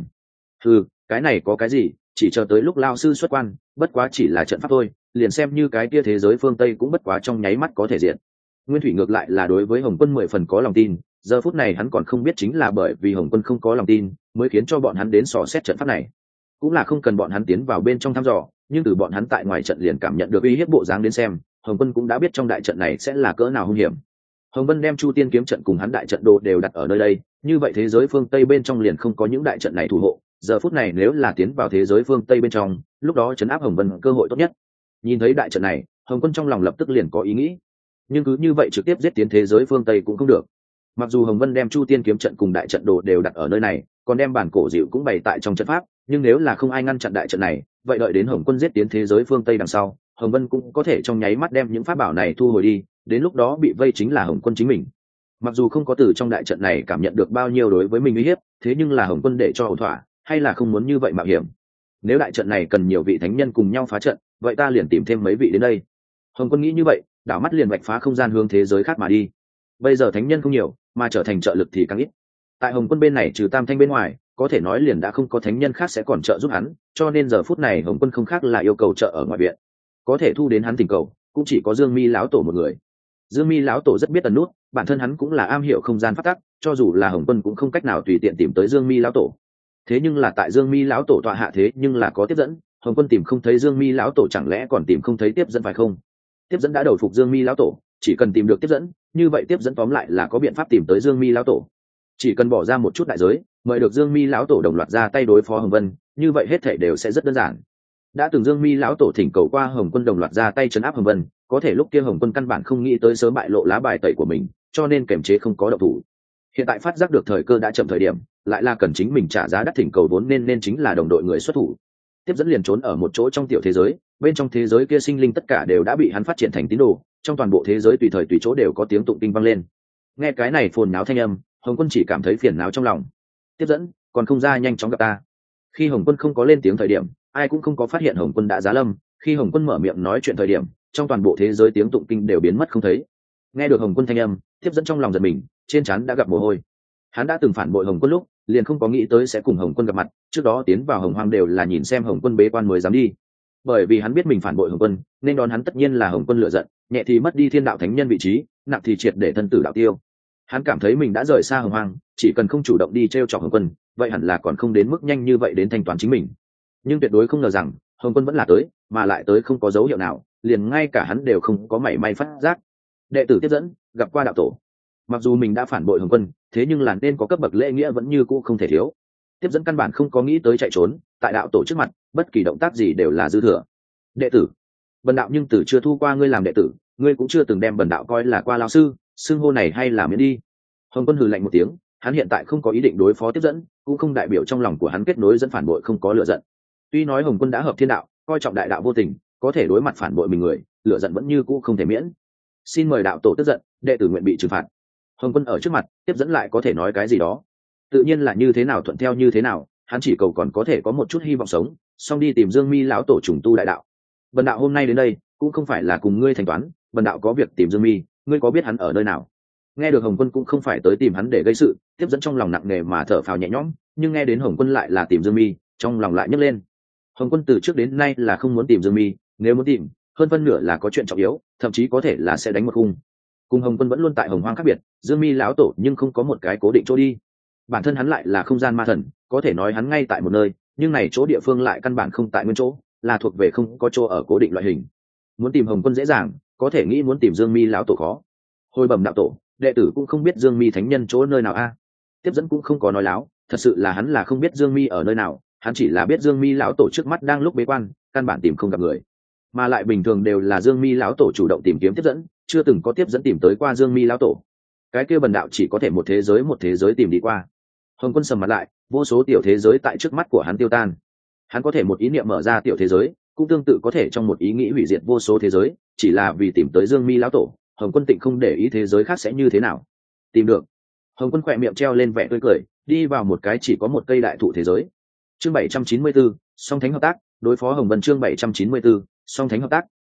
Cái này có cái gì, chỉ chờ tới lúc lao sư xuất quan, bất quá chỉ là trận pháp thôi, liền xem như cái kia thế giới phương Tây cũng bất quá trong nháy mắt có thể diện. Nguyên Thủy ngược lại là đối với Hồng Quân 10 phần có lòng tin, giờ phút này hắn còn không biết chính là bởi vì Hồng Quân không có lòng tin, mới khiến cho bọn hắn đến dò xét trận pháp này. Cũng là không cần bọn hắn tiến vào bên trong thăm dò, nhưng từ bọn hắn tại ngoài trận liền cảm nhận được uy hiếp bộ dáng đến xem, Hồng Quân cũng đã biết trong đại trận này sẽ là cỡ nào hung hiểm. Hồng Vân đem Chu Tiên kiếm trận cùng hắn đại trận đồ đều đặt ở nơi đây, như vậy thế giới phương Tây bên trong liền không có những đại trận này thủ hộ, giờ phút này nếu là tiến vào thế giới phương Tây bên trong, lúc đó trấn áp Hồng Vân cơ hội tốt nhất. Nhìn thấy đại trận này, Hồng Quân trong lòng lập tức liền có ý nghĩ, nhưng cứ như vậy trực tiếp giết tiến thế giới phương Tây cũng không được. Mặc dù Hồng Vân đem Chu Tiên kiếm trận cùng đại trận đồ đều đặt ở nơi này, còn đem bản cổ dịu cũng bày tại trong trận pháp, nhưng nếu là không ai ngăn chặn đại trận này, vậy đợi đến Hồng Quân giết tiến thế giới phương Tây đằng sau, Hồng Vân cũng có thể trong nháy mắt đem những pháp bảo này thu hồi đi, đến lúc đó bị vây chính là Hồng Quân chính mình. Mặc dù không có từ trong đại trận này cảm nhận được bao nhiêu đối với mình uy hiếp, thế nhưng là Hồng Quân để cho ổn thỏa, hay là không muốn như vậy mạo hiểm. Nếu đại trận này cần nhiều vị thánh nhân cùng nhau phá trận, vậy ta liền tìm thêm mấy vị đến đây. Hồng Quân nghĩ như vậy, đảo mắt liền vạch phá không gian hướng thế giới khác mà đi. Bây giờ thánh nhân không nhiều, mà trở thành trợ lực thì càng ít. Tại Hồng Quân bên này trừ Tam Thanh bên ngoài, có thể nói liền đã không có thánh nhân khác sẽ còn trợ giúp hắn, cho nên giờ phút này Hồng Quân không khác là yêu cầu trợ ở ngoại viện. Có thể thu đến hắn thỉnh cầu, cũng chỉ có Dương Mi lão tổ một người. Dương Mi lão tổ rất biết ẩn nút, bản thân hắn cũng là am hiểu không gian pháp tắc, cho dù là Hồng Quân cũng không cách nào tùy tiện tìm tới Dương Mi lão tổ. Thế nhưng là tại Dương Mi lão tổ tọa hạ thế nhưng là có tiếp dẫn, Hồng Quân tìm không thấy Dương Mi lão tổ chẳng lẽ còn tìm không thấy tiếp dẫn phải không? Tiếp dẫn đã đầu phục Dương Mi lão tổ, chỉ cần tìm được tiếp dẫn, như vậy tiếp dẫn tóm lại là có biện pháp tìm tới Dương Mi lão tổ. Chỉ cần bỏ ra một chút đại giới, mời được Dương Mi lão tổ đồng loạt ra tay đối phó Hồng Vân, như vậy hết thảy đều sẽ rất đơn giản. Đã từng Dương Mi lão tổ thỉnh cầu qua Hồng Quân đồng loạt ra tay trấn áp Hồng Vân, có thể lúc kia Hồng Quân căn bản không nghĩ tới sớm bại lộ lá bài tẩy của mình, cho nên kiềm chế không có động thủ. Hiện tại phát giác được thời cơ đã chậm thời điểm, lại là cần chính mình trả giá đắt thỉnh cầu vốn nên chính là đồng đội người xuất thủ. Tiếp dẫn liền trốn ở một chỗ trong tiểu thế giới, bên trong thế giới kia sinh linh tất cả đều đã bị hắn phát triển thành tín đồ, trong toàn bộ thế giới tùy thời tùy chỗ đều có tiếng tụng kinh vang lên. Nghe cái này phồn náo thanh âm, Hồng Quân chỉ cảm thấy phiền não trong lòng. Tiếp dẫn, còn không ra nhanh chóng gặp ta. Khi Hồng Quân không có lên tiếng thời điểm, ai cũng không có phát hiện Hồng Quân đã giá lâm. Khi Hồng Quân mở miệng nói chuyện thời điểm, trong toàn bộ thế giới tiếng tụng kinh đều biến mất không thấy. Nghe được Hồng Quân thanh âm, Tiếp dẫn trong lòng giật mình, trên trán đã gặp mồ hôi. Hắn đã từng phản bội Hồng Quân lúc, liền không có nghĩ tới sẽ cùng Hồng Quân gặp mặt, trước đó tiến vào Hồng Hoang đều là nhìn xem Hồng Quân bế quan mới dám đi. Bởi vì hắn biết mình phản bội Hồng Quân, nên đón hắn tất nhiên là Hồng Quân lựa giận, nhẹ thì mất đi thiên đạo thánh nhân vị trí, nặng thì triệt để thân tử đạo tiêu. Hắn cảm thấy mình đã rời xa Hồng Hoang, chỉ cần không chủ động đi trêu chọc Hồng Quân, vậy hẳn là còn không đến mức nhanh như vậy đến thanh toán chính mình. Nhưng tuyệt đối không ngờ rằng Hồng Quân vẫn là tới, mà lại tới không có dấu hiệu nào, liền ngay cả hắn đều không có mảy may phát giác. Đệ tử Tiếp dẫn gặp qua đạo tổ. Mặc dù mình đã phản bội Hồng Quân, thế nhưng là nên có cấp bậc lễ nghĩa vẫn như cũ không thể thiếu. Tiếp dẫn căn bản không có nghĩ tới chạy trốn, tại đạo tổ trước mặt, bất kỳ động tác gì đều là dư thừa. Đệ tử, bần đạo nhưng từ chưa thu qua ngươi làm đệ tử, ngươi cũng chưa từng đem bần đạo coi là qua lão sư, xưng hô này hay là miễn đi. Hồng Quân hừ lạnh một tiếng, hắn hiện tại không có ý định đối phó Tiếp dẫn, cũng không đại biểu trong lòng của hắn kết nối dẫn phản bội không có lựa giận. Tuy nói Hồng Quân đã hợp thiên đạo, coi trọng đại đạo vô tình, có thể đối mặt phản bội mình người, lựa giận vẫn như cũ không thể miễn. Xin mời đạo tổ tức giận, đệ tử nguyện bị trừng phạt. Hồng Quân ở trước mặt, Tiếp dẫn lại có thể nói cái gì đó, tự nhiên là như thế nào thuận theo như thế nào, hắn chỉ cầu còn có thể có một chút hy vọng sống, xong đi tìm Dương Mi lão tổ trùng tu đại đạo. Bần đạo hôm nay đến đây cũng không phải là cùng ngươi thanh toán, bần đạo có việc tìm Dương Mi, ngươi có biết hắn ở nơi nào? Nghe được Hồng Quân cũng không phải tới tìm hắn để gây sự, Tiếp dẫn trong lòng nặng nề mà thở phào nhẹ nhõm, nhưng nghe đến Hồng Quân lại là tìm Dương Mi, trong lòng lại nhấc lên. Hồng Quân từ trước đến nay là không muốn tìm Dương Mi, nếu muốn tìm, hơn phân nửa là có chuyện trọng yếu, thậm chí có thể là sẽ đánh một khung. Cùng Hồng Quân vẫn luôn tại Hồng Hoang khác biệt, Dương Mi lão tổ nhưng không có một cái cố định chỗ đi. Bản thân hắn lại là không gian ma thần, có thể nói hắn ngay tại một nơi, nhưng này chỗ địa phương lại căn bản không tại nguyên chỗ, là thuộc về không có chỗ ở cố định loại hình. Muốn tìm Hồng Quân dễ dàng, có thể nghĩ muốn tìm Dương Mi lão tổ khó. Hồi bẩm đạo tổ, đệ tử cũng không biết Dương Mi thánh nhân chỗ nơi nào a. Tiếp dẫn cũng không có nói láo, thật sự là hắn là không biết Dương Mi ở nơi nào, hắn chỉ là biết Dương Mi lão tổ trước mắt đang lúc bế quan, căn bản tìm không gặp người. Mà lại bình thường đều là Dương Mi lão tổ chủ động tìm kiếm Tiếp dẫn, chưa từng có Tiếp dẫn tìm tới qua Dương Mi lão tổ. Cái kia bần đạo chỉ có thể một thế giới tìm đi qua. Hồng Quân sầm mặt lại, vô số tiểu thế giới tại trước mắt của hắn tiêu tan. Hắn có thể một ý niệm mở ra tiểu thế giới, cũng tương tự có thể trong một ý nghĩ hủy diệt vô số thế giới, chỉ là vì tìm tới Dương Mi lão tổ, Hồng Quân tịnh không để ý thế giới khác sẽ như thế nào. Tìm được. Hồng Quân khỏe miệng treo lên vẻ tươi cười, đi vào một cái chỉ có một cây đại thụ thế giới. Chương 794, song thánh hợp tác, đối phó Hồng Vân. Chương 794, song thánh hợp tác,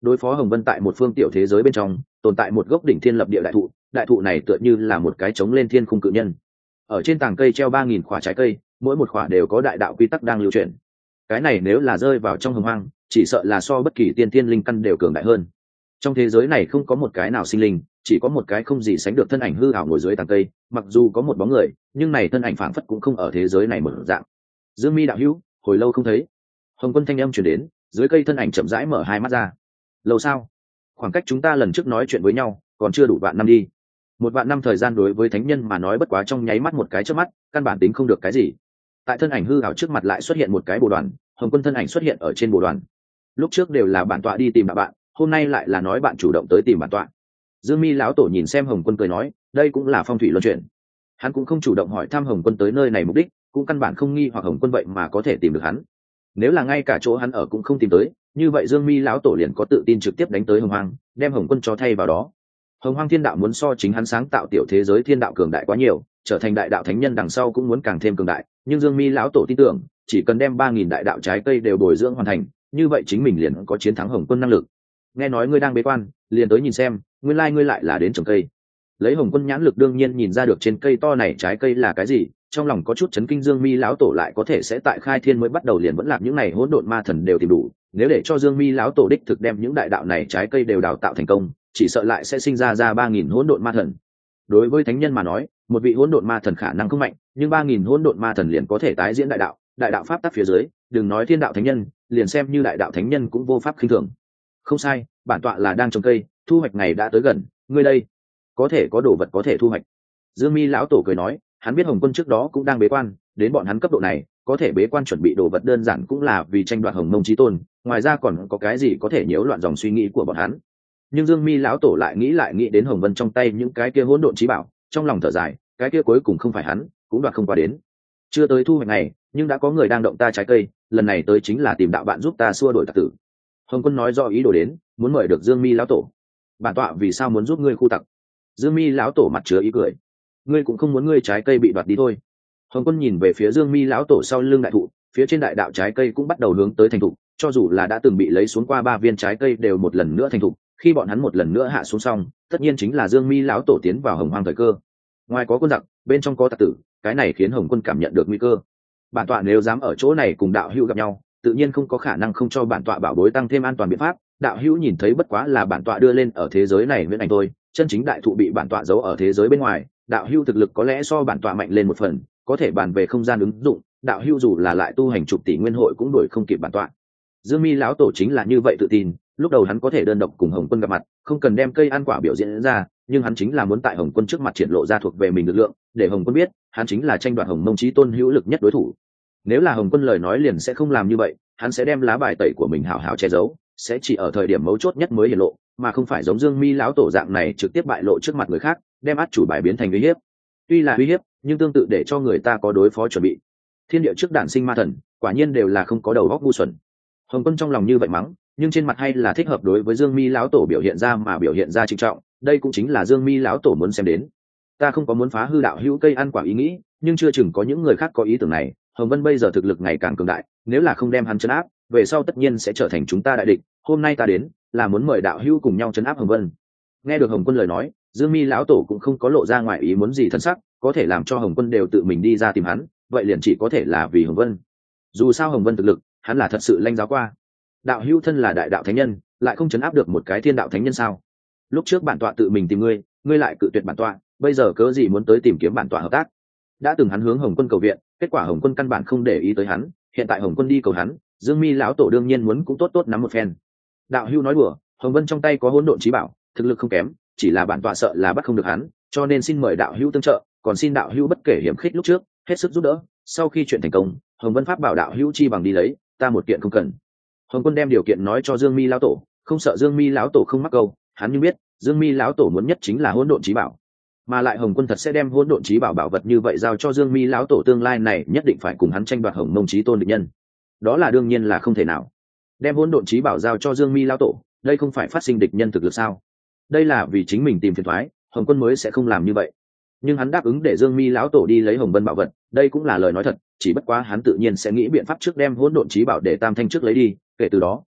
đối phó Hồng Vân tại một phương tiểu thế giới bên trong tồn tại một gốc đỉnh thiên lập địa đại thụ này tựa như là một cái trống lên thiên khung cự nhân. Ở trên tàng cây treo 3.000 quả trái cây, mỗi một quả đều có đại đạo quy tắc đang lưu chuyển. Cái này nếu là rơi vào trong hồng hoang, chỉ sợ là so bất kỳ tiên thiên linh căn đều cường đại hơn. Trong thế giới này không có một cái nào sinh linh, chỉ có một cái không gì sánh được thân ảnh hư ảo ngồi dưới tàng cây, mặc dù có một bóng người, nhưng này thân ảnh phảng phất cũng không ở thế giới này mở dạng. Dương Mi đạo hữu, hồi lâu không thấy. Hồng Quân thanh âm truyền đến, dưới cây thân ảnh chậm rãi mở hai mắt ra. Lâu sao? Khoảng cách chúng ta lần trước nói chuyện với nhau, còn chưa đủ vạn năm đi. Một vạn năm thời gian đối với thánh nhân mà nói bất quá trong nháy mắt một cái chớp mắt, căn bản tính không được cái gì. Tại thân ảnh hư ảo trước mặt lại xuất hiện một cái bồ đoàn, Hồng Quân thân ảnh xuất hiện ở trên bồ đoàn. Lúc trước đều là bản tọa đi tìm bạn, hôm nay lại là nói bạn chủ động tới tìm bản tọa. Dương Mi lão tổ nhìn xem Hồng Quân cười nói, đây cũng là phong thủy luân chuyển. Hắn cũng không chủ động hỏi thăm Hồng Quân tới nơi này mục đích, cũng căn bản không nghi hoặc Hồng Quân vậy mà có thể tìm được hắn. Nếu là ngay cả chỗ hắn ở cũng không tìm tới, như vậy Dương Mi lão tổ liền có tự tin trực tiếp đánh tới Hồng Hoang, đem Hồng Quân cho thay vào đó. Hồng Hoang thiên đạo muốn so chính hắn sáng tạo tiểu thế giới thiên đạo cường đại quá nhiều, trở thành đại đạo thánh nhân đằng sau cũng muốn càng thêm cường đại, nhưng Dương Mi lão tổ tin tưởng, chỉ cần đem 3.000 đại đạo trái cây đều bồi dưỡng hoàn thành, như vậy chính mình liền có chiến thắng Hồng Quân năng lực. Nghe nói ngươi đang bế quan, liền tới nhìn xem, nguyên lai ngươi lại là đến trồng cây. Lấy Hồng Quân nhãn lực đương nhiên nhìn ra được trên cây to này trái cây là cái gì, trong lòng có chút chấn kinh. Dương Mi lão tổ lại có thể sẽ tại khai thiên mới bắt đầu liền vẫn lạc những này hỗn độn ma thần đều tìm đủ, nếu để cho Dương Mi lão tổ đích thực đem những đại đạo này trái cây đều đào tạo thành công, chỉ sợ lại sẽ sinh ra 3.000 hỗn độn ma thần. Đối với thánh nhân mà nói, một vị hỗn độn ma thần khả năng không mạnh, nhưng 3.000 hỗn độn ma thần liền có thể tái diễn đại đạo pháp tắc phía dưới, đừng nói thiên đạo thánh nhân, liền xem như đại đạo thánh nhân cũng vô pháp khinh thường. Không sai, bản tọa là đang trồng cây, thu hoạch ngày đã tới gần, ngươi đây có thể có đồ vật có thể thu hoạch. Dương Mi lão tổ cười nói, hắn biết Hồng Quân trước đó cũng đang bế quan, đến bọn hắn cấp độ này, có thể bế quan chuẩn bị đồ vật đơn giản cũng là vì tranh đoạt Hồng Mông chí tôn, ngoài ra còn có cái gì có thể nhiễu loạn dòng suy nghĩ của bọn hắn. Nhưng Dương Mi lão tổ lại nghĩ đến Hồng Vân trong tay những cái kia hỗn độn chí bảo, trong lòng thở dài, cái kia cuối cùng không phải hắn, cũng đoạt không qua đến. Chưa tới thu hoạch này, nhưng đã có người đang động ta trái cây, lần này tới chính là tìm đạo bạn giúp ta xua đuổi tặc tử. Hồng Quân nói do ý đồ đến, muốn mời được Dương Mi lão tổ. Bản tọa vì sao muốn giúp ngươi khu tặc? Dương Mi lão tổ mặt chứa ý cười, ngươi cũng không muốn ngươi trái cây bị đoạt đi thôi. Hồng Quân nhìn về phía Dương Mi lão tổ sau lưng đại thụ, phía trên đại đạo trái cây cũng bắt đầu hướng tới thành thục, cho dù là đã từng bị lấy xuống qua 3 viên trái cây đều một lần nữa thành thục, khi bọn hắn một lần nữa hạ xuống xong, tất nhiên chính là Dương Mi lão tổ tiến vào Hồng Hoang thời cơ. Ngoài có quân giặc, bên trong có tặc tử, cái này khiến Hồng Quân cảm nhận được nguy cơ. Bản tọa nếu dám ở chỗ này cùng đạo hữu gặp nhau, tự nhiên không có khả năng không cho bản tọa bảo bối tăng thêm an toàn biện pháp. Đạo hữu nhìn thấy bất quá là bản tọa đưa lên ở thế giới này viễn ảnh thôi, chân chính đại thụ bị bản tọa giấu ở thế giới bên ngoài. Đạo hữu thực lực có lẽ so bản tọa mạnh lên một phần, có thể bàn về không gian ứng dụng, đạo hữu dù là lại tu hành chục tỷ nguyên hội cũng đuổi không kịp bản tọa. Dương Mi lão tổ chính là như vậy tự tin, lúc đầu hắn có thể đơn độc cùng Hồng Quân gặp mặt, không cần đem cây ăn quả biểu diễn ra, nhưng hắn chính là muốn tại Hồng Quân trước mặt triển lộ ra thuộc về mình lực lượng, để Hồng Quân biết, hắn chính là tranh đoạt Hồng Mông chí tôn hữu lực nhất đối thủ. Nếu là Hồng Quân lời nói liền sẽ không làm như vậy, hắn sẽ đem lá bài tẩy của mình hảo hảo che giấu, sẽ chỉ ở thời điểm mấu chốt nhất mới hiển lộ, mà không phải giống Dương Mi lão tổ dạng này trực tiếp bại lộ trước mặt người khác, đem át chủ bài biến thành uy hiếp. Tuy là uy hiếp, nhưng tương tự để cho người ta có đối phó chuẩn bị. Thiên địa trước đản sinh ma thần, quả nhiên đều là không có đầu óc ngu xuẩn. Hồng Quân trong lòng như vậy mắng, nhưng trên mặt hay là thích hợp đối với Dương Mi lão tổ biểu hiện ra trịnh trọng, đây cũng chính là Dương Mi lão tổ muốn xem đến. Ta không có muốn phá hư đạo hữu cây ăn quả ý nghĩ, nhưng chưa chừng có những người khác có ý tưởng này. Hồng Vân bây giờ thực lực ngày càng cường đại, nếu là không đem hắn trấn áp, về sau tất nhiên sẽ trở thành chúng ta đại địch. Hôm nay ta đến, là muốn mời đạo hữu cùng nhau trấn áp Hồng Vân. Nghe được Hồng Quân lời nói, Dương Mi lão tổ cũng không có lộ ra ngoài ý muốn gì thân sắc, có thể làm cho Hồng Quân đều tự mình đi ra tìm hắn, vậy liền chỉ có thể là vì Hồng Vân. Dù sao Hồng Vân thực lực, hắn là thật sự lanh giáo qua. Đạo hữu thân là đại đạo thánh nhân, lại không trấn áp được một cái thiên đạo thánh nhân sao? Lúc trước bản tọa tự mình tìm ngươi, ngươi lại cự tuyệt bản tọa, bây giờ cớ gì muốn tới tìm kiếm bản tọa hợp tác? Đã từng hắn hướng Hồng Quân cầu viện, kết quả Hồng Quân căn bản không để ý tới hắn, hiện tại Hồng Quân đi cầu hắn, Dương Mi lão tổ đương nhiên muốn cũng tốt tốt nắm một phen. Đạo hữu nói đùa, Hồng Vân trong tay có hỗn độn chí bảo, thực lực không kém, chỉ là bản tọa sợ là bắt không được hắn, cho nên xin mời đạo hữu tương trợ, còn xin đạo hữu bất kể hiểm khích lúc trước, hết sức giúp đỡ. Sau khi chuyện thành công, Hồng Vân pháp bảo đạo hữu chi bằng đi lấy, ta một kiện không cần. Hồng Quân đem điều kiện nói cho Dương Mi lão tổ, không sợ Dương Mi lão tổ không mắc câu, hắn nhưng biết Dương Mi lão tổ muốn nhất chính là hỗn độn chí bảo, mà lại Hồng Quân thật sẽ đem hỗn độn chí bảo bảo vật như vậy giao cho Dương Mi lão tổ, tương lai này nhất định phải cùng hắn tranh đoạt Hồng Mông chí tôn địch nhân, đó là đương nhiên là không thể nào. Đem hỗn độn chí bảo giao cho Dương Mi lão tổ, đây không phải phát sinh địch nhân thực lực sao? Đây là vì chính mình tìm phiền toái, Hồng Quân mới sẽ không làm như vậy. Nhưng hắn đáp ứng để Dương Mi lão tổ đi lấy Hồng Vân bảo vật, đây cũng là lời nói thật, chỉ bất quá hắn tự nhiên sẽ nghĩ biện pháp trước đem hỗn độn chí bảo để Tam Thanh trước lấy đi, kể từ đó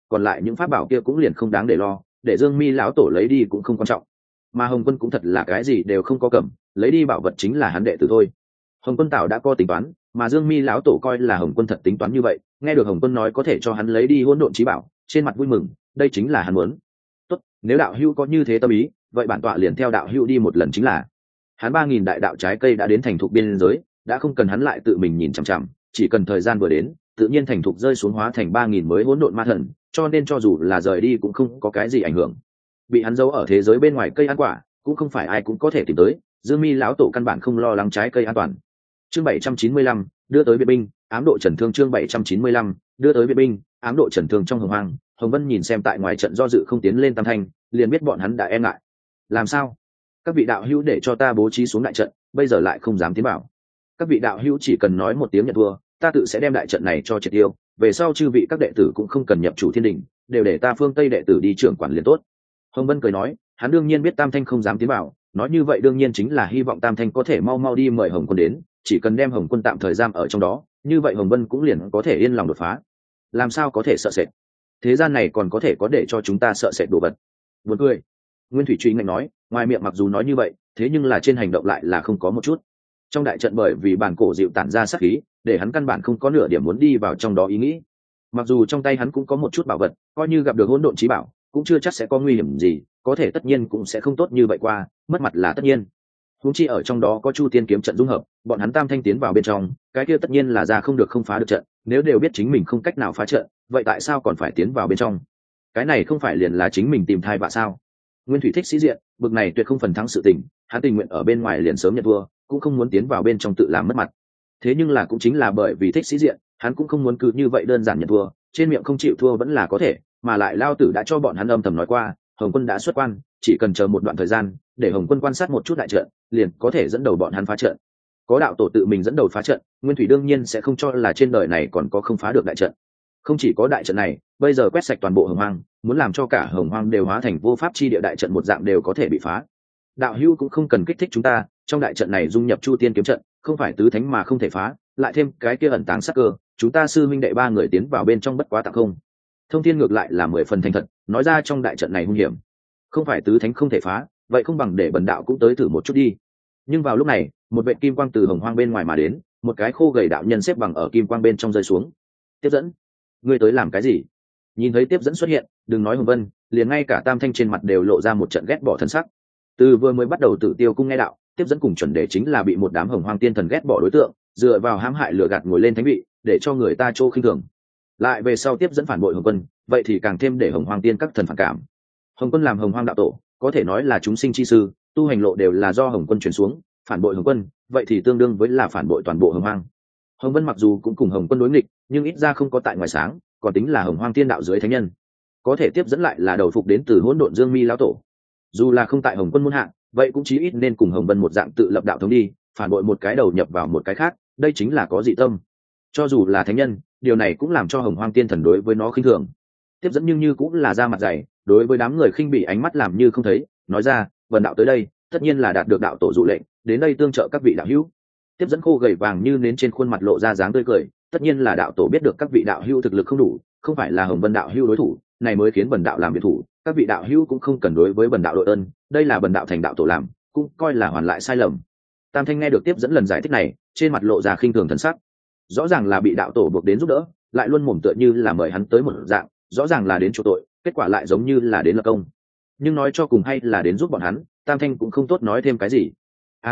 còn lại những pháp bảo kia cũng liền không đáng để lo, để Dương Mi lão tổ lấy đi cũng không quan trọng. Mà Hồng Quân cũng thật là cái gì đều không có cầm, lấy đi bảo vật chính là hắn đệ tử thôi. Hồng Quân Tảo đã có tính toán, mà Dương Mi lão tổ coi là Hồng Quân thật tính toán như vậy, nghe được Hồng Quân nói có thể cho hắn lấy đi hỗn độn chí bảo, trên mặt vui mừng, đây chính là hắn muốn. Tốt, nếu đạo hữu có như thế tâm ý, vậy bản tọa liền theo đạo hữu đi một lần chính là. Hắn 3000 đại đạo trái cây đã đến thành thục biên giới, đã không cần hắn lại tự mình nhìn chằm chằm, chỉ cần thời gian vừa đến, tự nhiên thành thục rơi xuống hóa thành 3000 mới hỗn độn ma thần, cho nên cho dù là rời đi cũng không có cái gì ảnh hưởng. Bị hắn giấu ở thế giới bên ngoài cây ăn quả, cũng không phải ai cũng có thể tìm tới, Dương Mi lão tổ căn bản không lo lắng trái cây an toàn. Chương 795, đưa tới viện binh, ám độ trần thương. Chương 795, đưa tới viện binh, ám độ trần thương. Trong hồng hoang, Hồng Vân nhìn xem tại ngoài trận do dự không tiến lên tam thanh, liền biết bọn hắn đã e ngại. Làm sao? Các vị đạo hữu để cho ta bố trí xuống đại trận, bây giờ lại không dám tiến vào. Các vị đạo hữu chỉ cần nói một tiếng nhận thua, ta tự sẽ đem đại trận này cho triệt tiêu, về sau chư vị các đệ tử cũng không cần nhập chủ thiên đình, đều để ta phương Tây đệ tử đi trưởng quản liền tốt. Hồng Vân cười nói, hắn đương nhiên biết tam thanh không dám tiến vào, nói như vậy đương nhiên chính là hy vọng tam thanh có thể mau mau đi mời Hồng Quân đến, chỉ cần đem Hồng Quân tạm thời giam ở trong đó, như vậy Hồng Vân cũng liền có thể yên lòng đột phá. Làm sao có thể sợ sệt? Thế gian này còn có thể có để cho chúng ta sợ sệt đồ vật? Buồn cười. Nguyên Thủy Truy ngạnh nói, ngoài miệng mặc dù nói như vậy, thế nhưng là trên hành động lại là không có một chút. Trong đại trận bởi vì bản cổ dịu tản ra sát khí, để hắn căn bản không có nửa điểm muốn đi vào trong đó ý nghĩ. Mặc dù trong tay hắn cũng có một chút bảo vật, coi như gặp được hỗn độn chí bảo, cũng chưa chắc sẽ có nguy hiểm gì, có thể tất nhiên cũng sẽ không tốt như vậy qua, mất mặt là tất nhiên. Huống chi ở trong đó có Chu Tiên kiếm trận dung hợp, bọn hắn tam thanh tiến vào bên trong, cái kia tất nhiên là ra không được không phá được trận, nếu đều biết chính mình không cách nào phá trận, vậy tại sao còn phải tiến vào bên trong? Cái này không phải liền là chính mình tìm thai vạ sao? Nguyên Thủy thích sĩ diện, bực này tuyệt không phần thắng sự tình, hắn tình nguyện ở bên ngoài liền sớm nhận thua, cũng không muốn tiến vào bên trong tự làm mất mặt. Thế nhưng là cũng chính là bởi vì thích sĩ diện, hắn cũng không muốn cứ như vậy đơn giản nhận thua, trên miệng không chịu thua vẫn là có thể, mà lại Lao Tử đã cho bọn hắn âm thầm nói qua, Hồng Quân đã xuất quan, chỉ cần chờ một đoạn thời gian, để Hồng Quân quan sát một chút đại trận, liền có thể dẫn đầu bọn hắn phá trận. Có đạo tổ tự mình dẫn đầu phá trận, Nguyên Thủy đương nhiên sẽ không cho là trên đời này còn có không phá được đại trận. Không chỉ có đại trận này, bây giờ quét sạch toàn bộ Hồng Hoang, muốn làm cho cả Hồng Hoang đều hóa thành vô pháp chi địa đại trận một dạng đều có thể bị phá. Đạo hữu cũng không cần kích thích chúng ta, trong đại trận này dung nhập Chu Tiên kiếm trận, không phải tứ thánh mà không thể phá, lại thêm cái kia ẩn tàng sát cơ, chúng ta sư minh đệ ba người tiến vào bên trong bất quá tạm không. Thông Thiên ngược lại là 10 phần thành thật, nói ra trong đại trận này hung hiểm, không phải tứ thánh không thể phá, vậy không bằng để bần đạo cũng tới thử một chút đi. Nhưng vào lúc này, một vệt kim quang từ Hồng Hoang bên ngoài mà đến, một cái khô gầy đạo nhân xếp bằng ở kim quang bên trong rơi xuống. Tiếp dẫn, ngươi tới làm cái gì? Nhìn thấy tiếp dẫn xuất hiện, đừng nói Hồng Vân, liền ngay cả tam thanh trên mặt đều lộ ra một trận ghét bỏ thân sắc. Từ vừa mới bắt đầu Tử Tiêu cung nghe đạo, tiếp dẫn cùng chuẩn đề chính là bị một đám Hồng Hoang tiên thần ghét bỏ đối tượng, dựa vào hãm hại lừa gạt ngồi lên thánh vị, để cho người ta trô khinh thường. Lại về sau tiếp dẫn phản bội Hồng Quân, vậy thì càng thêm để Hồng Hoang tiên các thần phản cảm. Hồng Quân làm Hồng Hoang đạo tổ, có thể nói là chúng sinh chi sư, tu hành lộ đều là do Hồng Quân truyền xuống, phản bội Hồng Quân, vậy thì tương đương với là phản bội toàn bộ Hồng Hoang. Hồng Vân mặc dù cũng cùng Hồng Quân đối nghịch, nhưng ít ra không có tại ngoài sáng, còn tính là Hồng Hoang tiên đạo dưới thánh nhân. Có thể tiếp dẫn lại là đầu phục đến từ hỗn độn Dương Mi lão tổ. Dù là không tại Hồng Quân muôn hạng, vậy cũng chí ít nên cùng Hồng Vân một dạng tự lập đạo thống đi, phản bội một cái đầu nhập vào một cái khác, đây chính là có dị tâm. Cho dù là thánh nhân, điều này cũng làm cho Hồng Hoang tiên thần đối với nó khinh thường. Tiếp dẫn nhưng như cũng là ra mặt dày, đối với đám người khinh bỉ ánh mắt làm như không thấy, nói ra, vần đạo tới đây, tất nhiên là đạt được đạo tổ dụ lệnh, đến đây tương trợ các vị đạo hữu. Tiếp dẫn khô gầy vàng như nến trên khuôn mặt lộ ra dáng tươi cười, tất nhiên là đạo tổ biết được các vị đạo hữu thực lực không đủ, không phải là Hồng Vân đạo hữu đối thủ, này mới khiến bần đạo làm biệt thủ, các vị đạo hữu cũng không cần đối với bần đạo đội ơn, đây là bần đạo thành đạo tổ làm, cũng coi là hoàn lại sai lầm. Tam thanh nghe được tiếp dẫn lần giải thích này, trên mặt lộ ra khinh thường thần sắc. Rõ ràng là bị đạo tổ buộc đến giúp đỡ, lại luôn mồm tựa như là mời hắn tới một dạng, rõ ràng là đến chỗ tội, kết quả lại giống như là đến lập công. Nhưng nói cho cùng hay là đến giúp bọn hắn, tam thanh cũng không tốt nói thêm cái gì.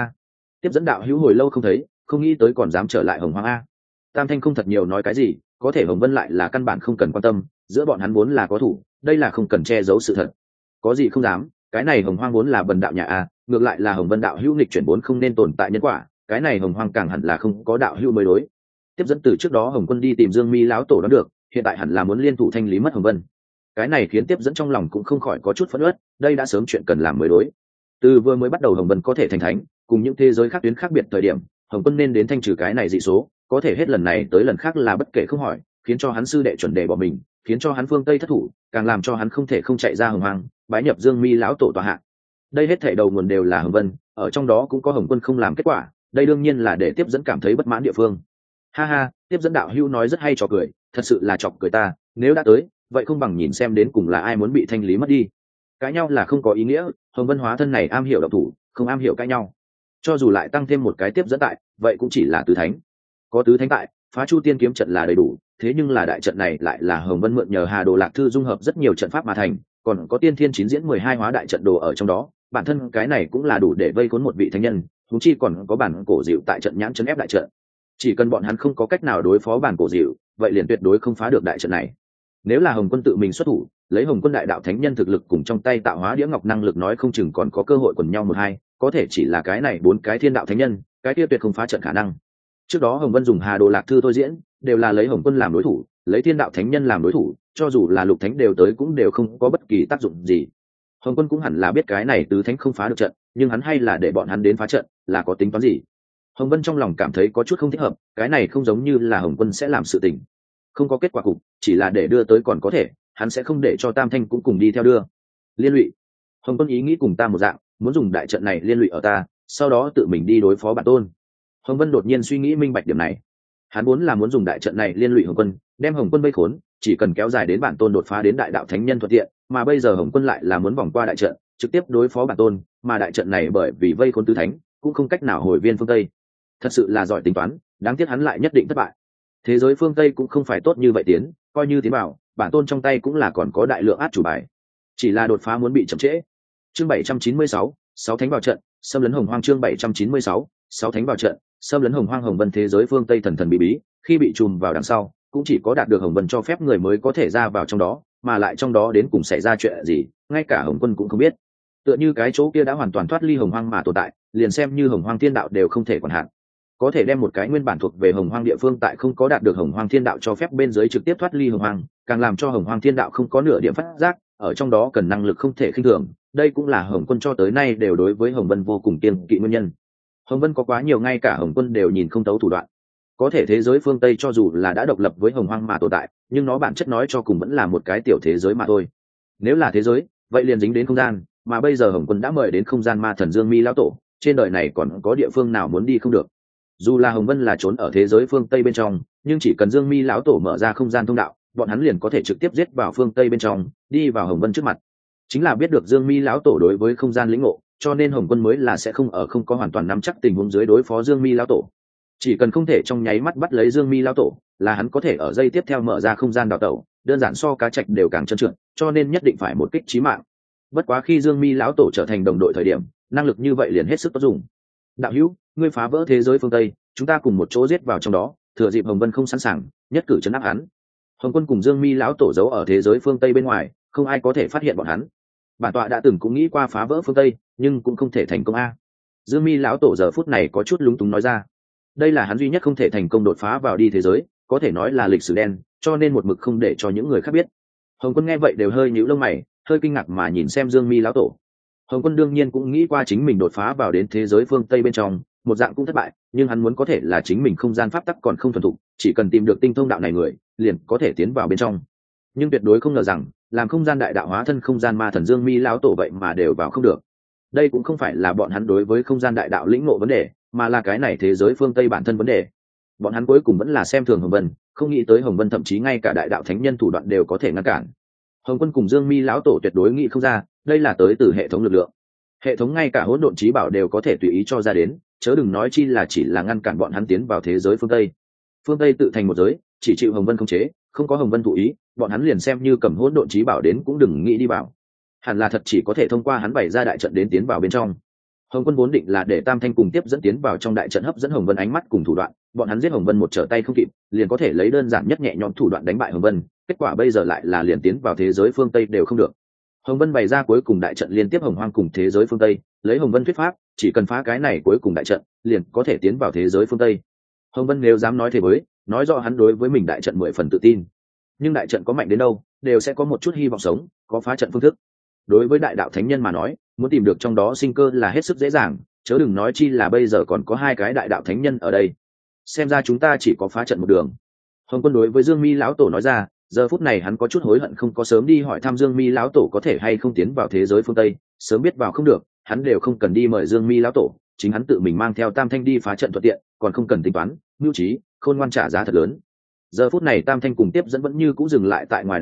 Tiếp dẫn đạo hữu hồi lâu không thấy, không nghĩ tới còn dám trở lại Hồng Hoang a. Tam thanh không thật nhiều nói cái gì, có thể Hồng Vân lại là căn bản không cần quan tâm, giữa bọn hắn vốn là có thủ, đây là không cần che giấu sự thật. Có gì không dám, cái này Hồng Hoang vốn là bần đạo nhà a, ngược lại là Hồng Vân đạo hữu nghịch chuyển vốn không nên tồn tại nhân quả, cái này Hồng Hoang càng hẳn là không có đạo hữu mới đối. Tiếp dẫn từ trước đó Hồng Quân đi tìm Dương Mi lão tổ đó được, hiện tại hẳn là muốn liên thủ thanh lý mất Hồng Vân. Cái này khiến tiếp dẫn trong lòng cũng không khỏi có chút phẫn uất, đây đã sớm chuyện cần làm mới đối. Từ vừa mới bắt đầu Hồng Vân có thể thành thánh, cùng những thế giới khác tuyến khác biệt thời điểm, Hồng Quân nên đến thanh trừ cái này dị số, có thể hết lần này tới lần khác là bất kể không hỏi, khiến cho hắn sư đệ chuẩn đề bỏ mình, khiến cho hắn phương Tây thất thủ, càng làm cho hắn không thể không chạy ra Hồng Hoang, bái nhập Dương Mi lão tổ tọa hạ. Đây hết thảy đầu nguồn đều là Hồng Vân, ở trong đó cũng có Hồng Quân không làm kết quả, đây đương nhiên là để tiếp dẫn cảm thấy bất mãn địa phương. Ha ha, tiếp dẫn đạo hữu nói rất hay trò cười, thật sự là chọc cười ta, nếu đã tới, vậy không bằng nhìn xem đến cùng là ai muốn bị thanh lý mất đi. Cãi nhau là không có ý nghĩa, Hồng Vân hóa thân này am hiểu độc thủ, không am hiểu cãi nhau. Cho dù lại tăng thêm một cái tiếp dẫn tại, vậy cũng chỉ là tứ thánh. Có tứ thánh tại, phá Chu Tiên kiếm trận là đầy đủ, thế nhưng là đại trận này lại là Hồng Vân mượn nhờ Hà Đồ Lạc Thư dung hợp rất nhiều trận pháp mà thành, còn có Tiên Thiên Chín Diễn 12 hóa đại trận đồ ở trong đó, bản thân cái này cũng là đủ để vây khốn một vị thánh nhân, huống chi còn có bản cổ dịu tại trận nhãn chấn ép đại trận. Chỉ cần bọn hắn không có cách nào đối phó bản cổ dịu, vậy liền tuyệt đối không phá được đại trận này. Nếu là Hồng Quân tự mình xuất thủ, lấy Hồng Quân đại đạo thánh nhân thực lực cùng trong tay tạo hóa đĩa ngọc năng lực nói không chừng còn có cơ hội quần nhau một hai, có thể chỉ là cái này 4 cái thiên đạo thánh nhân, cái kia tuyệt không phá trận khả năng. Trước đó Hồng Vân dùng Hà Đồ Lạc Thư thôi diễn, đều là lấy Hồng Quân làm đối thủ, lấy thiên đạo thánh nhân làm đối thủ, cho dù là lục thánh đều tới cũng đều không có bất kỳ tác dụng gì. Hồng Quân cũng hẳn là biết cái này tứ thánh không phá được trận, nhưng hắn hay là để bọn hắn đến phá trận, là có tính toán gì? Hồng Vân trong lòng cảm thấy có chút không thích hợp, cái này không giống như là Hồng Quân sẽ làm sự tình. Không có kết quả cục, chỉ là để đưa tới còn có thể, hắn sẽ không để cho Tam Thanh cũng cùng đi theo đưa. Liên lụy. Hồng Quân ý nghĩ cùng ta một dạng, muốn dùng đại trận này liên lụy ở ta, sau đó tự mình đi đối phó bản tôn. Hồng Vân đột nhiên suy nghĩ minh bạch điểm này. Hắn muốn dùng đại trận này liên lụy Hồng Quân, đem Hồng Quân vây khốn, chỉ cần kéo dài đến bản tôn đột phá đến đại đạo thánh nhân thuận tiện, mà bây giờ Hồng Quân lại là muốn vòng qua đại trận, trực tiếp đối phó bản tôn, mà đại trận này bởi vì vây khốn tứ thánh, cũng không cách nào hồi viên phương Tây. Thật sự là giỏi tính toán, đáng tiếc hắn lại nhất định thất bại. Thế giới phương Tây cũng không phải tốt như vậy tiến, coi như tiến vào, bản tôn trong tay cũng là còn có đại lượng át chủ bài, chỉ là đột phá muốn bị chậm trễ. Chương 796, 6 thánh vào trận, xâm lấn Hồng Hoang. Chương 796, 6 thánh vào trận, xâm lấn Hồng Hoang. Hồng Vân thế giới phương Tây thần thần bí bí, khi bị trùm vào đằng sau, cũng chỉ có đạt được Hồng Vân cho phép người mới có thể ra vào trong đó, mà lại trong đó đến cùng xảy ra chuyện gì, ngay cả Hồng Quân cũng không biết. Tựa như cái chỗ kia đã hoàn toàn thoát ly Hồng Hoang mà tồn tại, liền xem như Hồng Hoang Thiên Đạo đều không thể quản hạn. Có thể đem một cái nguyên bản thuộc về Hồng Hoang địa phương tại không có đạt được Hồng Hoang Thiên Đạo cho phép bên dưới trực tiếp thoát ly Hồng Hoang, càng làm cho Hồng Hoang Thiên Đạo không có nửa điểm phát giác, ở trong đó cần năng lực không thể khinh thường, đây cũng là Hồng Quân cho tới nay đều đối với Hồng Vân vô cùng kiêng kỵ nguyên nhân. Hồng Vân có quá nhiều ngay cả Hồng Quân đều nhìn không thấu thủ đoạn. Có thể thế giới phương Tây cho dù là đã độc lập với Hồng Hoang mà tồn tại, nhưng nó bản chất nói cho cùng vẫn là một cái tiểu thế giới mà thôi. Nếu là thế giới, vậy liền dính đến không gian, mà bây giờ Hồng Quân đã mời đến không gian ma thần Dương Mi lão tổ, trên đời này còn có địa phương nào muốn đi không được. Dù là Hồng Vân là trốn ở thế giới phương Tây bên trong, nhưng chỉ cần Dương Mi lão tổ mở ra không gian thông đạo, bọn hắn liền có thể trực tiếp giết vào phương Tây bên trong, đi vào Hồng Vân trước mặt. Chính là biết được Dương Mi lão tổ đối với không gian lĩnh ngộ, cho nên Hồng Quân mới là sẽ không có hoàn toàn nắm chắc tình huống dưới đối phó Dương Mi lão tổ. Chỉ cần không thể trong nháy mắt bắt lấy Dương Mi lão tổ, là hắn có thể ở giây tiếp theo mở ra không gian đào tẩu, đơn giản so cá trạch đều càng trơn trượt, cho nên nhất định phải một kích chí mạng. Bất quá khi Dương Mi lão tổ trở thành đồng đội thời điểm, năng lực như vậy liền hết sức tốt dùng. Đạo hữu, ngươi phá vỡ thế giới phương Tây, chúng ta cùng một chỗ giết vào trong đó, thừa dịp Hồng Vân không sẵn sàng, nhất cử trấn áp hắn. Hồng Quân cùng Dương Mi lão tổ giấu ở thế giới phương Tây bên ngoài, không ai có thể phát hiện bọn hắn. Bản tọa đã từng cũng nghĩ qua phá vỡ phương Tây, nhưng cũng không thể thành công a. Dương Mi lão tổ giờ phút này có chút lúng túng nói ra. Đây là hắn duy nhất không thể thành công đột phá vào đi thế giới, có thể nói là lịch sử đen, cho nên một mực không để cho những người khác biết. Hồng Quân nghe vậy đều hơi nhíu lông mày, hơi kinh ngạc mà nhìn xem Dương Mi lão tổ. Hồng Quân đương nhiên cũng nghĩ qua chính mình đột phá vào đến thế giới phương Tây bên trong, một dạng cũng thất bại, nhưng hắn muốn có thể là chính mình không gian pháp tắc còn không thuần thục, chỉ cần tìm được tinh thông đạo này người, liền có thể tiến vào bên trong. Nhưng tuyệt đối không ngờ rằng, làm không gian đại đạo hóa thân không gian ma thần Dương Mi lão tổ vậy mà đều vào không được. Đây cũng không phải là bọn hắn đối với không gian đại đạo lĩnh ngộ vấn đề, mà là cái này thế giới phương Tây bản thân vấn đề. Bọn hắn cuối cùng vẫn là xem thường Hồng Vân, không nghĩ tới Hồng Vân thậm chí ngay cả đại đạo thánh nhân thủ đoạn đều có thể ngăn cản. Hồng Quân cùng Dương Mi lão tổ tuyệt đối nghĩ không ra, đây là tới từ hệ thống lực lượng. Hệ thống ngay cả hỗn độn chí bảo đều có thể tùy ý cho ra đến, chớ đừng nói chi là chỉ là ngăn cản bọn hắn tiến vào thế giới phương Tây. Phương Tây tự thành một giới, chỉ chịu Hồng Vân khống chế, không có Hồng Vân thụ ý, bọn hắn liền xem như cầm hỗn độn chí bảo đến cũng đừng nghĩ đi vào. Hẳn là thật chỉ có thể thông qua hắn bày ra đại trận đến tiến vào bên trong. Hồng Quân vốn định là để Tam Thanh cùng tiếp dẫn tiến vào trong đại trận hấp dẫn Hồng Vân ánh mắt cùng thủ đoạn, bọn hắn giết Hồng Vân một trở tay không kịp, liền có thể lấy đơn giản nhất nhẹ nhõm thủ đoạn đánh bại Hồng Vân, kết quả bây giờ lại là liền tiến vào thế giới phương Tây đều không được. Hồng Vân bày ra cuối cùng đại trận liên tiếp Hồng Hoang cùng thế giới phương Tây, lấy Hồng Vân thuyết pháp, chỉ cần phá cái này cuối cùng đại trận, liền có thể tiến vào thế giới phương Tây. Hồng Vân nếu dám nói thế với, nói rõ hắn đối với mình đại trận 10 phần tự tin. Nhưng đại trận có mạnh đến đâu, đều sẽ có một chút hy vọng sống, có phá trận phương thức. Đối với đại đạo thánh nhân mà nói, muốn tìm được trong đó sinh cơ là hết sức dễ dàng, chớ đừng nói chi là bây giờ còn có 2 cái đại đạo thánh nhân ở đây. Xem ra chúng ta chỉ có phá trận một đường. Hồng Quân đối với Dương Mi lão tổ nói ra, giờ phút này hắn có chút hối hận không có sớm đi hỏi thăm Dương Mi lão tổ có thể hay không tiến vào thế giới phương Tây, sớm biết vào không được, hắn đều không cần đi mời Dương Mi lão tổ, chính hắn tự mình mang theo Tam Thanh đi phá trận thuận tiện, còn không cần tính toán, mưu trí, khôn ngoan trả giá thật lớn. Giờ phút này Tam Thanh cùng tiếp dẫn vẫn như cũ dừng lại tại ngoài đại trận,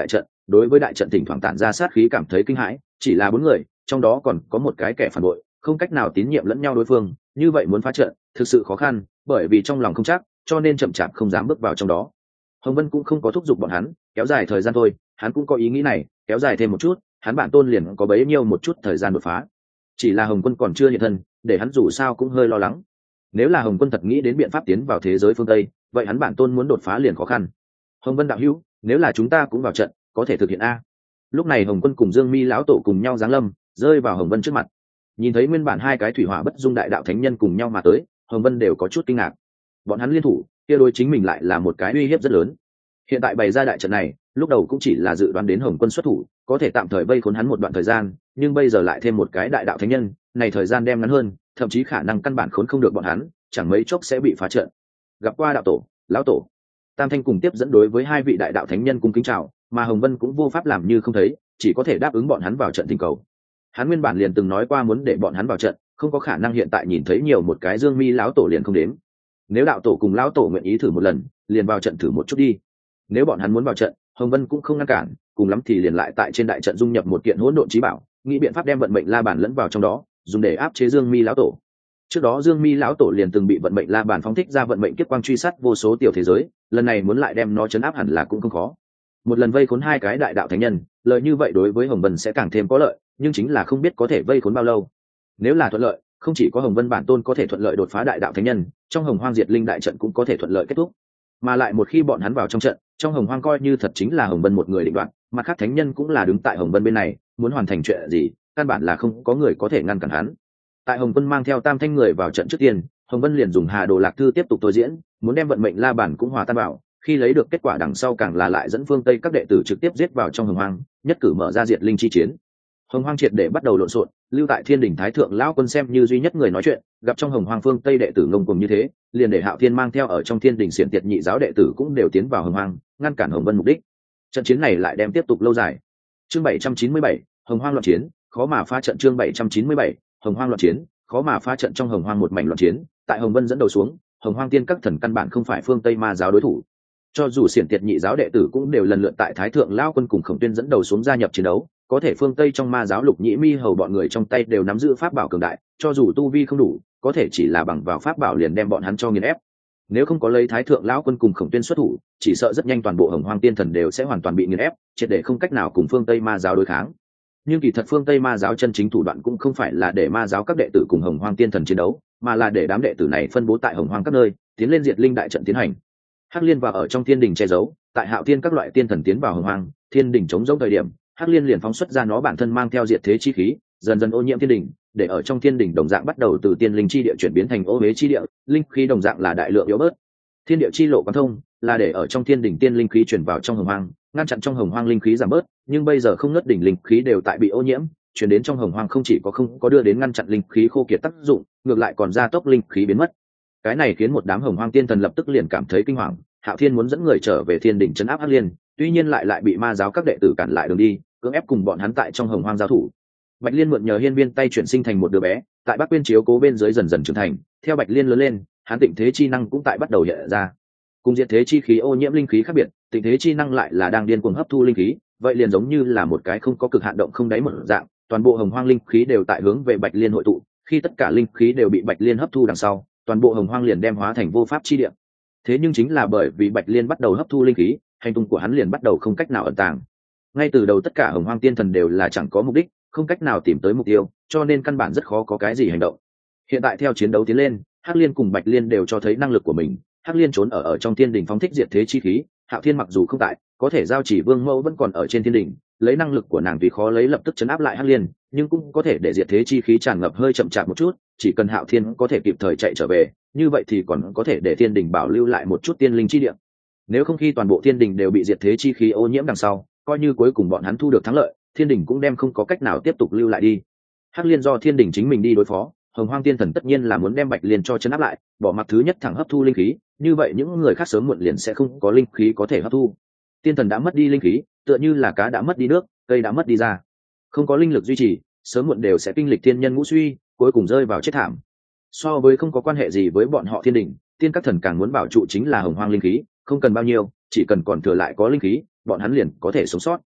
đối với đại trận thỉnh thoảng tản ra sát khí cảm thấy kinh hãi. Chỉ là 4 người, trong đó còn có một cái kẻ phản bội, không cách nào tín nhiệm lẫn nhau đối phương, như vậy muốn phá trận thực sự khó khăn, bởi vì trong lòng không chắc, cho nên chậm chạp không dám bước vào trong đó. Hồng Vân cũng không có thúc giục bọn hắn kéo dài thời gian thôi, hắn cũng có ý nghĩ này, kéo dài thêm một chút, hắn bản tôn liền có bấy nhiêu một chút thời gian đột phá. Chỉ là Hồng Quân còn chưa hiện thân, để hắn dù sao cũng hơi lo lắng. Nếu là Hồng Quân thật nghĩ đến biện pháp tiến vào thế giới phương Tây, vậy hắn bản tôn muốn đột phá liền khó khăn. Hồng Vân đạo hữu, nếu là chúng ta cũng vào trận, có thể thực hiện a. Lúc này Hồng Quân cùng Dương Mi lão tổ cùng nhau giáng lâm, rơi vào Hồng Vân trước mặt. Nhìn thấy nguyên bản hai cái thủy hỏa bất dung đại đạo thánh nhân cùng nhau mà tới, Hồng Vân đều có chút kinh ngạc. Bọn hắn liên thủ, kia đối chính mình lại là một cái uy hiếp rất lớn. Hiện tại bày ra đại trận này, lúc đầu cũng chỉ là dự đoán đến Hồng Quân xuất thủ, có thể tạm thời vây khốn hắn một đoạn thời gian, nhưng bây giờ lại thêm một cái đại đạo thánh nhân, này thời gian đem ngắn hơn, thậm chí khả năng căn bản khốn không được bọn hắn, chẳng mấy chốc sẽ bị phá trận. Gặp qua đạo tổ, lão tổ. Tam Thanh cùng tiếp dẫn đối với hai vị đại đạo thánh nhân cung kính chào, mà Hồng Vân cũng vô pháp làm như không thấy, chỉ có thể đáp ứng bọn hắn vào trận thỉnh cầu. Hắn nguyên bản liền từng nói qua muốn để bọn hắn vào trận, không có khả năng hiện tại nhìn thấy nhiều một cái Dương Mi lão tổ liền không đến. Nếu đạo tổ cùng lão tổ nguyện ý thử một lần, liền vào trận thử một chút đi. Nếu bọn hắn muốn vào trận, Hồng Vân cũng không ngăn cản, cùng lắm thì liền lại tại trên đại trận dung nhập một kiện hỗn độn chí bảo, nghĩ biện pháp đem vận mệnh la bàn lẫn vào trong đó, dùng để áp chế Dương Mi lão tổ. Trước đó Dương Mi lão tổ liền từng bị vận mệnh la bàn phóng thích ra vận mệnh kiếp quang truy sát vô số tiểu thế giới, lần này muốn lại đem nó chấn áp hẳn là cũng không khó. Một lần vây khốn hai cái đại đạo thánh nhân, lợi như vậy đối với Hồng Vân sẽ càng thêm có lợi, nhưng chính là không biết có thể vây khốn bao lâu. Nếu là thuận lợi, không chỉ có Hồng Vân bản tôn có thể thuận lợi đột phá đại đạo thánh nhân, trong Hồng Hoang Diệt Linh đại trận cũng có thể thuận lợi kết thúc. Mà lại một khi bọn hắn vào trong trận, trong Hồng Hoang coi như thật chính là Hồng Vân một người định đoạt, mặt khác thánh nhân cũng là đứng tại Hồng Vân bên này, muốn hoàn thành chuyện gì, căn bản là không có người có thể ngăn cản hắn. Tại Hồng Vân mang theo Tam Thanh người vào trận trước tiên, Hồng Vân liền dùng Hà Đồ Lạc Thư tiếp tục thôi diễn, muốn đem vận mệnh la bản cũng hòa tan vào, khi lấy được kết quả đằng sau càng là lại dẫn phương Tây các đệ tử trực tiếp giết vào trong Hồng Hoang, nhất cử mở ra Diệt Linh chi chiến. Hồng Hoang triệt để bắt đầu lộn xộn, lưu tại Thiên Đình Thái Thượng lão quân xem như duy nhất người nói chuyện, gặp trong Hồng Hoang phương Tây đệ tử ngông cuồng như thế, liền để Hạo Thiên mang theo ở trong Thiên Đình xiển tiệt nhị giáo đệ tử cũng đều tiến vào Hồng Hoang, ngăn cản Hồng Vân mục đích. Trận chiến này lại đem tiếp tục lâu dài. Chương 797, Hồng Hoang loạn chiến, khó mà phá trận. Chương 797, Hồng Hoang loạn chiến, khó mà phá trận. Trong Hồng Hoang một mảnh loạn chiến, tại Hồng Vân dẫn đầu xuống, Hồng Hoang tiên các thần căn bản không phải phương Tây ma giáo đối thủ. Cho dù xiển tiệt nhị giáo đệ tử cũng đều lần lượt tại Thái Thượng lão quân cùng Khổng Tuyên dẫn đầu xuống gia nhập chiến đấu, có thể phương Tây trong ma giáo Lục Nhĩ Mi hầu bọn người trong tay đều nắm giữ pháp bảo cường đại, cho dù tu vi không đủ, có thể chỉ là bằng vào pháp bảo liền đem bọn hắn cho nghiền ép. Nếu không có lấy Thái Thượng lão quân cùng Khổng Tuyên xuất thủ, chỉ sợ rất nhanh toàn bộ Hồng Hoang tiên thần đều sẽ hoàn toàn bị nghiền ép, triệt để không cách nào cùng phương Tây ma giáo đối kháng. Nhưng kỳ thật phương Tây ma giáo chân chính thủ đoạn cũng không phải là để ma giáo các đệ tử cùng Hồng Hoang tiên thần chiến đấu, mà là để đám đệ tử này phân bố tại Hồng Hoang các nơi, tiến lên Diệt Linh đại trận tiến hành. Hắc Liên vào ở trong Thiên Đình che giấu, tại Hạo Thiên các loại tiên thần tiến vào Hồng Hoang, Thiên Đình chống rỗng thời điểm, Hắc Liên liền phóng xuất ra nó bản thân mang theo diệt thế chi khí, dần dần ô nhiễm Thiên Đình, để ở trong Thiên Đình đồng dạng bắt đầu từ tiên linh chi địa chuyển biến thành ô uế chi địa, linh khí đồng dạng là đại lượng yếu bớt. Thiên địa chi lộ quán thông, là để ở trong Thiên Đình tiên linh khí chuyển vào trong Hồng Hoang, ngăn chặn trong Hồng Hoang linh khí giảm bớt, nhưng bây giờ không ngớt đỉnh linh khí đều tại bị ô nhiễm, chuyển đến trong Hồng Hoang không chỉ có không có đưa đến ngăn chặn linh khí khô kiệt tác dụng, ngược lại còn gia tốc linh khí biến mất. Cái này khiến một đám Hồng Hoang tiên thần lập tức liền cảm thấy kinh hoàng. Hạo Thiên muốn dẫn người trở về Thiên Đình trấn áp Hắc Liên, tuy nhiên lại bị ma giáo các đệ tử cản lại đường đi, cưỡng ép cùng bọn hắn tại trong Hồng Hoang giao thủ. Bạch Liên mượn nhờ hiên viên tay chuyển sinh thành một đứa bé, tại Bắc Quyên chiếu cố bên dưới dần dần trưởng thành, theo Bạch Liên lớn lên, hắn tịnh thế chi năng cũng tại bắt đầu hiện ra. Cùng diệt thế chi khí ô nhiễm linh khí khác biệt, tịnh thế chi năng lại là đang điên cuồng hấp thu linh khí, vậy liền giống như là một cái không có cực hạn động không đáy một dạng, toàn bộ Hồng Hoang linh khí đều tại hướng về Bạch Liên hội tụ, khi tất cả linh khí đều bị Bạch Liên hấp thu đằng sau, toàn bộ Hồng Hoang liền đem hóa thành vô pháp chi địa. Thế nhưng chính là bởi vì Bạch Liên bắt đầu hấp thu linh khí, hành tung của hắn liền bắt đầu không cách nào ẩn tàng. Ngay từ đầu tất cả Hồng Hoang tiên thần đều là chẳng có mục đích, không cách nào tìm tới mục tiêu, cho nên căn bản rất khó có cái gì hành động. Hiện tại theo chiến đấu tiến lên, Hắc Liên cùng Bạch Liên đều cho thấy năng lực của mình. Hắc Liên trốn ở trong Thiên Đình phóng thích diệt thế chi khí, Hạo Thiên mặc dù không tại, có thể giao chỉ Vương Mẫu vẫn còn ở trên Thiên Đình, lấy năng lực của nàng vì khó lấy lập tức chấn áp lại Hắc Liên, nhưng cũng có thể để diệt thế chi khí tràn ngập hơi chậm chạp một chút, chỉ cần Hạo Thiên có thể kịp thời chạy trở về, như vậy thì còn có thể để Thiên Đình bảo lưu lại một chút tiên linh chi địa. Nếu không khi toàn bộ Thiên Đình đều bị diệt thế chi khí ô nhiễm đằng sau, coi như cuối cùng bọn hắn thu được thắng lợi, Thiên Đình cũng đem không có cách nào tiếp tục lưu lại đi. Hắc Liên do Thiên Đình chính mình đi đối phó, Hồng Hoang tiên thần tất nhiên là muốn đem Bạch Liên cho chấn áp lại, bỏ mặc thứ nhất thẳng hấp thu linh khí, như vậy những người khác sớm muộn liền sẽ không có linh khí có thể hấp thu. Tiên thần đã mất đi linh khí, tựa như là cá đã mất đi nước, cây đã mất đi ra, không có linh lực duy trì, sớm muộn đều sẽ kinh lịch thiên nhân ngũ suy, cuối cùng rơi vào chết thảm. So với không có quan hệ gì với bọn họ Thiên Đình, tiên các thần càng muốn bảo trụ chính là Hồng Hoang linh khí, không cần bao nhiêu, chỉ cần còn thừa lại có linh khí, bọn hắn liền có thể sống sót.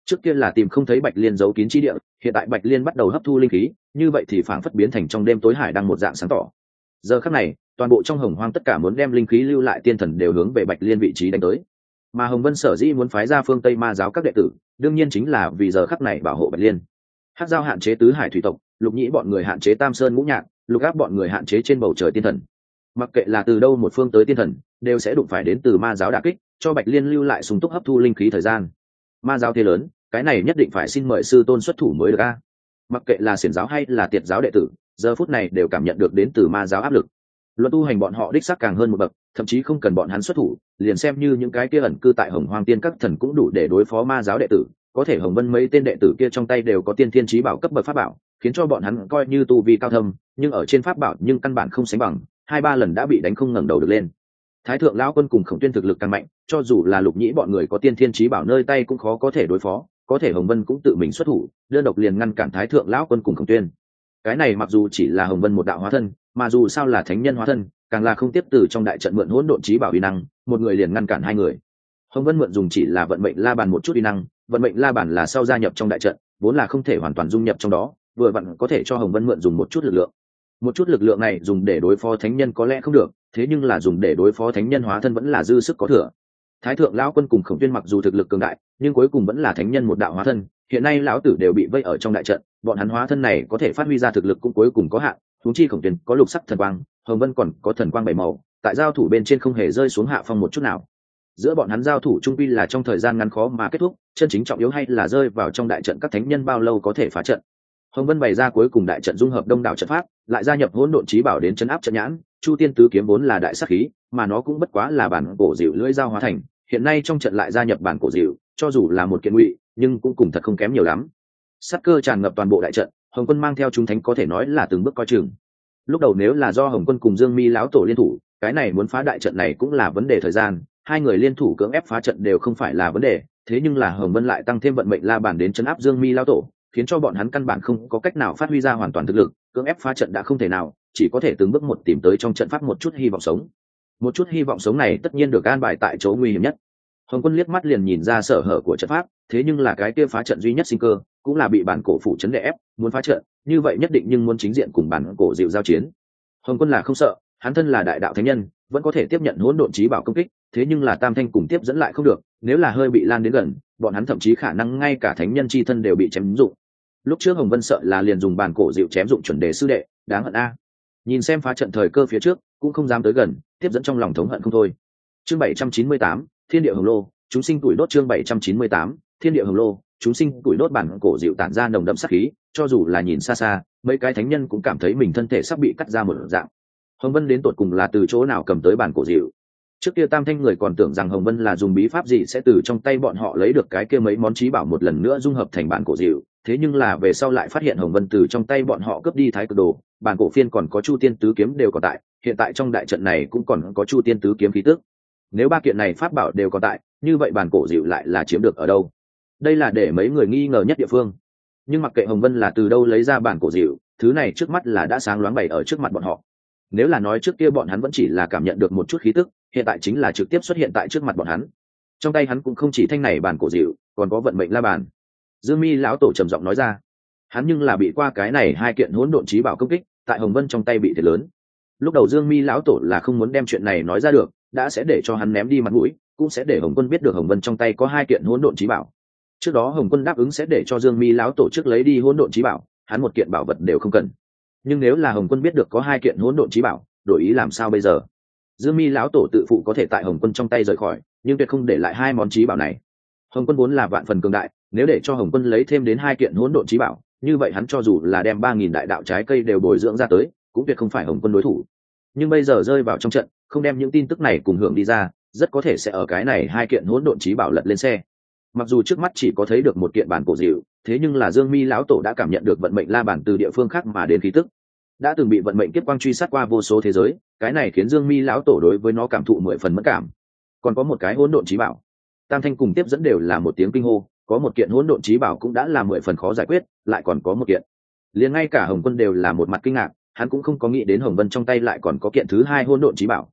Trước kia là tìm không thấy bạch liên giấu kín chi địa, hiện tại bạch liên bắt đầu hấp thu linh khí, như vậy thì phảng phất biến thành trong đêm tối hải đang một dạng sáng tỏ. Giờ khắc này, toàn bộ trong hồng hoang tất cả muốn đem linh khí lưu lại tiên thần đều hướng về bạch liên vị trí đánh tới. Mà hồng vân sở dĩ muốn phái ra phương tây ma giáo các đệ tử, đương nhiên chính là vì giờ khắc này bảo hộ bạch liên. Hắc giao hạn chế tứ hải thủy tộc, lục nhĩ bọn người hạn chế tam sơn ngũ nhạc, lục áp bọn người hạn chế trên bầu trời tiên thần. Mặc kệ là từ đâu một phương tới tiên thần, đều sẽ đụng phải đến từ ma giáo đả kích, cho bạch liên lưu lại sung túc hấp thu linh khí thời gian. Ma giáo thế lớn, cái này nhất định phải xin mời sư tôn xuất thủ mới được a. Mặc kệ là xiển giáo hay là tiệt giáo đệ tử, giờ phút này đều cảm nhận được đến từ ma giáo áp lực. Luật tu hành bọn họ đích xác càng hơn một bậc, thậm chí không cần bọn hắn xuất thủ, liền xem như những cái kia ẩn cư tại hồng hoang tiên các thần cũng đủ để đối phó ma giáo đệ tử. Có thể hồng vân mấy tên đệ tử kia trong tay đều có tiên thiên chí bảo cấp bậc pháp bảo, khiến cho bọn hắn coi như tu vi cao thâm, nhưng ở trên pháp bảo nhưng căn bản không sánh bằng, 2-3 lần đã bị đánh không ngẩng đầu được lên. Thái thượng lão quân cùng Khổng Tuyên thực lực càng mạnh, cho dù là lục nhĩ bọn người có tiên thiên chí bảo nơi tay cũng khó có thể đối phó, có thể hồng vân cũng tự mình xuất thủ, đơn độc liền ngăn cản Thái thượng lão quân cùng Khổng Tuyên. Cái này mặc dù chỉ là hồng vân một đạo hóa thân, mà dù sao là thánh nhân hóa thân, càng là không tiếp từ trong đại trận mượn hỗn độn chí bảo uy năng, một người liền ngăn cản hai người. Hồng vân mượn dùng chỉ là vận mệnh la bàn một chút uy năng, vận mệnh la bàn là sau gia nhập trong đại trận, vốn là không thể hoàn toàn dung nhập trong đó, vừa vặn có thể cho hồng vân mượn dùng một chút lực lượng. Một chút lực lượng này dùng để đối phó thánh nhân có lẽ không được, thế nhưng là dùng để đối phó thánh nhân hóa thân vẫn là dư sức có thừa. Thái thượng lão quân cùng Khổng Tuyên mặc dù thực lực cường đại, nhưng cuối cùng vẫn là thánh nhân một đạo hóa thân, hiện nay lão tử đều bị vây ở trong đại trận, bọn hắn hóa thân này có thể phát huy ra thực lực cũng cuối cùng có hạn, huống chi Khổng Tuyên có lục sắc thần quang, hồng vân còn có thần quang bảy màu, tại giao thủ bên trên không hề rơi xuống hạ phong một chút nào. Giữa bọn hắn giao thủ trung quy là trong thời gian ngắn khó mà kết thúc, chân chính trọng yếu hay là rơi vào trong đại trận các thánh nhân bao lâu có thể phá trận. Hồng vân bày ra cuối cùng đại trận dung hợp đông đảo trận pháp, lại gia nhập hỗn độn chí bảo đến chấn áp trận nhãn. Chu tiên tứ kiếm vốn là đại sát khí, mà nó cũng bất quá là bản cổ dịu lưỡi dao hóa thành, hiện nay trong trận lại gia nhập bản cổ dịu, cho dù là một kiện ngụy, nhưng cũng cùng thật không kém nhiều lắm. Sát cơ tràn ngập toàn bộ đại trận, Hồng quân mang theo chúng thánh có thể nói là từng bước coi chừng. Lúc đầu nếu là do Hồng quân cùng Dương Mi lão tổ liên thủ, cái này muốn phá đại trận này cũng là vấn đề thời gian, hai người liên thủ cưỡng ép phá trận đều không phải là vấn đề, thế nhưng là Hồng vân lại tăng thêm vận mệnh la bàn đến chấn áp Dương Mi lão tổ, khiến cho bọn hắn căn bản không có cách nào phát huy ra hoàn toàn thực lực, cưỡng ép phá trận đã không thể nào, chỉ có thể từng bước một tìm tới trong trận pháp một chút hy vọng sống. Một chút hy vọng sống này tất nhiên được an bài tại chỗ nguy hiểm nhất. Hồng quân liếc mắt liền nhìn ra sở hở của trận pháp, thế nhưng là cái kia phá trận duy nhất sinh cơ, cũng là bị bản cổ phủ chấn đè ép, muốn phá trận, như vậy nhất định nhưng muốn chính diện cùng bản cổ dịu giao chiến. Hồng quân là không sợ, hắn thân là đại đạo thánh nhân, vẫn có thể tiếp nhận hỗn độn chí bảo công kích, thế nhưng là tam thanh cùng tiếp dẫn lại không được, nếu là hơi bị lan đến gần, bọn hắn thậm chí khả năng ngay cả thánh nhân chi thân đều bị chém dụng. Lúc trước Hồng vân sợ là liền dùng bản cổ dịu chém dụng chuẩn đề sư đệ, đáng hận a. Nhìn xem phá trận thời cơ phía trước, cũng không dám tới gần, tiếp dẫn trong lòng thống hận không thôi. Chương 798, Thiên địa hồng lô, chúng sinh tuổi đốt. Chương 798, Thiên địa hồng lô, chúng sinh tuổi đốt. Bản cổ dịu tản ra nồng đậm sát khí, cho dù là nhìn xa xa, mấy cái thánh nhân cũng cảm thấy mình thân thể sắp bị cắt ra một dạng. Hồng vân đến tột cùng là từ chỗ nào cầm tới bản cổ dịu? Trước kia tam thanh người còn tưởng rằng Hồng vân là dùng bí pháp gì sẽ từ trong tay bọn họ lấy được cái kia mấy món chí bảo một lần nữa dung hợp thành bản cổ dịu, thế nhưng là về sau lại phát hiện Hồng vân từ trong tay bọn họ cướp đi thái cực đồ, bản cổ phiên còn có chu tiên tứ kiếm đều còn tại, hiện tại trong đại trận này cũng còn có chu tiên tứ kiếm khí tức. Nếu ba kiện này pháp bảo đều còn tại, như vậy bản cổ dịu lại là chiếm được ở đâu? Đây là để mấy người nghi ngờ nhất địa phương. Nhưng mặc kệ Hồng vân là từ đâu lấy ra bản cổ dịu, thứ này trước mắt là đã sáng loáng bày ở trước mặt bọn họ. Nếu là nói trước kia bọn hắn vẫn chỉ là cảm nhận được một chút khí tức, hiện tại chính là trực tiếp xuất hiện tại trước mặt bọn hắn. Trong tay hắn cũng không chỉ thanh này bản cổ dịu, còn có vận mệnh la bàn. Dương Mi lão tổ trầm giọng nói ra, hắn nhưng là bị qua cái này hai kiện hỗn độn chí bảo công kích, tại Hồng vân trong tay bị thiệt lớn. Lúc đầu Dương Mi lão tổ là không muốn đem chuyện này nói ra được, đã sẽ để cho hắn ném đi mặt mũi, cũng sẽ để Hồng quân biết được Hồng vân trong tay có hai kiện hỗn độn chí bảo. Trước đó Hồng quân đáp ứng sẽ để cho Dương Mi lão tổ trước lấy đi hỗn độn chí bảo, hắn một kiện bảo vật đều không cần. Nhưng nếu là Hồng quân biết được có hai kiện hỗn độn chí bảo, đổi ý làm sao bây giờ? Dương Mi lão tổ tự phụ có thể tại Hồng quân trong tay rời khỏi, nhưng tuyệt không để lại hai món chí bảo này. Hồng quân vốn là vạn phần cường đại, nếu để cho Hồng quân lấy thêm đến hai kiện hỗn độn chí bảo, như vậy hắn cho dù là đem 3000 đại đạo trái cây đều bồi dưỡng ra tới, cũng tuyệt không phải Hồng quân đối thủ. Nhưng bây giờ rơi vào trong trận, không đem những tin tức này cùng hưởng đi ra, rất có thể sẽ ở cái này hai kiện hỗn độn chí bảo lật lên xe. Mặc dù trước mắt chỉ có thấy được một kiện bản cổ dịu, thế nhưng là Dương Mi lão tổ đã cảm nhận được vận mệnh la bản từ địa phương khác mà đến khí tức. Đã từng bị vận mệnh kiếp quang truy sát qua vô số thế giới, cái này khiến Dương Mi lão tổ đối với nó cảm thụ 10 phần mẫn cảm. Còn có một cái hỗn độn chí bảo, tam thanh cùng tiếp dẫn đều là một tiếng kinh hô, có một kiện hỗn độn chí bảo cũng đã là 10 phần khó giải quyết, lại còn có một kiện. Liền ngay cả Hồng quân đều là một mặt kinh ngạc, hắn cũng không có nghĩ đến Hồng vân trong tay lại còn có kiện thứ hai hỗn độn chí bảo.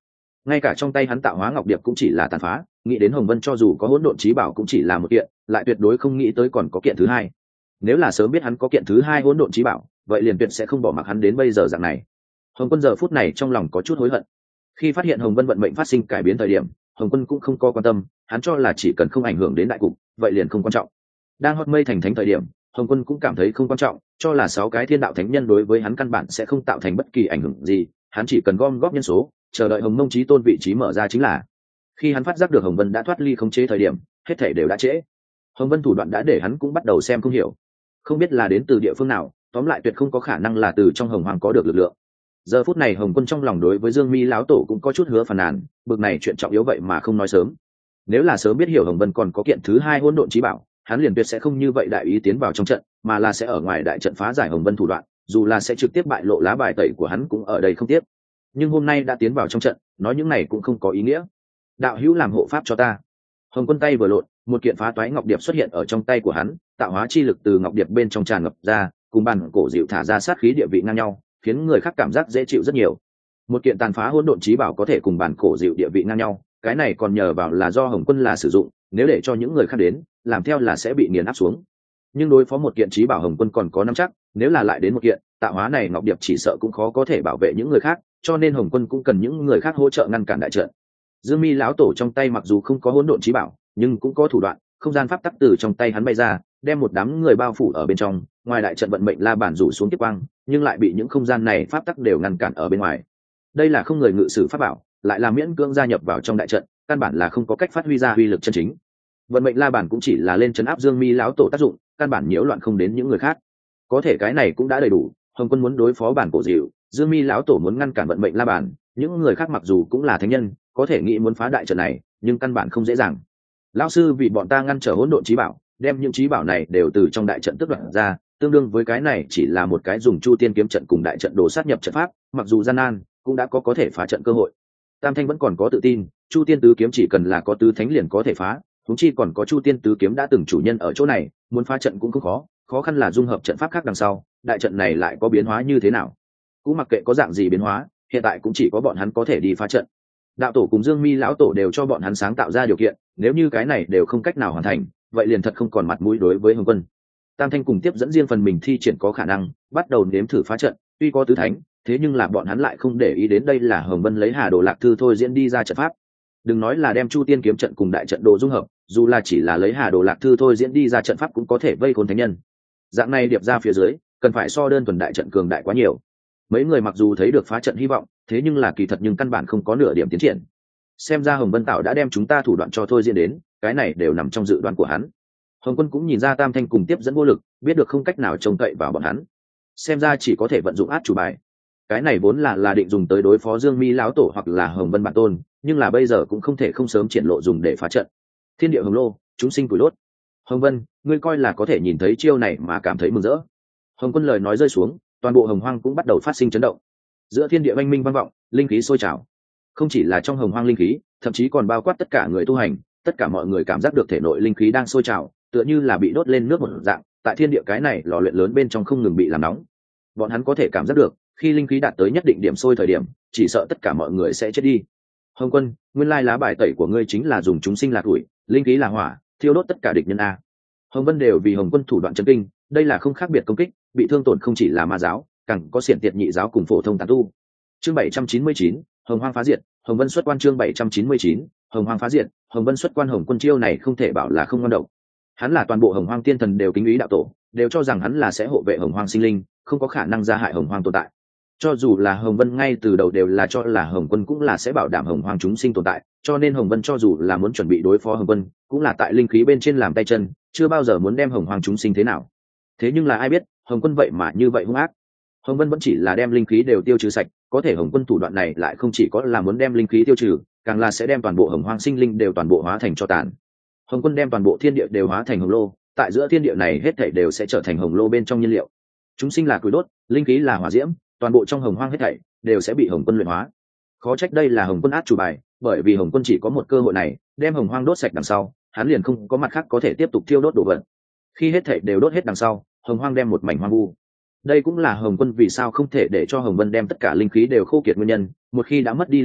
ngay cả trong tay hắn tạo hóa ngọc điệp cũng chỉ là tàn phá, nghĩ đến Hồng Vân cho dù có hỗn độn chí bảo cũng chỉ là một kiện, lại tuyệt đối không nghĩ tới còn có kiện thứ hai. Nếu là sớm biết hắn có kiện thứ hai hỗn độn chí bảo, vậy liền tuyệt sẽ không bỏ mặc hắn đến bây giờ dạng này. Hồng Quân giờ phút này trong lòng có chút hối hận. Khi phát hiện Hồng Vân vận mệnh phát sinh cải biến thời điểm, Hồng Quân cũng không có quan tâm, hắn cho là chỉ cần không ảnh hưởng đến đại cục, vậy liền không quan trọng. Đang hót mây thành thánh thời điểm, Hồng Quân cũng cảm thấy không quan trọng, cho là 6 cái thiên đạo thánh nhân đối với hắn căn bản sẽ không tạo thành bất kỳ ảnh hưởng gì, hắn chỉ cần gom góp nhân số, chờ đợi Hồng Mông Chí Tôn vị trí mở ra chính là. Khi hắn phát giác được Hồng Vân đã thoát ly khống chế thời điểm, hết thảy đều đã trễ. Hồng Vân thủ đoạn đã để hắn cũng bắt đầu xem không hiểu, không biết là đến từ địa phương nào, tóm lại tuyệt không có khả năng là từ trong Hồng Hoàng có được lực lượng. Giờ phút này Hồng Quân trong lòng đối với Dương Mi lão tổ cũng có chút hứa phàn nàn, bực này chuyện trọng yếu vậy mà không nói sớm. Nếu là sớm biết hiểu Hồng Vân còn có kiện thứ hai hỗn độn chí bảo, hắn liền tuyệt sẽ không như vậy đại ý tiến vào trong trận, mà là sẽ ở ngoài đại trận phá giải Hồng Vân thủ đoạn, dù là sẽ trực tiếp bại lộ lá bài tẩy của hắn cũng ở đây không tiếp. Nhưng hôm nay đã tiến vào trong trận, nói những này cũng không có ý nghĩa. Đạo hữu làm hộ pháp cho ta. Hồng Quân tay vừa lộn, một kiện phá toái ngọc điệp xuất hiện ở trong tay của hắn, tạo hóa chi lực từ ngọc điệp bên trong tràn ngập ra, cùng bàn cổ dịu thả ra sát khí địa vị ngang nhau, khiến người khác cảm giác dễ chịu rất nhiều. Một kiện tàn phá hỗn độn chí bảo có thể cùng bản cổ dịu địa vị ngang nhau, cái này còn nhờ vào là do Hồng Quân là sử dụng, nếu để cho những người khác đến làm theo là sẽ bị nghiền áp xuống. Nhưng đối phó một kiện chí bảo Hồng Quân còn có nắm chắc, nếu là lại đến một kiện tạo hóa này ngọc điệp chỉ sợ cũng khó có thể bảo vệ những người khác, cho nên Hồng Quân cũng cần những người khác hỗ trợ ngăn cản đại trận. Dương Mi lão tổ trong tay mặc dù không có hỗn độn chí bảo, nhưng cũng có thủ đoạn, không gian pháp tắc từ trong tay hắn bay ra, đem một đám người bao phủ ở bên trong, ngoài đại trận vận mệnh la bàn rủ xuống tiếp quang, nhưng lại bị những không gian này pháp tắc đều ngăn cản ở bên ngoài. Đây là không người ngự sử pháp bảo, lại là miễn cưỡng gia nhập vào trong đại trận, căn bản là không có cách phát huy ra uy lực chân chính. Vận mệnh la bàn cũng chỉ là lên trấn áp Dương Mi lão tổ tác dụng, căn bản nhiễu loạn không đến những người khác. Có thể cái này cũng đã đầy đủ, Hồng Quân muốn đối phó bản cổ dịu, Dương Mi lão tổ muốn ngăn cản vận mệnh la bàn, những người khác mặc dù cũng là thánh nhân, có thể nghĩ muốn phá đại trận này, nhưng căn bản không dễ dàng. Lão sư vì bọn ta ngăn trở hỗn độn chí bảo, đem những chí bảo này đều từ trong đại trận tước đoạt ra, tương đương với cái này chỉ là một cái dùng Chu Tiên kiếm trận cùng đại trận đồ sát nhập trận pháp, mặc dù gian nan, cũng đã có thể phá trận cơ hội. Tam Thanh vẫn còn có tự tin, Chu Tiên tứ kiếm chỉ cần là có tứ thánh liền có thể phá, huống chi còn có Chu Tiên tứ kiếm đã từng chủ nhân ở chỗ này, muốn phá trận cũng không khó, khó khăn là dung hợp trận pháp khác đằng sau, đại trận này lại có biến hóa như thế nào. Cũng mặc kệ có dạng gì biến hóa, hiện tại cũng chỉ có bọn hắn có thể đi phá trận. Đạo tổ cùng Dương Mi lão tổ đều cho bọn hắn sáng tạo ra điều kiện, nếu như cái này đều không cách nào hoàn thành, vậy liền thật không còn mặt mũi đối với Hồng Quân. Tam Thanh cùng tiếp dẫn riêng phần mình thi triển có khả năng, bắt đầu nếm thử phá trận, tuy có tứ thánh, thế nhưng là bọn hắn lại không để ý đến đây là Hồng Vân lấy Hà Đồ Lạc Thư thôi diễn đi ra trận pháp. Đừng nói là đem Chu Tiên kiếm trận cùng đại trận đồ dung hợp, dù là chỉ là lấy Hà Đồ Lạc Thư thôi diễn đi ra trận pháp cũng có thể vây khốn thánh nhân. Dạng này điệp ra phía dưới, cần phải so đơn thuần đại trận cường đại quá nhiều. Mấy người mặc dù thấy được phá trận hy vọng, thế nhưng là kỳ thật nhưng căn bản không có nửa điểm tiến triển. Xem ra Hồng Vân Tạo đã đem chúng ta thủ đoạn cho thôi diễn đến, cái này đều nằm trong dự đoán của hắn. Hồng Quân cũng nhìn ra Tam Thanh cùng tiếp dẫn vô lực, biết được không cách nào trông cậy vào bọn hắn, xem ra chỉ có thể vận dụng át chủ bài. Cái này vốn là định dùng tới đối phó Dương Mi lão tổ hoặc là Hồng Vân bản tôn, nhưng là bây giờ cũng không thể không sớm triển lộ dùng để phá trận. Thiên địa hồng lô, chúng sinh củi đốt. Hồng Vân, ngươi coi là có thể nhìn thấy chiêu này mà cảm thấy mừng rỡ. Hồng Quân lời nói rơi xuống, toàn bộ Hồng Hoang cũng bắt đầu phát sinh chấn động. Giữa thiên địa oanh minh vang vọng, linh khí sôi trào. Không chỉ là trong Hồng Hoang linh khí, thậm chí còn bao quát tất cả người tu hành, tất cả mọi người cảm giác được thể nội linh khí đang sôi trào, tựa như là bị đốt lên nước một dạng, tại thiên địa cái này lò luyện lớn bên trong không ngừng bị làm nóng. Bọn hắn có thể cảm giác được, khi linh khí đạt tới nhất định điểm sôi thời điểm, chỉ sợ tất cả mọi người sẽ chết đi. Hồng Quân, nguyên lai lá bài tẩy của ngươi chính là dùng chúng sinh là tuổi, linh khí là hỏa, thiêu đốt tất cả địch nhân a. Hồng Vân đều vì Hồng Quân thủ đoạn chấn kinh, đây là không khác biệt công kích, bị thương tổn không chỉ là ma giáo, càng có xiển tiệt nhị giáo cùng phổ thông tán tu. Chương 799, Hồng Hoang phá diệt, Hồng Vân xuất quan. Chương 799, Hồng Hoang phá diệt, Hồng Vân xuất quan. Hồng Quân chiêu này không thể bảo là không ngon độc. Hắn là toàn bộ Hồng Hoang tiên thần đều kính ý đạo tổ, đều cho rằng hắn là sẽ hộ vệ Hồng Hoang sinh linh, không có khả năng gia hại Hồng Hoang tồn tại. Cho dù là Hồng Vân ngay từ đầu đều là cho là Hồng Quân cũng là sẽ bảo đảm Hồng Hoang chúng sinh tồn tại, cho nên Hồng Vân cho dù là muốn chuẩn bị đối phó Hồng Quân, cũng là tại linh khí bên trên làm tay chân, chưa bao giờ muốn đem Hồng Hoang chúng sinh thế nào. Thế nhưng là ai biết, Hồng Quân vậy mà như vậy hung ác. Hồng Vân vẫn chỉ là đem linh khí đều tiêu trừ sạch, có thể Hồng Quân thủ đoạn này lại không chỉ có là muốn đem linh khí tiêu trừ, càng là sẽ đem toàn bộ Hồng Hoang sinh linh đều toàn bộ hóa thành tro tàn. Hồng Quân đem toàn bộ thiên địa đều hóa thành hồng lô, tại giữa thiên địa này hết thảy đều sẽ trở thành hồng lô bên trong nhiên liệu. Chúng sinh là củi đốt, linh khí là hỏa diễm, toàn bộ trong Hồng Hoang hết thảy đều sẽ bị Hồng Quân luyện hóa. Khó trách đây là Hồng Quân át chủ bài, bởi vì Hồng Quân chỉ có một cơ hội này, đem Hồng Hoang đốt sạch đằng sau, hắn liền không có mặt khác có thể tiếp tục thiêu đốt đồ vật. Khi hết thảy đều đốt hết đằng sau, Hồng Hoang đem một mảnh hoang vu. Đây cũng là Hồng Quân vì sao không thể để cho Hồng Vân đem tất cả linh khí đều khô kiệt nguyên nhân, một khi đã mất đi linh khí,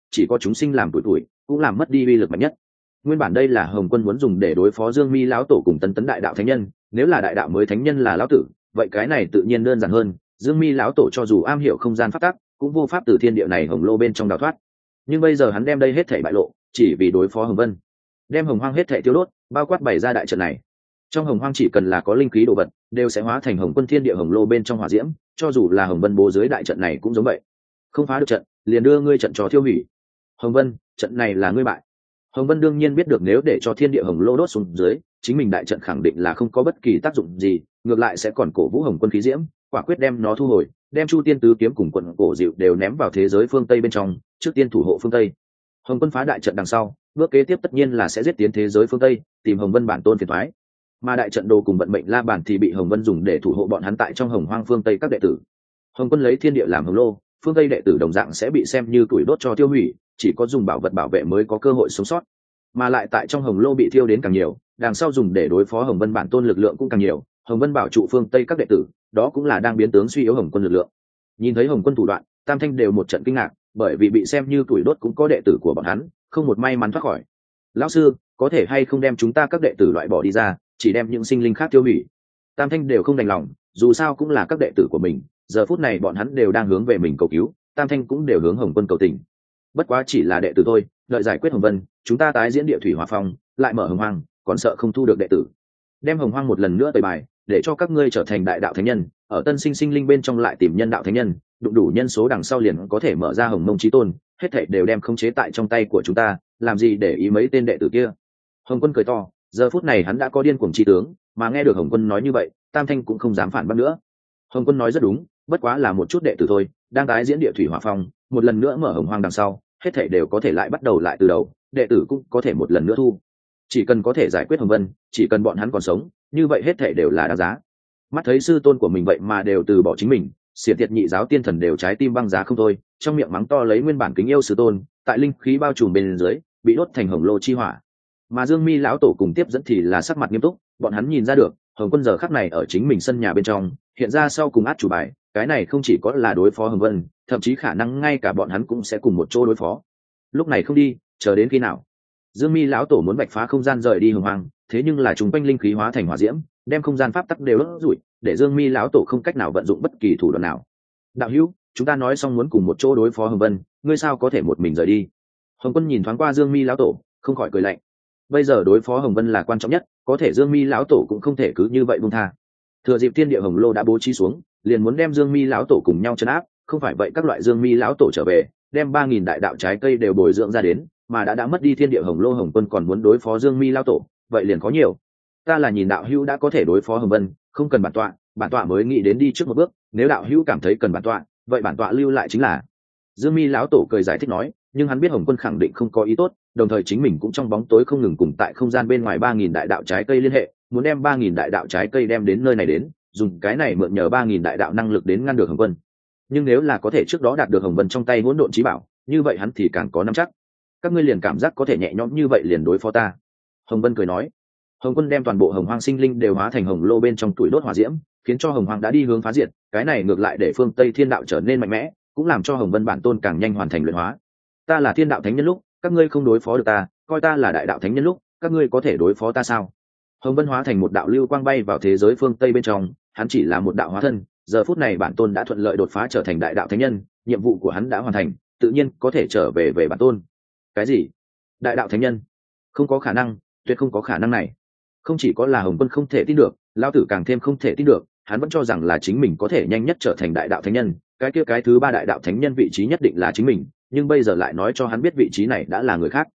chỉ có chúng sinh làm tuổi cũng làm mất đi uy lực mạnh nhất. Nguyên bản đây là Hồng Quân muốn dùng để đối phó Dương Mi lão tổ cùng Tấn Tấn đại đạo thánh nhân, nếu là đại đạo mới thánh nhân là lão tử, vậy cái này tự nhiên đơn giản hơn, Dương Mi lão tổ cho dù am hiểu không gian pháp tắc, cũng vô pháp từ thiên địa này hồng lô bên trong đào thoát. Nhưng bây giờ hắn đem đây hết thảy bại lộ, chỉ vì đối phó Hồng Vân, đem hồng hoang hết thảy tiêu đốt, bao quát bày ra đại trận này. Trong hồng hoang chỉ cần là có linh khí đồ vật, đều sẽ hóa thành Hồng Quân thiên địa hồng lô bên trong hỏa diễm, cho dù là Hồng Vân bố dưới đại trận này cũng giống vậy. Không phá được trận, liền đưa ngươi trận trò tiêu hủy. Hồng Vân, trận này là ngươi bại. Hồng Vân đương nhiên biết được nếu để cho thiên địa hồng lô đốt xuống dưới, chính mình đại trận khẳng định là không có bất kỳ tác dụng gì, ngược lại sẽ còn cổ vũ Hồng Quân khí diễm, quả quyết đem nó thu hồi, đem Chu Tiên tứ kiếm cùng quận cổ dịu đều ném vào thế giới phương Tây bên trong, trước tiên thủ hộ phương Tây. Hồng Quân phá đại trận đằng sau, bước kế tiếp tất nhiên là sẽ giết tiến thế giới phương Tây, tìm Hồng Vân bản tôn phiền toái. Mà đại trận đồ cùng vận mệnh la bản thì bị Hồng Vân dùng để thủ hộ bọn hắn tại trong hồng hoang phương Tây các đệ tử. Hồng Quân lấy thiên địa làm hồng lô, phương Tây đệ tử đồng dạng sẽ bị xem như tuổi đốt cho tiêu hủy, chỉ có dùng bảo vật bảo vệ mới có cơ hội sống sót. Mà lại tại trong hồng lô bị thiêu đến càng nhiều, đằng sau dùng để đối phó Hồng Vân bản tôn lực lượng cũng càng nhiều. Hồng Vân bảo trụ phương Tây các đệ tử, đó cũng là đang biến tướng suy yếu Hồng Quân lực lượng. Nhìn thấy Hồng Quân thủ đoạn, Tam Thanh đều một trận kinh ngạc, bởi vì bị xem như tuổi đốt cũng có đệ tử của bọn hắn, không một may mắn thoát khỏi. Lão sư, có thể hay không đem chúng ta các đệ tử loại bỏ đi ra, chỉ đem những sinh linh khác tiêu hủy? Tam Thanh đều không đành lòng, dù sao cũng là các đệ tử của mình, giờ phút này bọn hắn đều đang hướng về mình cầu cứu, Tam Thanh cũng đều hướng Hồng Quân cầu tình. Bất quá chỉ là đệ tử thôi, đợi giải quyết Hồng Vân, chúng ta tái diễn địa thủy hỏa phong, lại mở hồng hoang, còn sợ không thu được đệ tử. Đem hồng hoang một lần nữa tẩy bài, để cho các ngươi trở thành đại đạo thánh nhân, ở tân sinh sinh linh bên trong lại tìm nhân đạo thánh nhân, đụng đủ nhân số đằng sau liền có thể mở ra hồng mông chí tôn, hết thảy đều đem khống chế tại trong tay của chúng ta, làm gì để ý mấy tên đệ tử kia. Hồng Quân cười to, giờ phút này hắn đã có điên cuồng chi tướng, mà nghe được Hồng Quân nói như vậy, Tam Thanh cũng không dám phản bác nữa. Hồng Quân nói rất đúng, bất quá là một chút đệ tử thôi, đang tái diễn địa thủy hỏa phong, một lần nữa mở hồng hoang đằng sau, hết thảy đều có thể lại bắt đầu lại từ đầu, đệ tử cũng có thể một lần nữa thu. Chỉ cần có thể giải quyết Hồng Vân, chỉ cần bọn hắn còn sống, như vậy hết thảy đều là đáng giá. Mắt thấy sư tôn của mình vậy mà đều từ bỏ chính mình, xiển tiệt nhị giáo tiên thần đều trái tim băng giá không thôi, trong miệng mắng to lấy nguyên bản kính yêu sư tôn, tại linh khí bao trùm bên dưới, bị đốt thành hồng lô chi hỏa. Mà Dương Mi lão tổ cùng tiếp dẫn thì là sắc mặt nghiêm túc, bọn hắn nhìn ra được, Hồng Quân giờ khắc này ở chính mình sân nhà bên trong, hiện ra sau cùng át chủ bài, cái này không chỉ có là đối phó Hồng Vân, thậm chí khả năng ngay cả bọn hắn cũng sẽ cùng một chỗ đối phó. Lúc này không đi, chờ đến khi nào? Dương Mi lão tổ muốn bạch phá không gian rời đi hồng hoang, thế nhưng là chúng quanh linh khí hóa thành hỏa diễm, đem không gian pháp tắc đều đốt rủi, để Dương Mi lão tổ không cách nào vận dụng bất kỳ thủ đoạn nào. Đạo hữu, chúng ta nói xong muốn cùng một chỗ đối phó Hồng Vân, ngươi sao có thể một mình rời đi? Hồng Quân nhìn thoáng qua Dương Mi lão tổ, không khỏi cười lạnh. Bây giờ đối phó Hồng Vân là quan trọng nhất, có thể Dương Mi lão tổ cũng không thể cứ như vậy buông tha. Thừa dịp thiên địa hồng lô đã bố trí xuống, liền muốn đem Dương Mi lão tổ cùng nhau trấn áp, không phải vậy các loại Dương Mi lão tổ trở về, đem 3000 đại đạo trái cây đều bồi dưỡng ra đến, mà đã mất đi thiên địa hồng lô, Hồng Quân còn muốn đối phó Dương Mi lão tổ, vậy liền có nhiều. Ta là nhìn đạo hữu đã có thể đối phó Hồng Vân, không cần bản tọa mới nghĩ đến đi trước một bước, nếu đạo hữu cảm thấy cần bản tọa, vậy bản tọa lưu lại chính là. Dương Mi lão tổ cười giải thích nói, nhưng hắn biết Hồng Quân khẳng định không có ý tốt, đồng thời chính mình cũng trong bóng tối không ngừng cùng tại không gian bên ngoài 3000 đại đạo trái cây liên hệ, muốn đem 3000 đại đạo trái cây đem đến nơi này đến, dùng cái này mượn nhờ 3000 đại đạo năng lực đến ngăn được Hồng Vân. Nhưng nếu là có thể trước đó đạt được Hồng Vân trong tay hỗn độn chí bảo, như vậy hắn thì càng có nắm chắc. Các ngươi liền cảm giác có thể nhẹ nhõm như vậy liền đối phó ta? Hồng Vân cười nói. Hồng Quân đem toàn bộ hồng hoang sinh linh đều hóa thành hồng lô bên trong tuổi đốt hỏa diễm, khiến cho hồng hoang đã đi hướng phá diệt, cái này ngược lại để phương Tây thiên đạo trở nên mạnh mẽ, cũng làm cho Hồng Vân bản tôn càng nhanh hoàn thành luyện hóa. Ta là thiên đạo thánh nhân lúc, các ngươi không đối phó được ta, coi ta là đại đạo thánh nhân lúc, các ngươi có thể đối phó ta sao? Hồng Vân hóa thành một đạo lưu quang bay vào thế giới phương Tây bên trong, hắn chỉ là một đạo hóa thân, giờ phút này bản tôn đã thuận lợi đột phá trở thành đại đạo thánh nhân, nhiệm vụ của hắn đã hoàn thành, tự nhiên có thể trở về bản tôn. Cái gì? Đại đạo thánh nhân? Không có khả năng, tuyệt không có khả năng này. Không chỉ có là Hồng Quân không thể tin được, lão tử càng thêm không thể tin được, hắn vẫn cho rằng là chính mình có thể nhanh nhất trở thành đại đạo thánh nhân, cái thứ ba đại đạo thánh nhân vị trí nhất định là chính mình, nhưng bây giờ lại nói cho hắn biết vị trí này đã là người khác.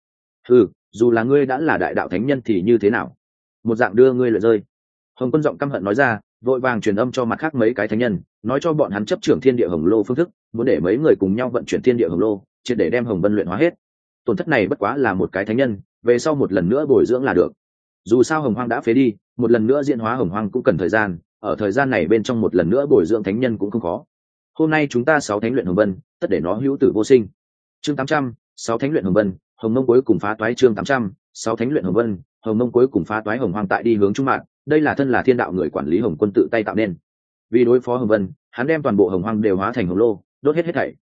Dù là ngươi đã là đại đạo thánh nhân thì như thế nào? Một dạng đưa ngươi lượn rơi. Hồng Quân giọng căm hận nói ra, vội vàng truyền âm cho mặt khác mấy cái thánh nhân, nói cho bọn hắn chấp trưởng thiên địa hồng lô phương thức, muốn để mấy người cùng nhau vận chuyển thiên địa hồng lô, triệt để đem Hồng Vân luyện hóa hết. Tổn thất này bất quá là một cái thánh nhân, về sau một lần nữa bồi dưỡng là được. Dù sao hồng hoang đã phế đi, một lần nữa diễn hóa hồng hoang cũng cần thời gian, ở thời gian này bên trong một lần nữa bồi dưỡng thánh nhân cũng không khó. Hôm nay chúng ta 6 thánh luyện Hồng Vân, tất để nó hữu tử vô sinh. Chương 800, 6 thánh luyện Hồng Vân, Hồng Mông cuối cùng phá toái. Chương 800, 6 thánh luyện Hồng Vân, Hồng Mông cuối cùng phá toái. Hồng hoang tại đi hướng trung mạng, đây là thân là thiên đạo người quản lý Hồng Quân tự tay tạo nên. Vì đối phó Hồng Vân, hắn đem toàn bộ hồng hoang đều hóa thành hồng lô, đốt hết thảy.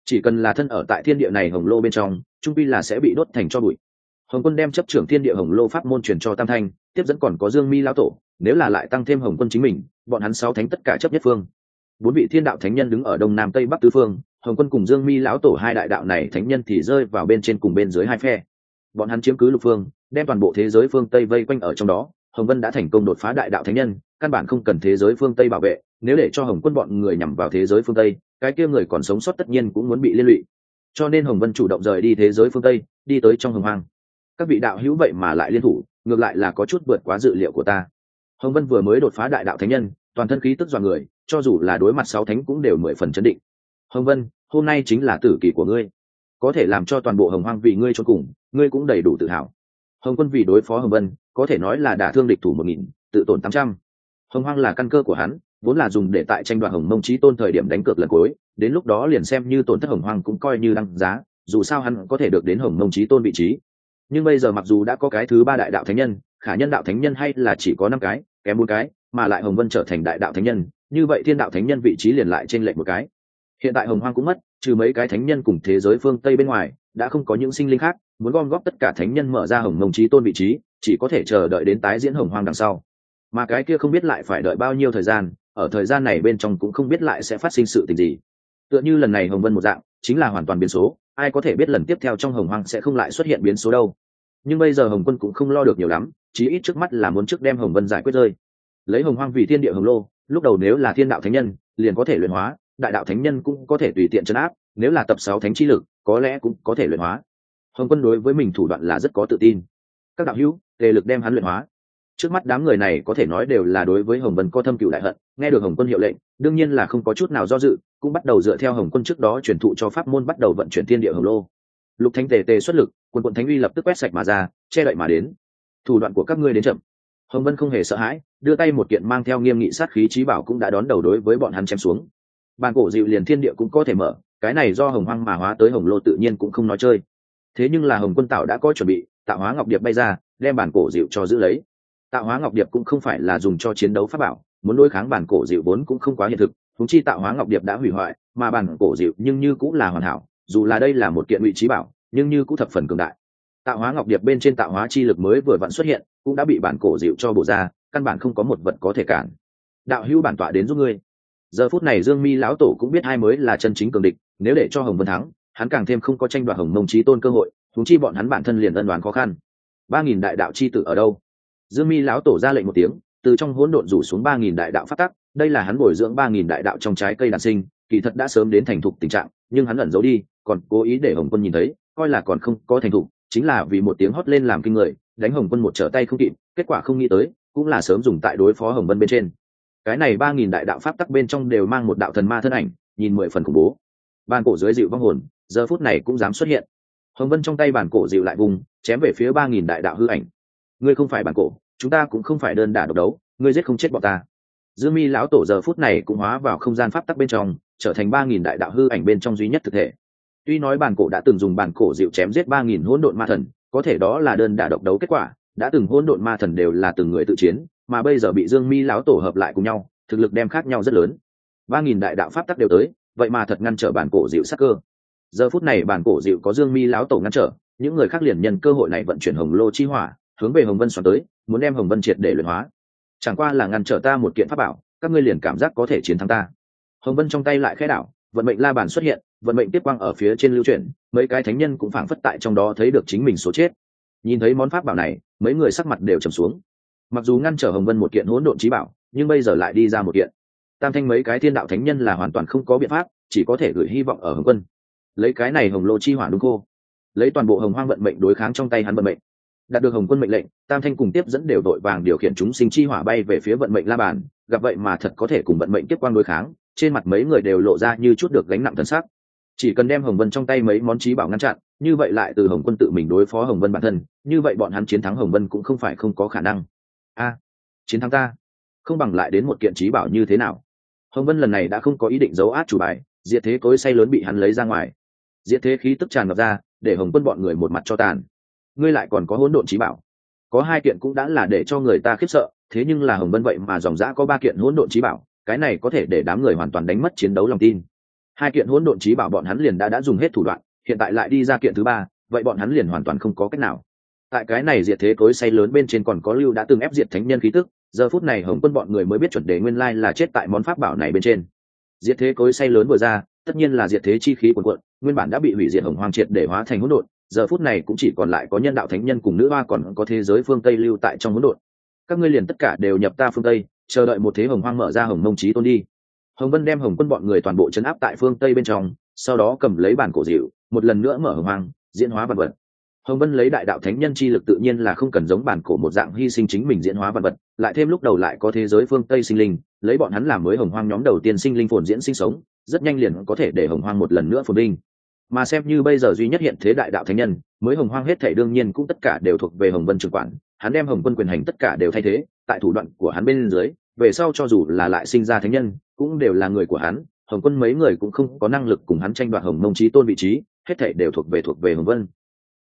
chỉ cần là thân ở tại thiên địa này hồng lô bên trong trung pi là sẽ bị đốt thành cho bụi. Hồng Quân đem chấp trưởng thiên địa hồng lô pháp môn truyền cho Tam Thanh, tiếp dẫn còn có Dương Mi lão tổ, nếu là lại tăng thêm Hồng Quân chính mình, bọn hắn 6 thánh tất cả chấp nhất phương. 4 vị thiên đạo thánh nhân đứng ở đông nam tây bắc tứ phương, Hồng Quân cùng Dương Mi lão tổ hai đại đạo này thánh nhân thì rơi vào bên trên cùng bên dưới hai phe. Bọn hắn chiếm cứ lục phương, đem toàn bộ thế giới phương tây vây quanh ở trong đó. Hồng Vân đã thành công đột phá đại đạo thánh nhân, căn bản không cần thế giới phương tây bảo vệ, nếu để cho Hồng Quân bọn người nhằm vào thế giới phương tây, cái kia người còn sống sót tất nhiên cũng muốn bị liên lụy. Cho nên Hồng Vân chủ động rời đi thế giới phương tây, đi tới trong hồng hoang. Các vị đạo hữu vậy mà lại liên thủ, ngược lại là có chút vượt quá dự liệu của ta. Hồng Vân vừa mới đột phá đại đạo thánh nhân, toàn thân khí tức dọa người, cho dù là đối mặt 6 thánh cũng đều 10 phần chấn định. Hồng Vân, hôm nay chính là tử kỳ của ngươi, có thể làm cho toàn bộ hồng hoang vì ngươi chôn cùng, ngươi cũng đầy đủ tự hào. Hồng Quân vì đối phó Hồng Vân, có thể nói là đả thương địch thủ 1000, tự tổn 800. Hồng hoang là căn cơ của hắn, vốn là dùng để tại tranh đoạt Hồng Mông Chí Tôn thời điểm đánh cược lần cuối, đến lúc đó liền xem như tổn thất hồng hoang cũng coi như đăng giá, dù sao hắn có thể được đến Hồng Mông Chí Tôn vị trí. Nhưng bây giờ mặc dù đã có cái thứ 3 đại đạo thánh nhân, khả nhân đạo thánh nhân hay là chỉ có 5 cái, kém 4 cái, mà lại Hồng Vân trở thành đại đạo thánh nhân, như vậy thiên đạo thánh nhân vị trí liền lại trên lệch một cái. Hiện tại hồng hoang cũng mất, trừ mấy cái thánh nhân cùng thế giới phương tây bên ngoài, đã không có những sinh linh khác, muốn gom góp tất cả thánh nhân mở ra Hồng Mông Chí Tôn vị trí, chỉ có thể chờ đợi đến tái diễn hồng hoang đằng sau. Mà cái kia không biết lại phải đợi bao nhiêu thời gian, ở thời gian này bên trong cũng không biết lại sẽ phát sinh sự tình gì. Tựa như lần này Hồng Vân một dạng, chính là hoàn toàn biến số, ai có thể biết lần tiếp theo trong hồng hoang sẽ không lại xuất hiện biến số đâu. Nhưng bây giờ Hồng Quân cũng không lo được nhiều lắm, chí ít trước mắt là muốn trước đem Hồng Vân giải quyết rơi. Lấy hồng hoang vì thiên địa hồng lô, lúc đầu nếu là thiên đạo thánh nhân, liền có thể luyện hóa, đại đạo thánh nhân cũng có thể tùy tiện trấn áp, nếu là tập 6 thánh chi lực, có lẽ cũng có thể luyện hóa. Hồng Quân đối với mình thủ đoạn là rất có tự tin. Các đạo hữu, tề lực đem hắn luyện hóa. Trước mắt đám người này có thể nói đều là đối với Hồng Vân có thâm cừu đại hận, nghe được Hồng Quân hiệu lệnh, đương nhiên là không có chút nào do dự, cũng bắt đầu dựa theo Hồng Quân trước đó truyền thụ cho pháp môn bắt đầu vận chuyển thiên địa hồng lô. Lục Thánh Tề Tề xuất lực, quần thánh uy lập tức quét sạch mà ra, che đậy mà đến. Thủ đoạn của các ngươi đến chậm. Hồng Vân không hề sợ hãi, đưa tay một kiện mang theo nghiêm nghị sát khí chí bảo cũng đã đón đầu đối với bọn hắn chém xuống. Bàn cổ dịu liền thiên địa cũng có thể mở, cái này do hồng hoang mà hóa tới hồng lô tự nhiên cũng không nói chơi. Thế nhưng là Hồng Quân Tạo đã có chuẩn bị, Tạo Hóa Ngọc Điệp bay ra, đem bản cổ dịu cho giữ lấy. Tạo Hóa Ngọc Điệp cũng không phải là dùng cho chiến đấu pháp bảo, muốn đối kháng bản cổ dịu vốn cũng không quá hiện thực, huống chi Tạo Hóa Ngọc Điệp đã hủy hoại, mà bản cổ dịu nhưng như cũng là hoàn hảo, dù là đây là một kiện ngụy chí bảo, nhưng như cũng thập phần cường đại. Tạo Hóa Ngọc Điệp bên trên tạo hóa chi lực mới vừa vặn xuất hiện, cũng đã bị bản cổ dịu cho bổ ra, căn bản không có một vật có thể cản. Đạo hữu bản tọa đến giúp ngươi. Giờ phút này Dương Mi lão tổ cũng biết hai mới là chân chính cường địch, nếu để cho Hồng Vân thắng, hắn càng thêm không có tranh đoạt Hồng Mông Chí Tôn cơ hội, huống chi bọn hắn bản thân liền ân đoán khó khăn. 3000 đại đạo chi tử ở đâu? Dương Mi lão tổ ra lệnh một tiếng, từ trong hỗn độn rủ xuống 3000 đại đạo pháp tắc, đây là hắn bồi dưỡng 3000 đại đạo trong trái cây đản sinh, kỳ thật đã sớm đến thành thục tình trạng, nhưng hắn ẩn giấu đi, còn cố ý để Hồng Quân nhìn thấy, coi là còn không có thành thục, chính là vì một tiếng hót lên làm kinh người, đánh Hồng Quân một trở tay không kịp, kết quả không nghĩ tới, cũng là sớm dùng tại đối phó Hồng Vân bên trên. Cái này 3000 đại đạo pháp tắc bên trong đều mang một đạo thần ma thân ảnh, nhìn 10 phần khủng bố. Bàn cổ dưới dịu vong hồn, giờ phút này cũng dám xuất hiện. Hồng Vân trong tay bàn cổ dịu lại vùng, chém về phía 3000 đại đạo hư ảnh. Ngươi không phải bàn cổ, chúng ta cũng không phải đơn đả độc đấu, ngươi giết không chết bọn ta. Dương Mi lão tổ giờ phút này cũng hóa vào không gian pháp tắc bên trong, trở thành 3000 đại đạo hư ảnh bên trong duy nhất thực thể. Tuy nói bàn cổ đã từng dùng bàn cổ dịu chém giết 3000 hỗn độn ma thần, có thể đó là đơn đả độc đấu kết quả, đã từng hỗn độn ma thần đều là từng người tự chiến, mà bây giờ bị Dương Mi lão tổ hợp lại cùng nhau, thực lực đem khác nhau rất lớn. 3000 đại đạo pháp tắc đều tới, vậy mà thật ngăn trở bàn cổ dịu sắc cơ. Giờ phút này bàn cổ dịu có Dương Mi lão tổ ngăn trở, những người khác liền nhân cơ hội này vận chuyển hồng lô chi hỏa, hướng về Hồng Vân xoắn tới, muốn đem Hồng Vân triệt để luyện hóa. Chẳng qua là ngăn trở ta một kiện pháp bảo, các ngươi liền cảm giác có thể chiến thắng ta. Hồng Vân trong tay lại khẽ đảo, vận mệnh la bàn xuất hiện, vận mệnh tiếp quang ở phía trên lưu chuyển, mấy cái thánh nhân cũng phảng phất tại trong đó thấy được chính mình số chết. Nhìn thấy món pháp bảo này, mấy người sắc mặt đều trầm xuống. Mặc dù ngăn trở Hồng Vân một kiện hỗn độn chí bảo, nhưng bây giờ lại đi ra một kiện. Tam thanh mấy cái thiên đạo thánh nhân là hoàn toàn không có biện pháp, chỉ có thể gửi hy vọng ở Hồng Quân. Lấy cái này hồng lô chi hỏa đúng khô, lấy toàn bộ hồng hoang vận mệnh đối kháng trong tay hắn vận mệnh. Đạt được Hồng Quân mệnh lệnh, Tam thanh cùng tiếp dẫn đều đội vàng điều khiển chúng sinh chi hỏa bay về phía vận mệnh la bàn, gặp vậy mà thật có thể cùng vận mệnh tiếp quang đối kháng, trên mặt mấy người đều lộ ra như chút được gánh nặng thần sắc. Chỉ cần đem Hồng Vân trong tay mấy món chí bảo ngăn chặn, như vậy lại từ Hồng Quân tự mình đối phó Hồng Vân bản thân, như vậy bọn hắn chiến thắng Hồng Vân cũng không phải không có khả năng. Chiến thắng ta, không bằng lại đến một kiện chí bảo như thế nào? Hồng Vân lần này đã không có ý định giấu át chủ bài, diệt thế cối say lớn bị hắn lấy ra ngoài. Diệt thế khí tức tràn ngập ra, để Hồng Quân bọn người một mặt cho tàn. Ngươi lại còn có hỗn độn chí bảo? Có 2 kiện cũng đã là để cho người ta khiếp sợ, thế nhưng là Hồng Vân vậy mà dòng dã có 3 kiện hỗn độn chí bảo, cái này có thể để đám người hoàn toàn đánh mất chiến đấu lòng tin. Hai kiện hỗn độn chí bảo bọn hắn liền đã dùng hết thủ đoạn, hiện tại lại đi ra kiện thứ ba, vậy bọn hắn liền hoàn toàn không có cách nào. Tại cái này diệt thế cối xay lớn bên trên còn có lưu đã từng ép diệt thánh nhân khí tức, giờ phút này Hồng Quân bọn người mới biết chuẩn đề nguyên lai là chết tại món pháp bảo này bên trên. Diệt thế cối xay lớn vừa ra, tất nhiên là diệt thế chi khí cuồn cuộn, nguyên bản đã bị hủy diệt hồng hoang triệt để hóa thành hỗn độn, giờ phút này cũng chỉ còn lại có nhân đạo thánh nhân cùng nữ hoa còn có thế giới phương Tây lưu tại trong hỗn độn. Các ngươi liền tất cả đều nhập ta phương Tây, chờ đợi một thế hồng hoang mở ra hồng mông chí tôn đi. Hồng Vân đem Hồng Quân bọn người toàn bộ trấn áp tại phương Tây bên trong, sau đó cầm lấy bản cổ dịu, một lần nữa mở hồng hoang, diễn hóa vật vật. Hồng Vân lấy đại đạo thánh nhân chi lực tự nhiên là không cần giống bản cổ một dạng hy sinh chính mình diễn hóa vật vật, lại thêm lúc đầu lại có thế giới phương Tây sinh linh, lấy bọn hắn làm mới hồng hoang nhóm đầu tiên sinh linh phồn diễn sinh sống, rất nhanh liền có thể để hồng hoang một lần nữa phồn vinh. Mà xem như bây giờ duy nhất hiện thế đại đạo thánh nhân, mới hồng hoang hết thảy đương nhiên cũng tất cả đều thuộc về Hồng Vân trưởng quản, hắn đem Hồng Quân quyền hành tất cả đều thay thế, tại thủ đoạn của hắn bên dưới, về sau cho dù là lại sinh ra thánh nhân, cũng đều là người của hắn, Hồng Quân mấy người cũng không có năng lực cùng hắn tranh đoạt hồng mông chí tôn vị trí, hết thảy đều thuộc về Hồng Vân.